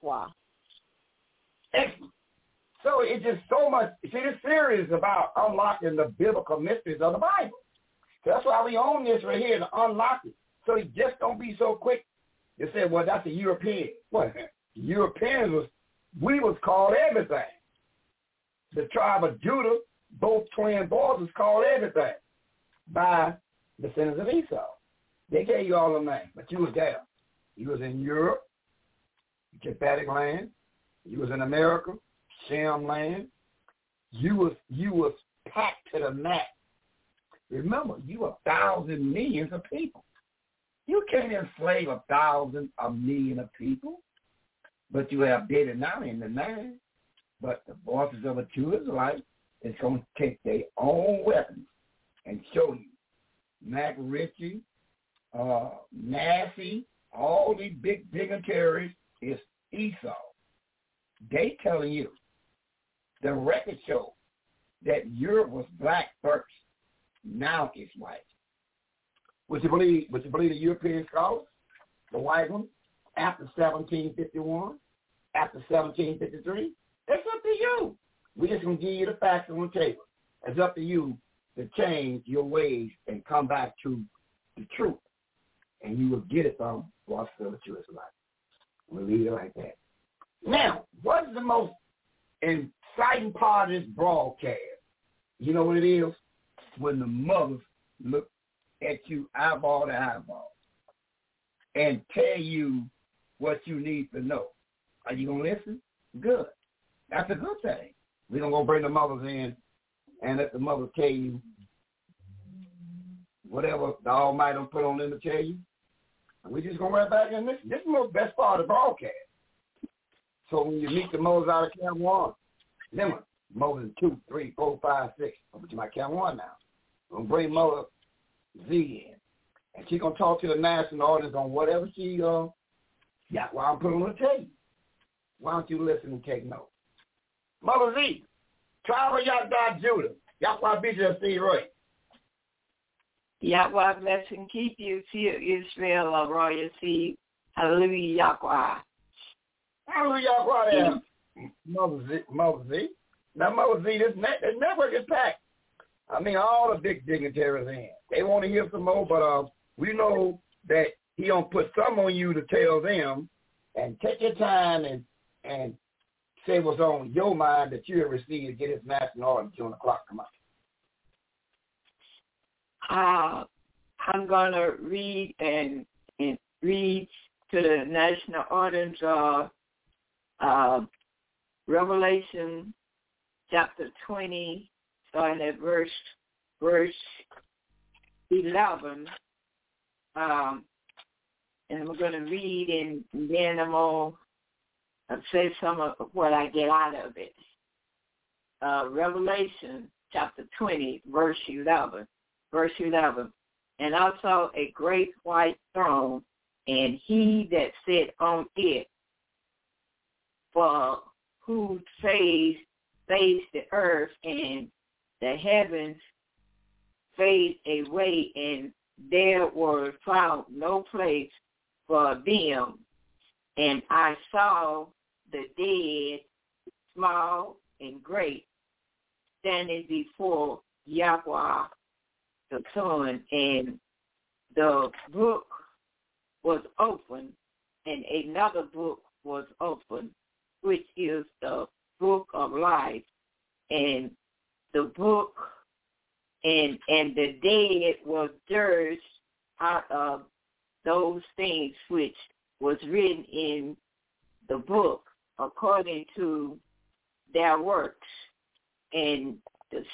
Excellent. So it's just so much. See, this series is about unlocking the biblical mysteries of the Bible. So that's why we own this right here, to unlock it. So you just don't be so quick. You say, well, that's a European. What? Europeans we was called everything. The tribe of Judah, both twin boys, was called everything by the descendants of Esau. They gave you all the names, but you was there. You was in Europe, Japhetic land. You was in America, Shem land. You was packed to the max. Remember, you 1,000 millions of people. You can't enslave 1,000 million of people, but you have data now in the 9. But the voices of a true Israelite is going to take their own weapons and show you. Mac Ritchie, Massey, all these big dignitaries is Esau. They telling you, the record shows that Europe was black first. Now it's white. Would you believe the European scholars, the white ones, after 1751, after 1753? It's up to you. We're just going to give you the facts on the table. It's up to you to change your ways and come back to the truth. And you will get it from what's still the truth of life. We'll leave it like that. Now, what is the most exciting part of this broadcast? You know what it is? When the mothers look at you eyeball to eyeball and tell you what you need to know. Are you going to listen? Good. That's a good thing. We're going to go bring the mothers in and let the mothers tell you whatever the Almighty don't put on them to tell you. And we're just going right back in this. This is the best part of the broadcast. So when you meet the mothers out of Camp 1, remember, Mother 2, 3, 4, 5, 6. I'm going to my Camp 1 now. I'm going to bring Mother Z in. And she's going to talk to the national audience on whatever she got while I'm putting on the table. Why don't you listen and take notes? Mother Z, Tribe of Yahweh Judah, Yahweh BJC Roy. Yahweh bless and keep you, fear Israel of royal seed. Hallelujah, Yahweh. Hallelujah, Yahweh. Mother Z. Now, Mother Z, this network is packed. I mean, all the big dignitaries in. They want to hear some more, but we know that he don't put some on you to tell them. And take your time and say what's on your mind that you have received to get his national order until the clock come out. I'm going to read and read to the national audience Revelation chapter 20, starting at verse 11. And we're going to read and then I'm going to say some of what I get out of it. Revelation chapter 20, verse 11. And I saw a great white throne, and he that sat on it, for whose face faced the earth, and the heavens fade away, and there was found no place for them. And I saw the dead, small and great, standing before Yahweh the Son, and the book was open, and another book was open, which is the book of life. And the book and the dead was judged out of those things which was written in the book according to their works. And the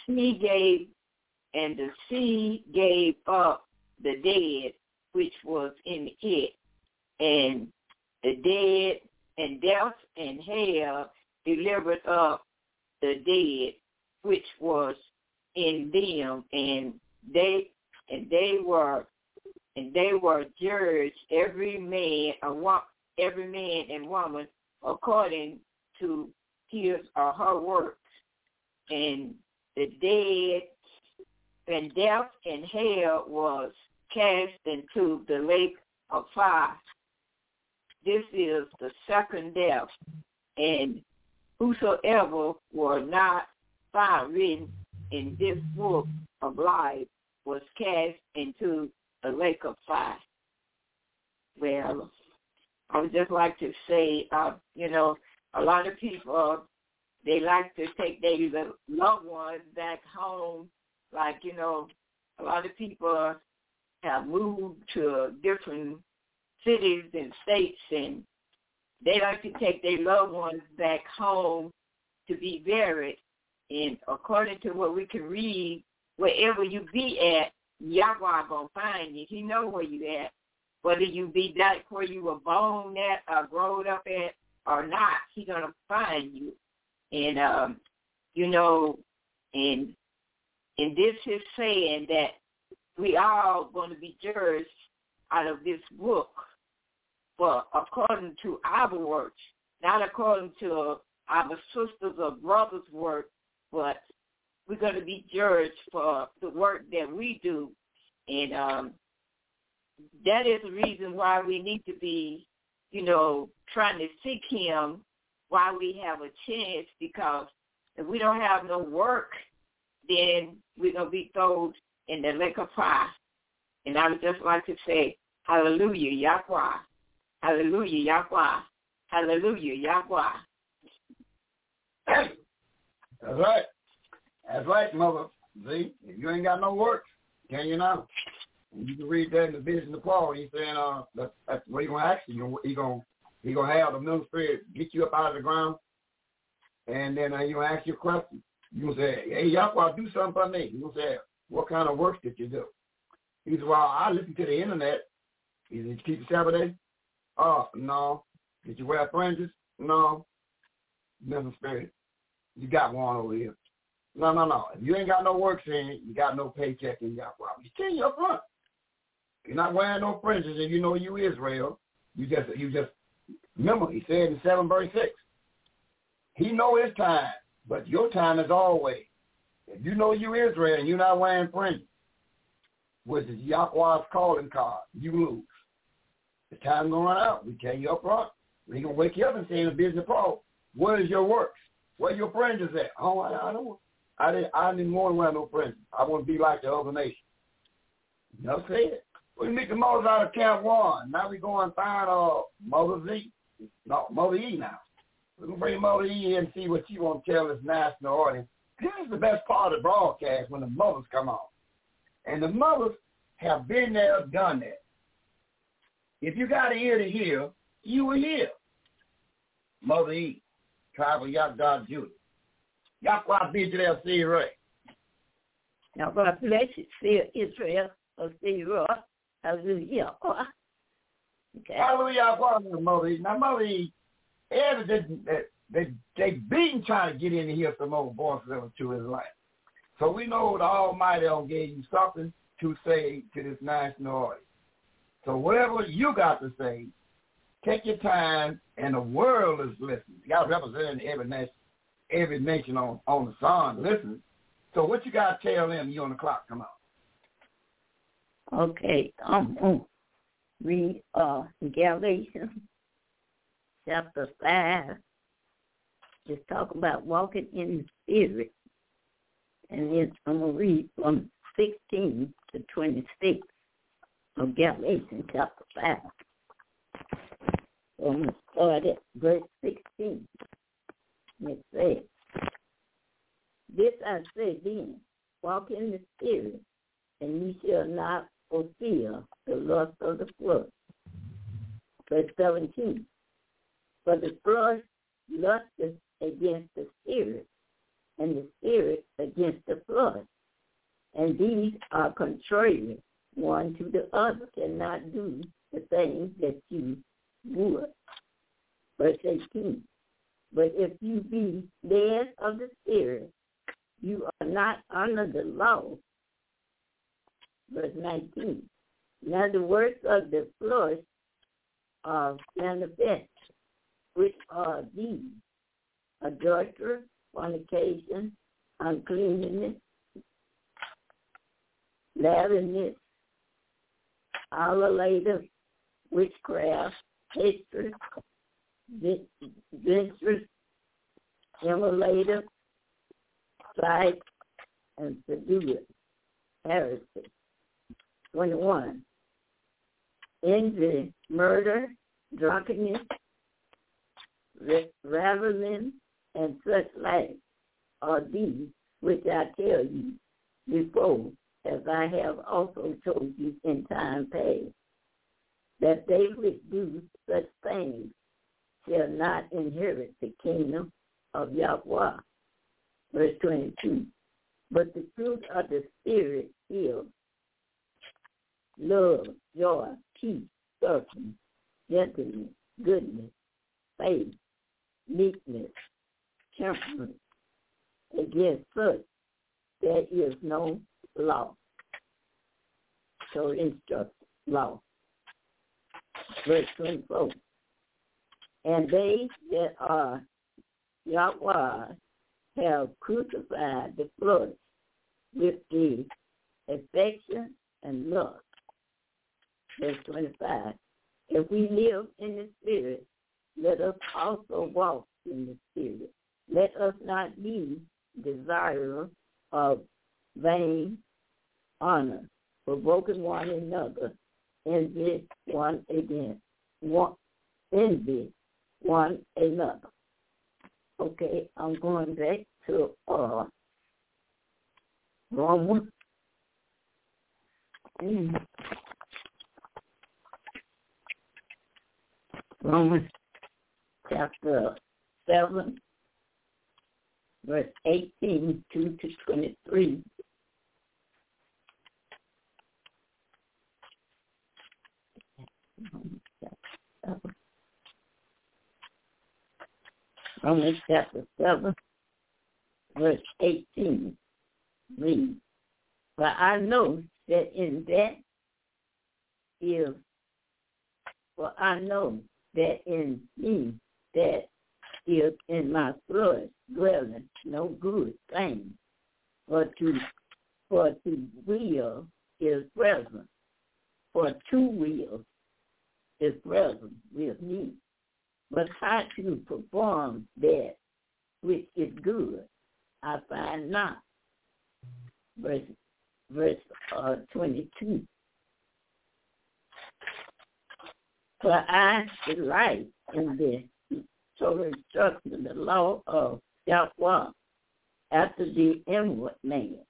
sea gave up the dead which was in it, and the dead and death and hell delivered up the dead which was in them, and they were judged every man and woman according to his or her works. And the dead and death and hell was cast into the lake of fire. This is the second death, and whosoever were not found written in this book of life was cast into the lake of fire. Well, I would just like to say, a lot of people, they like to take their loved ones back home. Like, a lot of people have moved to different cities and states, and they like to take their loved ones back home to be buried. And according to what we can read, wherever you be at, Yahweh gonna find you. He know where you at. Whether you be that where you were born at or growed up at or not, he gonna find you. And and this is saying that we all going to be judged out of this book. for according to our works, not according to our sisters or brothers' work, but we're going to be judged for the work that we do. And that is the reason why we need to be, trying to seek him while we have a chance, because if we don't have no work, then we're going to be thrown in the lake of fire. And I would just like to say, hallelujah, Yahweh. Hallelujah, Yahweh. Hallelujah, Yahweh. That's right. That's right, Mother. See, if you ain't got no work, can you now? And you can read that in the Vision of Paul. He's saying that's what he's going to ask you. He's going to have the ministry get you up out of the ground, and then he's going to ask you a question. You're going to say, hey, Yahweh, do something for me. You're going to say, what kind of work did you do? He said, well, I listen to the internet. He said, did you keep the Sabbath day? Oh, no. Did you wear fringes? No. Nothing spirit. You got one over here. No. If you ain't got no work saying, you got no paycheck in Yahweh. You tell you up front. You're not wearing no fringes and you know you Israel. You just remember, he said in 7 verse 6, he know his time, but your time is always. If you know you Israel and you're not wearing fringes, which is Yahweh's calling card, you lose. The time going to run out. We tell you up front. We're going to wake you up and say in the business pro, what is your works? Where your fringes at? Oh, I didn't want to wear no fringes. I want to be like the other nation. Enough said. We meet the Moses out of Camp 1. Now we go and find Mother Z. No, Mother E now. We're going to bring Mother E in and see what she want to tell this national audience. This is the best part of the broadcast when the mothers come on. And the mothers have been there, done that. If you got an ear to hear, you will hear. Mother E, Tribal Yahweh Judah. Yahweh bid you there, see right. Now, God bless you, see Israel, or see Roy. Hallelujah. Okay. Hallelujah, Mother E. Now, Mother E, they been trying to get in here some more voices to his life. So we know the Almighty gave you something to say to this national audience. So whatever you got to say, take your time, and the world is listening. You got to represent every nation on the sun listening. So what you got to tell them? You on the clock. Come on. Okay. Read Galatians chapter 5. Just talk about walking in the Spirit. And then I'm going to read from 16 to 26 of Galatians chapter 5. So I'm going to start at verse 16. It says, this I say then, walk in the Spirit, and ye shall not fulfill the lust of the flesh. Verse 17, for the flesh lusteth against the Spirit, and the Spirit against the flesh. And these are contrary one to the other, cannot do the things that you would. Verse 18, but if you be led of the Spirit, you are not under the law. Verse 19, now the works of the flesh are manifest, which are these: adultery, fornication, uncleanness, laziness, idolatry, witchcraft, hatred, vengeance, immolator, strife, and seduction, heresy. 21. Envy, murder, drunkenness, reveling, and such like are these which I tell you before, as I have also told you in time past, that they which do such things shall not inherit the kingdom of Yahweh. Verse 22. But the fruit of the Spirit is love, joy, peace, suffering, gentleness, goodness, faith, meekness, temperance. Against such there is no law. So instruct law. verse 24. And they that are Yahweh have crucified the flesh with the affection and lust. Verse 25. If we live in the Spirit, let us also walk in the Spirit. Let us not be desirous of vain honor, provoking one another, envy one another. Okay, I'm going back to Romans. Romans chapter 7, verse 18 to 23. Romans chapter 7, verse 18 reads, "For I know that in me that is in my flesh dwelling no good thing, for to will is present, for to will is present with me. But how to perform that which is good, I find not." Verse 22. "For I delight in the total instruction of the law of Yahweh after the inward man."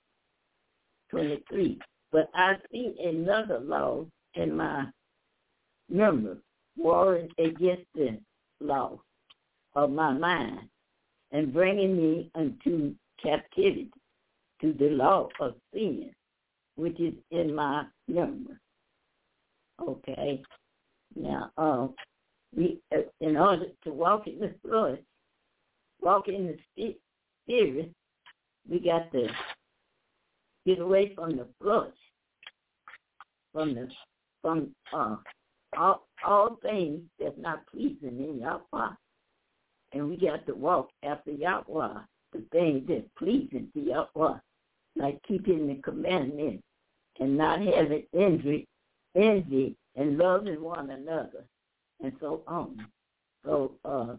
23. "But I see another law in my members, warring against the law of my mind, and bringing me unto captivity to the law of sin, which is in my members." Okay. Now, we, in order to walk in the flesh, walk in the Spirit, we got to get away from the flesh, from all things that's not pleasing in Yahweh. And we got to walk after Yahweh, the things that's pleasing to Yahweh, like keeping the commandments and not having envy and loving one another, and so on. So,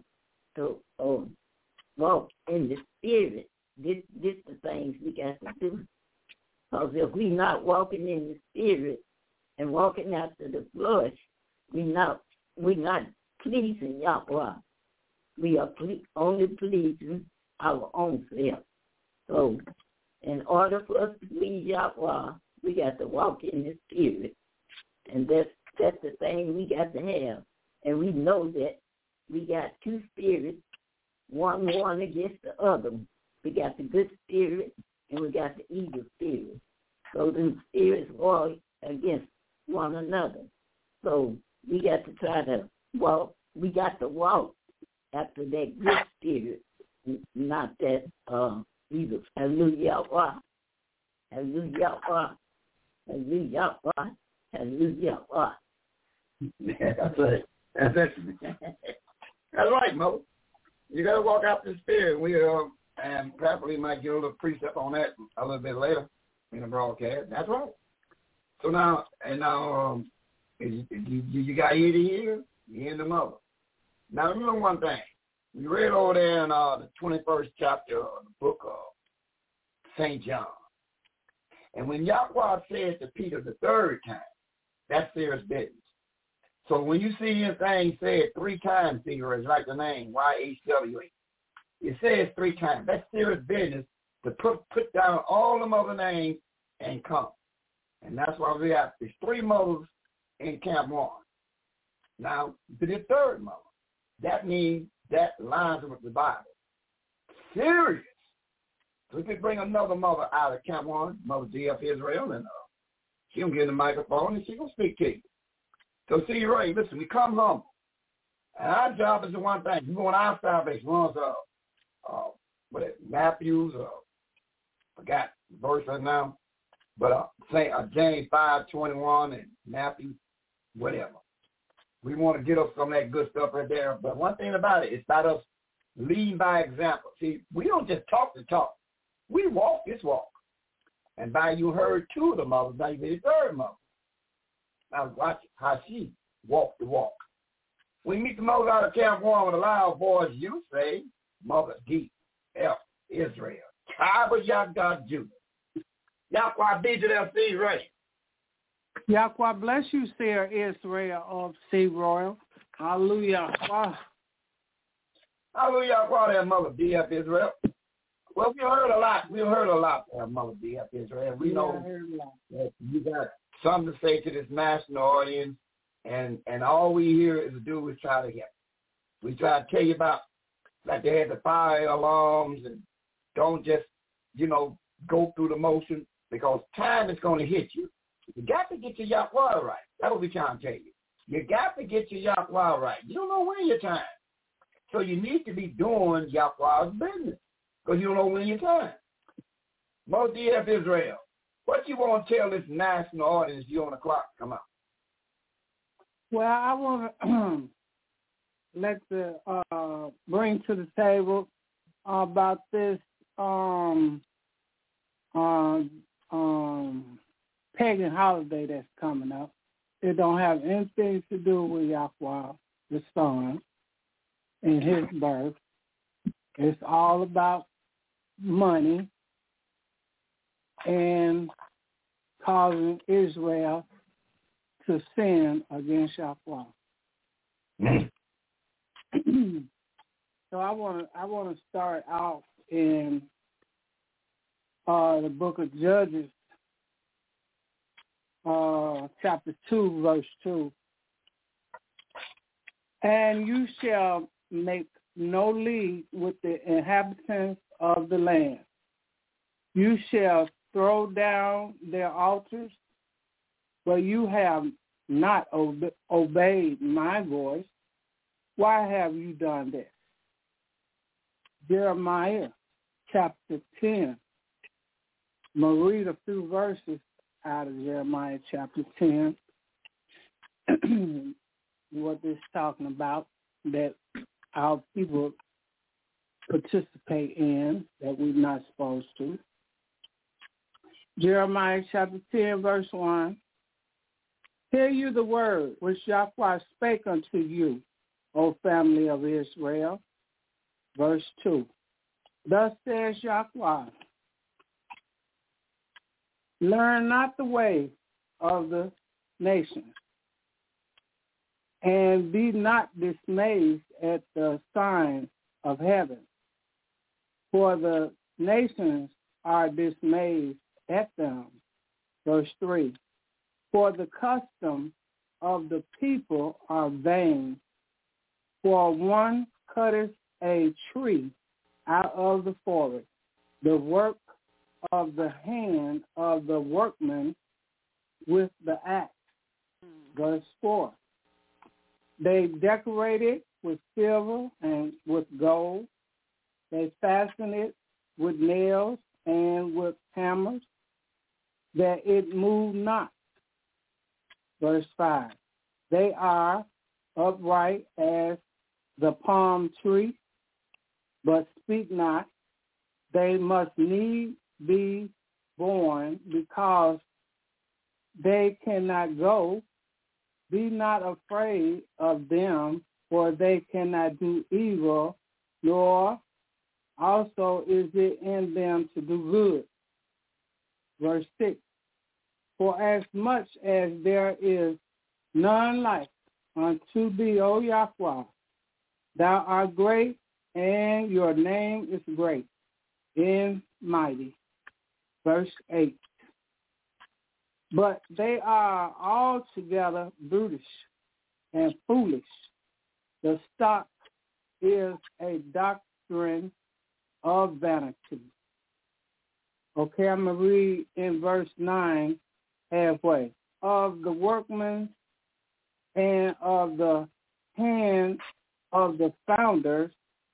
walk in the Spirit. This the things we got to do. Because if we're not walking in the Spirit and walking after the flesh, we're not pleasing Yahweh. We are only pleasing our own self. So, in order for us to please Yahweh, we got to walk in the Spirit, and that's the thing we got to have. And we know that we got two spirits, one against the other. We got the good spirit and we got the evil spirit. So the spirits war against one another. So we got to try to walk. We got to walk after that good spirit, not that evil. Hallelujah. Hallelujah. Hallelujah. Hallelujah. Yeah, that's it. That's it. That's right, Mo. You got to walk out the Spirit. We and probably might get a little precept on that a little bit later in the broadcast. That's right. So now, you got ear to hear, you hear the mother. Now remember one thing. We read over there in the 21st chapter of the book of St. John. And when Yahweh says to Peter the third time, that's serious business. So when you see anything said 3 times, Peter, is like the name, YHWH. It says 3 times. That's serious business to put down all them other names and come. And that's why we have these 3 mothers in Camp 1. Now, the third mother, that means that lines up with the Bible. Serious. So we could bring another mother out of Camp 1, Mother D.F. Israel, and she'll get the microphone and she's going to speak to you. So see, Ray, listen, we come humble. And our job is the one thing. We want our salvation. One's Matthew's, forgot the verse right now, but James 5:21 and Matthew, whatever. We want to get us some of that good stuff right there. But one thing about it, it's about us leading by example. See, we don't just talk the talk. We walk this walk. And by you heard two of the mothers, now you made a third mother. Now watch how she walked the walk. When you meet the mother out of Camp One with a loud voice, you say, Mother D, F, Israel, tribe of Yahweh, Judah. Yahweh be to them, see right. Yahweh bless you, Sarah Israel of Sea Royal. Hallelujah. Wow. Hallelujah, Yahweh, Mother D, F, Israel. Well, we heard a lot. We heard a lot, Mother D, F, Israel. We know that you got something to say to this national audience, and all we here is to do is try to help. We try to tell you about, like they had the fire alarms, and don't just, go through the motion, because time is going to hit you. You got to get your Yahweh right. That's what we're trying to tell you. You got to get your Yahweh right. You don't know when your time. So you need to be doing Yahweh's business, because you don't know when your time. Most DF Israel, what you want to tell this national audience you on the clock to come out? Well, I want to let bring to the table about this pagan holiday that's coming up. It don't have anything to do with Yahweh, the Son, and his birth. It's all about money and causing Israel to sin against Yahweh. So I want to start out in the book of Judges, chapter 2, verse 2. And you shall make no league with the inhabitants of the land. You shall throw down their altars, but you have not obeyed my voice. Why have you done this? Jeremiah chapter 10. I'm going to read a few verses out of Jeremiah chapter 10. What this is talking about that our people participate in that we're not supposed to. Jeremiah chapter 10, verse 1. Hear you the word which Yahweh spake unto you, O family of Israel. Verse 2. Thus says Yahweh, learn not the way of the nations, and be not dismayed at the signs of heaven. For the nations are dismayed at them. Verse 3. For the custom of the people are vain. For one cutteth a tree out of the forest, the work of the hand of the workman with the axe. Verse 4. They decorate it with silver and with gold. They fasten it with nails and with hammers, that it move not. Verse 5. They are upright as the palm tree, but speak not. They must needs be born, because they cannot go. Be not afraid of them, for they cannot do evil, nor also is it in them to do good. Verse 6. For as much as there is none like unto thee, O Yahweh, thou art great, and your name is great and mighty. Verse 8. But they are altogether brutish and foolish. The stock is a doctrine of vanity. Okay, I'm going to read in verse 9 halfway. Of the workmen and of the hand of the founders,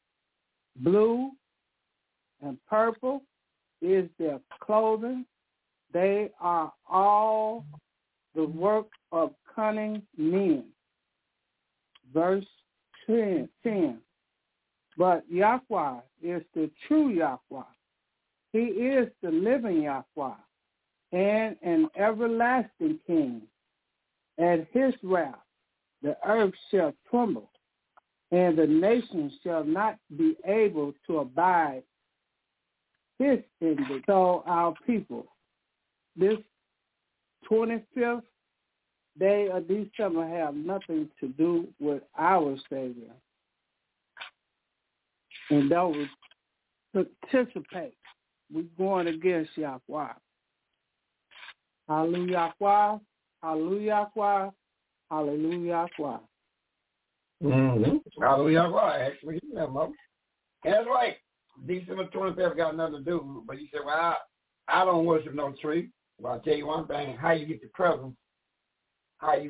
blue and purple is their clothing. They are all the work of cunning men. verse 10. But Yahweh is the true Yahweh. He is the living Yahweh and an everlasting King. At his wrath, the earth shall tremble, and the nations shall not be able to abide his edict. So our people, this 25th day of December have nothing to do with our Savior. And those participate. We're going against Yahweh. Hallelujah, Yahweh. Hallelujah, Yahweh. Hallelujah, Yahweh. Mm-hmm. Hallelujah, Yahweh. Actually, yeah, Mom. That's right. December 25th got nothing to do. But you said, well, I don't worship no tree. Well, I'll tell you one thing. How you get the presents, I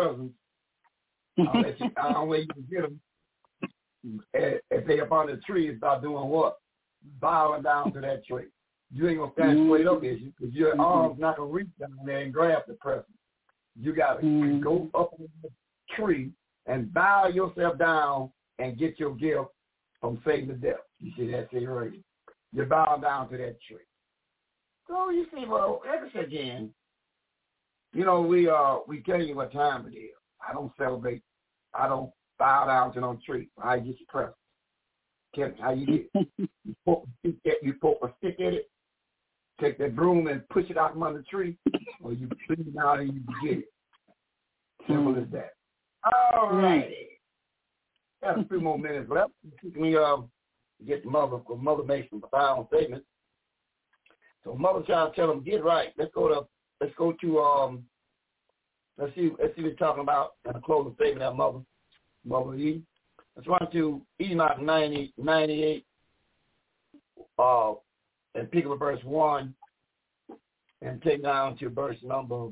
don't way you can get them. If they up on the tree, it's about doing what? Bowing down to that tree. You ain't going to stand straight up, is you? Because your arm's not going to reach down there and grab the present. You got to go up on the tree and bow yourself down and get your gift from Satan to death. You see that thing right? You bow down to that tree. So you see, well, like I said again, you know, we tell you what time it is. I don't celebrate. I don't bow down to no tree. I get your present. Tell me how you get it. You poke a stick at it, take that broom and push it out from under the tree, or you clean it out and you get it. Simple as that. All righty. Got a few more minutes left. We get Mother makes some profound statements. So Mother trying to tell them, get right. Let's see what we're talking about in a closing statement of Mother E. Let's run to Enoch 98, and pick up verse 1 and take down to verse number.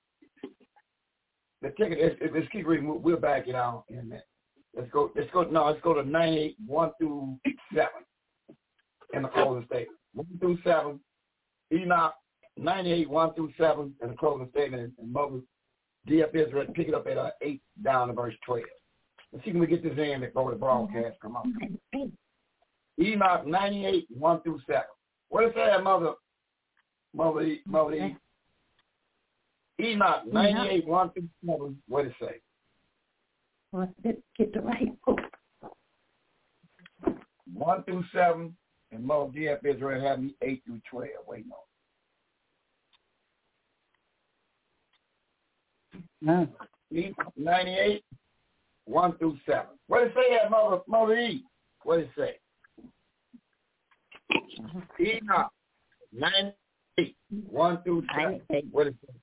Let's keep reading. We'll back it out in a minute. Let's go to 98, 1 through 7 in the closing statement. 1 through 7. Enoch 98, 1 through 7 in the closing statement, and Mother D.F. Israel pick it up at 8 down to verse 12. Let's see if we get this in before the broadcast come up. Enoch 98, 1 through 7. What does it say, Mother E? Enoch 98, 1 through 7. What does it say? Well, let's get the right book. 1 through 7, and Mother D.F. Israel have me 8 through 12. Wait no. 98, 1 through 7. What does it say at Mother E? What does it say? Enoch 98, 1 through 7. What does it say?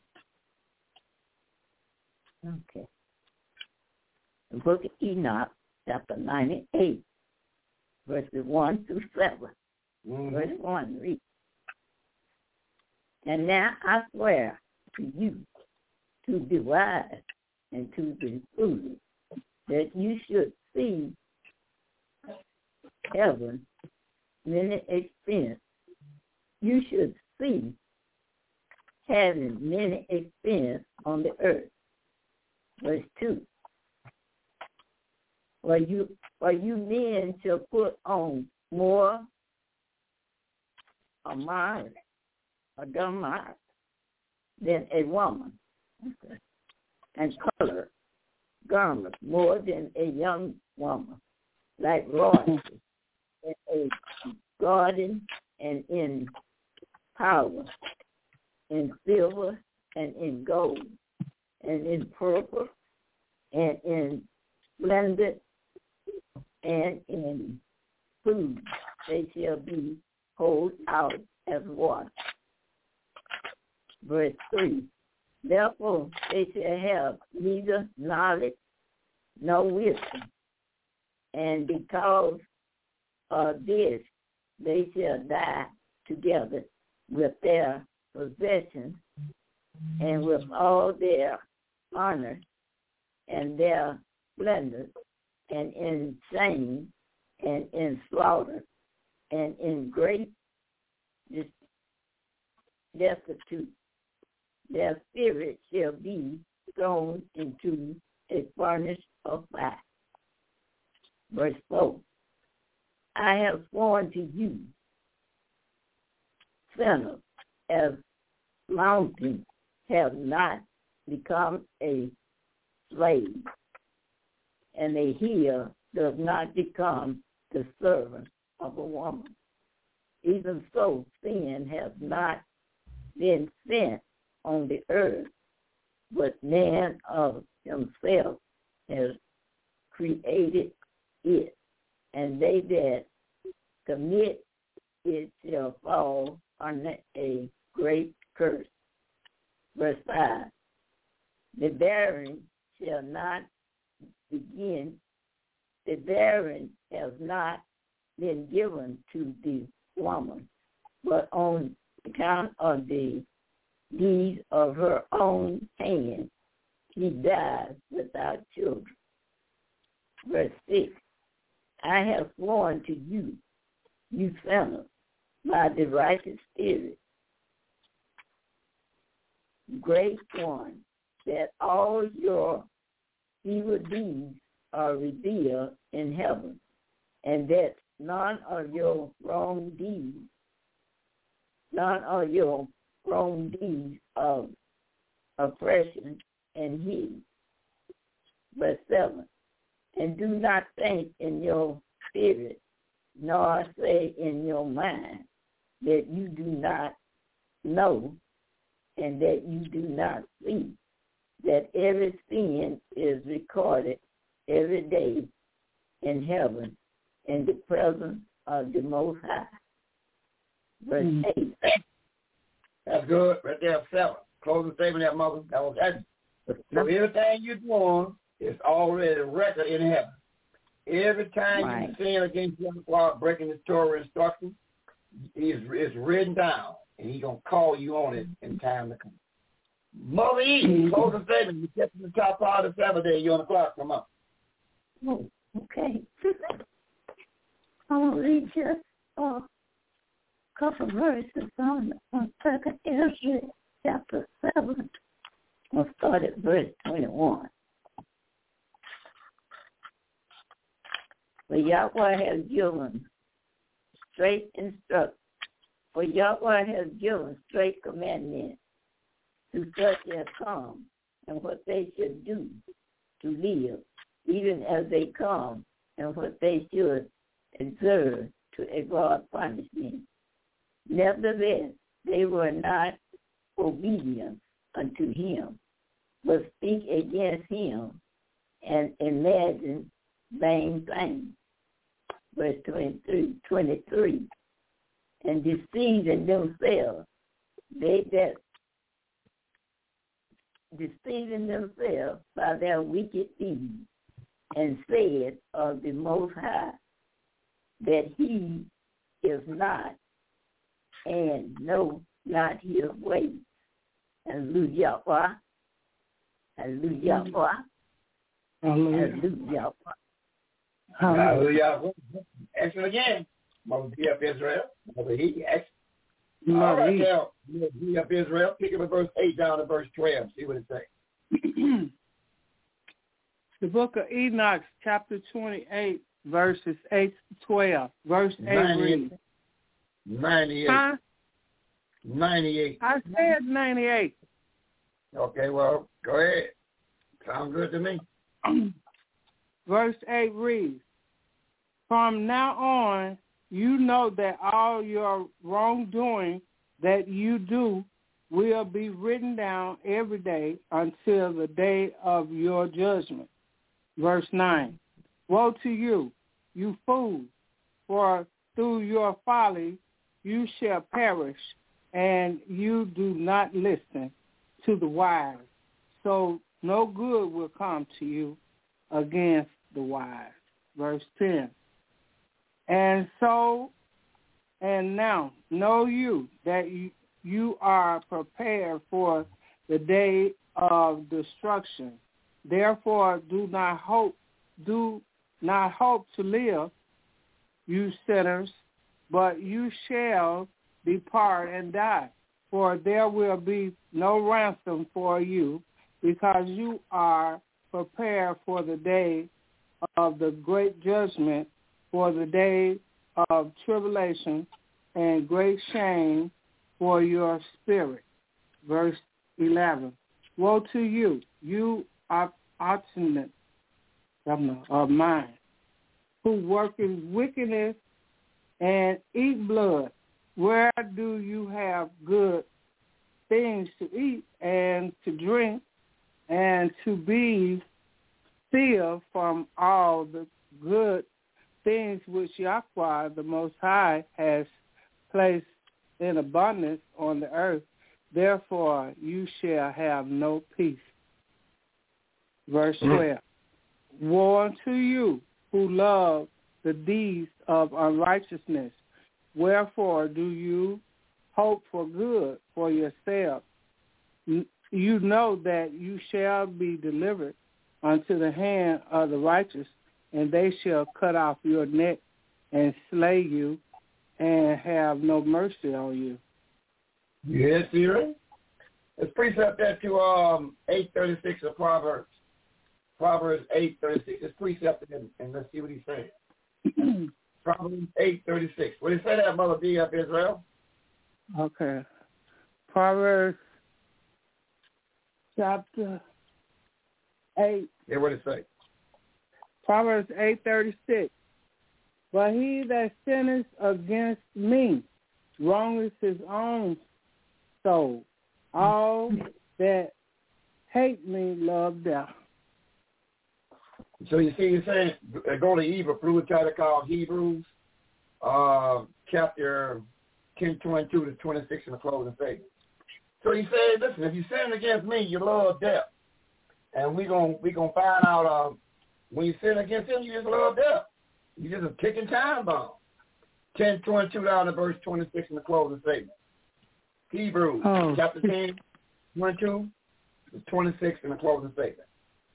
Okay. The book of Enoch, chapter 98, verses 1 through 7. Mm-hmm. Verse 1 reads, and now I swear to you to be wise and to be foolish, that you should see heaven many experience. You should see having many experience on the earth. Verse 2. For you men shall put on more a mind, a dumb mind, than a woman, and color garments more than a young woman, like royalty, in a garden and in power, in silver and in gold, and in purple, and in splendid, and in food they shall be poured out as water. Verse 3, therefore they shall have neither knowledge nor wisdom, and because of this they shall die together with their possessions and with all their honor and their splendor, and in shame, and in slaughter, and in great destitute. Their spirit shall be thrown into a furnace of 5. Verse 4. I have sworn to you, sinners, as mountains have not become a slave, and a hill does not become the servant of a woman. Even so, sin has not been sent on the earth, but man of himself has created it, and they that commit it shall fall under a great curse. Verse 5. The barren shall not begin. The barren has not been given to the woman, but on account of the deeds of her own hand, she dies without children. Verse 6. I have sworn to you, you sinners, by the righteous spirit, great one, that all your evil deeds are revealed in heaven, and that none of your wrong deeds of oppression and hate. Verse 7. And do not think in your spirit, nor say in your mind that you do not know and that you do not see, that every sin is recorded every day in heaven in the presence of the Most High. Verse 8. That's good. Right there, 7. Closing statement there, Mother. That was that. So everything you're doing is already record in heaven. Every time you sin against God, breaking the Torah instructions, it's written down, and He's going to call you on it in time to come. Mother Eve, closing statement. You kept the top part of the Sabbath day. You're on the clock. Come on. Oh, okay. I'm going to read just a couple verses on 2nd Ezra, chapter 7. I'll start at verse 21. For Yahweh has given straight instruction. For Yahweh has given straight commandments to such as come, and what they should do to live, even as they come, and what they should observe to avoid punishment. Nevertheless, they were not obedient unto him, but speak against him and imagine vain things. Verse 23. And deceiving themselves, deceiving themselves by their wicked deeds, and said of the Most High that He is not, and know not His ways. Hallelujah. Hallelujah. Hallelujah. Hallelujah. Excellent again. Mother B up Israel. Mother he excellent. All right now, Mother B up Israel. Pick up at verse 8 down to verse 12. See what it says. The book of Enoch, chapter 28, verses 8 to 12. Verse 8 reads. 98. Huh? 98. I said 98. Okay, well, go ahead. Sounds good to me. Verse 8 reads, from now on, you know that all your wrongdoing that you do will be written down every day until the day of your judgment. Verse 9, woe to you, you fools, for through your folly you shall perish, and you do not listen to the wise. So no good will come to you against the wise. Verse 10, and now know you that you are prepared for the day of destruction. Therefore do not hope to live, you sinners, but you shall depart and die. For there will be no ransom for you, because you are prepare for the day of the great judgment, for the day of tribulation and great shame for your spirit. Verse 11. Woe to you, you obstinate of mind, who work in wickedness and eat blood. Where do you have good things to eat and to drink and to be filled from all the good things which Yahweh, the Most High, has placed in abundance on the earth? Therefore you shall have no peace. Verse 12. Woe unto you who love the deeds of unrighteousness. Wherefore do you hope for good for yourself? You know that you shall be delivered unto the hand of the righteous, and they shall cut off your neck and slay you and have no mercy on you. Yes, Siri. Let's precept that to 8:36 of Proverbs. Proverbs 8:36. Let's precept it and let's see what he's saying. Proverbs 8:36. What did he say that, Mother D of Israel? Okay. Proverbs chapter 8. Yeah, what did it say? Proverbs 8:36. But he that sinneth against me wrongeth his own soul. All that hate me love death. So you see, he's saying, go to Hebrew, fluid title called Hebrews, chapter 10:22 to 26 in the closing statement. So he said, listen, if you sin against me, you love death. And we gonna find out when you sin against him, you just love death. You just a ticking time bomb. 10:22 down to verse 26 in the closing statement. Hebrews, chapter 10, 22 to 26 in the closing statement.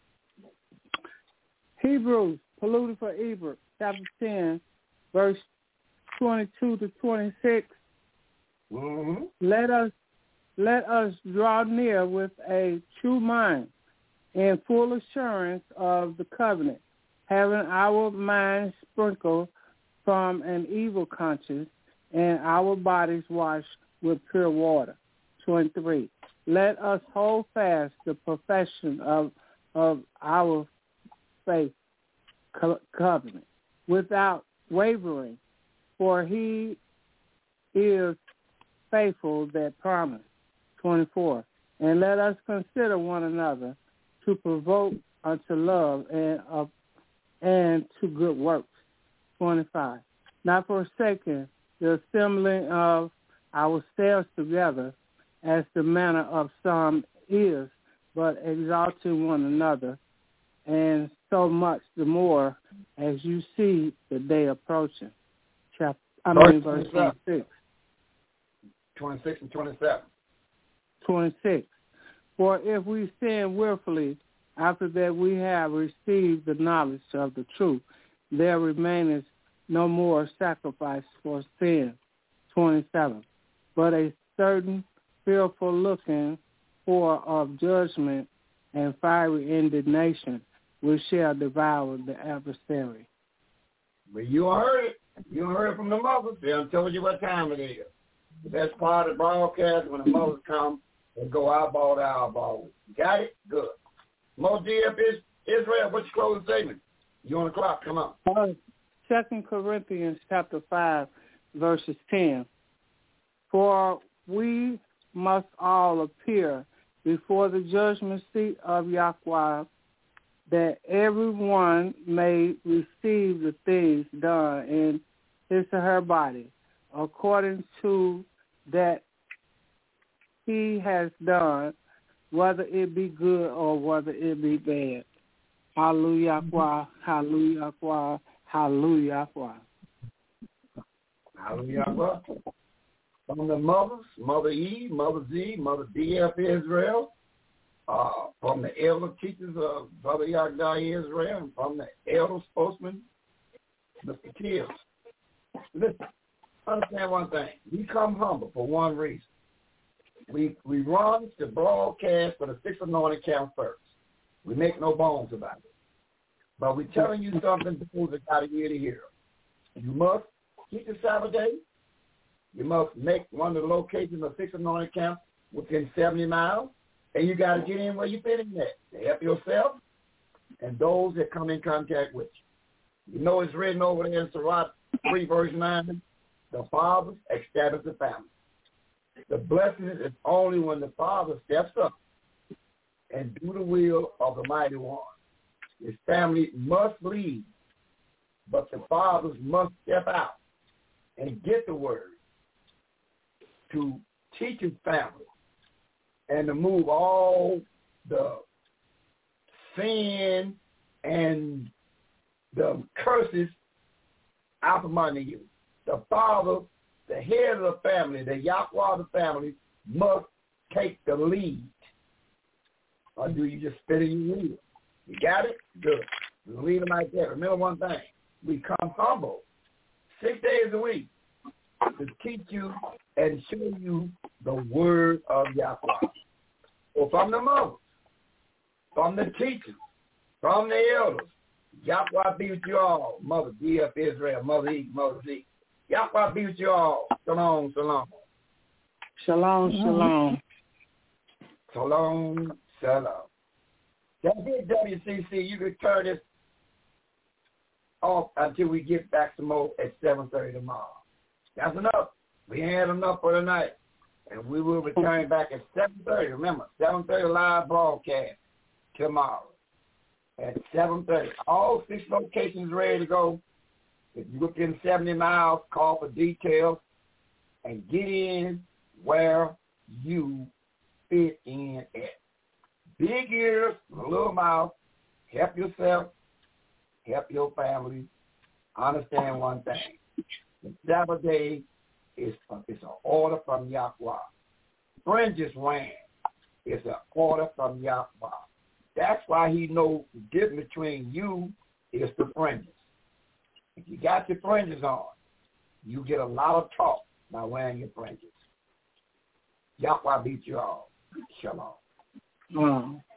Hebrews, polluted for Hebrew, chapter 10, verse 22 to 26. Mm-hmm. Let us draw near with a true mind in full assurance of the covenant, having our minds sprinkled from an evil conscience and our bodies washed with pure water. 23. Let us hold fast the profession of our faith covenant without wavering, for he is faithful that promised. 24. And let us consider one another to provoke unto love and to good works. 25. Not forsaking the assembling of ourselves together, as the manner of some is, but exalting one another, and so much the more as you see the day approaching. Verse 26. 26 and 27. 26. For if we sin willfully after that we have received the knowledge of the truth, there remaineth no more sacrifice for sin. 27. But a certain fearful looking for of judgment and fiery indignation, which shall devour the adversary. But you heard it. You heard it from the mothers. They done told you what time it is. That's part of the broadcast. When the mothers come, they go eyeball to eyeball. Got it? Good. More DF Israel, what's your closing statement? You on the clock. Come on. 2 Corinthians chapter 5, verses 10. For we must all appear before the judgment seat of Yahweh, that everyone may receive the things done in his or her body, according to that he has done, whether it be good or whether it be bad. Hallelujah, hallelujah, hallelujah. Hallelujah. From the mothers, Mother E, Mother Z, Mother DF Israel, from the elder teachers of Brother Yagdai Israel, and from the elder spokesman, Mr. Kills. Listen, understand one thing. We come humble for one reason. We run to broadcast for the 6th anointing count first. We make no bones about it. But we're telling you something those that got an ear to hear. You must keep the Sabbath day. You must make one of the locations of 6 anointed camps within 70 miles. And you got to get in where you fit in at to help yourself and those that come in contact with you. You know it's written over there in Sirach 3 verse 9, the father establishes the family. The blessing is only when the father steps up and do the will of the mighty one. His family must lead, but the fathers must step out and get the word to teach his family and to move all the sin and the curses out from under you. The father, the head of the family, the Yahweh of the family, must take the lead. Or do you just spit in your wheel? You got it? Good. Lead them like that. Remember one thing. We come humble 6 days a week to teach you and show you the word of Yahweh. So from the mothers, from the teachers, from the elders, Yahweh be with you all. Mother D.F. Israel, Mother E, Mother Z. Yahweh be with you all. Shalom, shalom. Shalom, shalom. Shalom, shalom. That's it, WCC. You can turn this off until we get back some more at 7:30 tomorrow. That's enough. We had enough for tonight. And we will return back at 7:30. Remember, 7:30 live broadcast tomorrow at 7:30. All 6 locations ready to go. If you're within 70 miles, call for details and get in where you fit in at. Big ears, little mouth. Help yourself. Help your family. Understand one thing. The Sabbath day it's an order from Yahweh. Fringes ran. It's an order from Yahweh. That's why he knows the difference between you is the fringes. If you got your fringes on, you get a lot of talk by wearing your fringes. Yahweh beat you all. Shalom. Wow.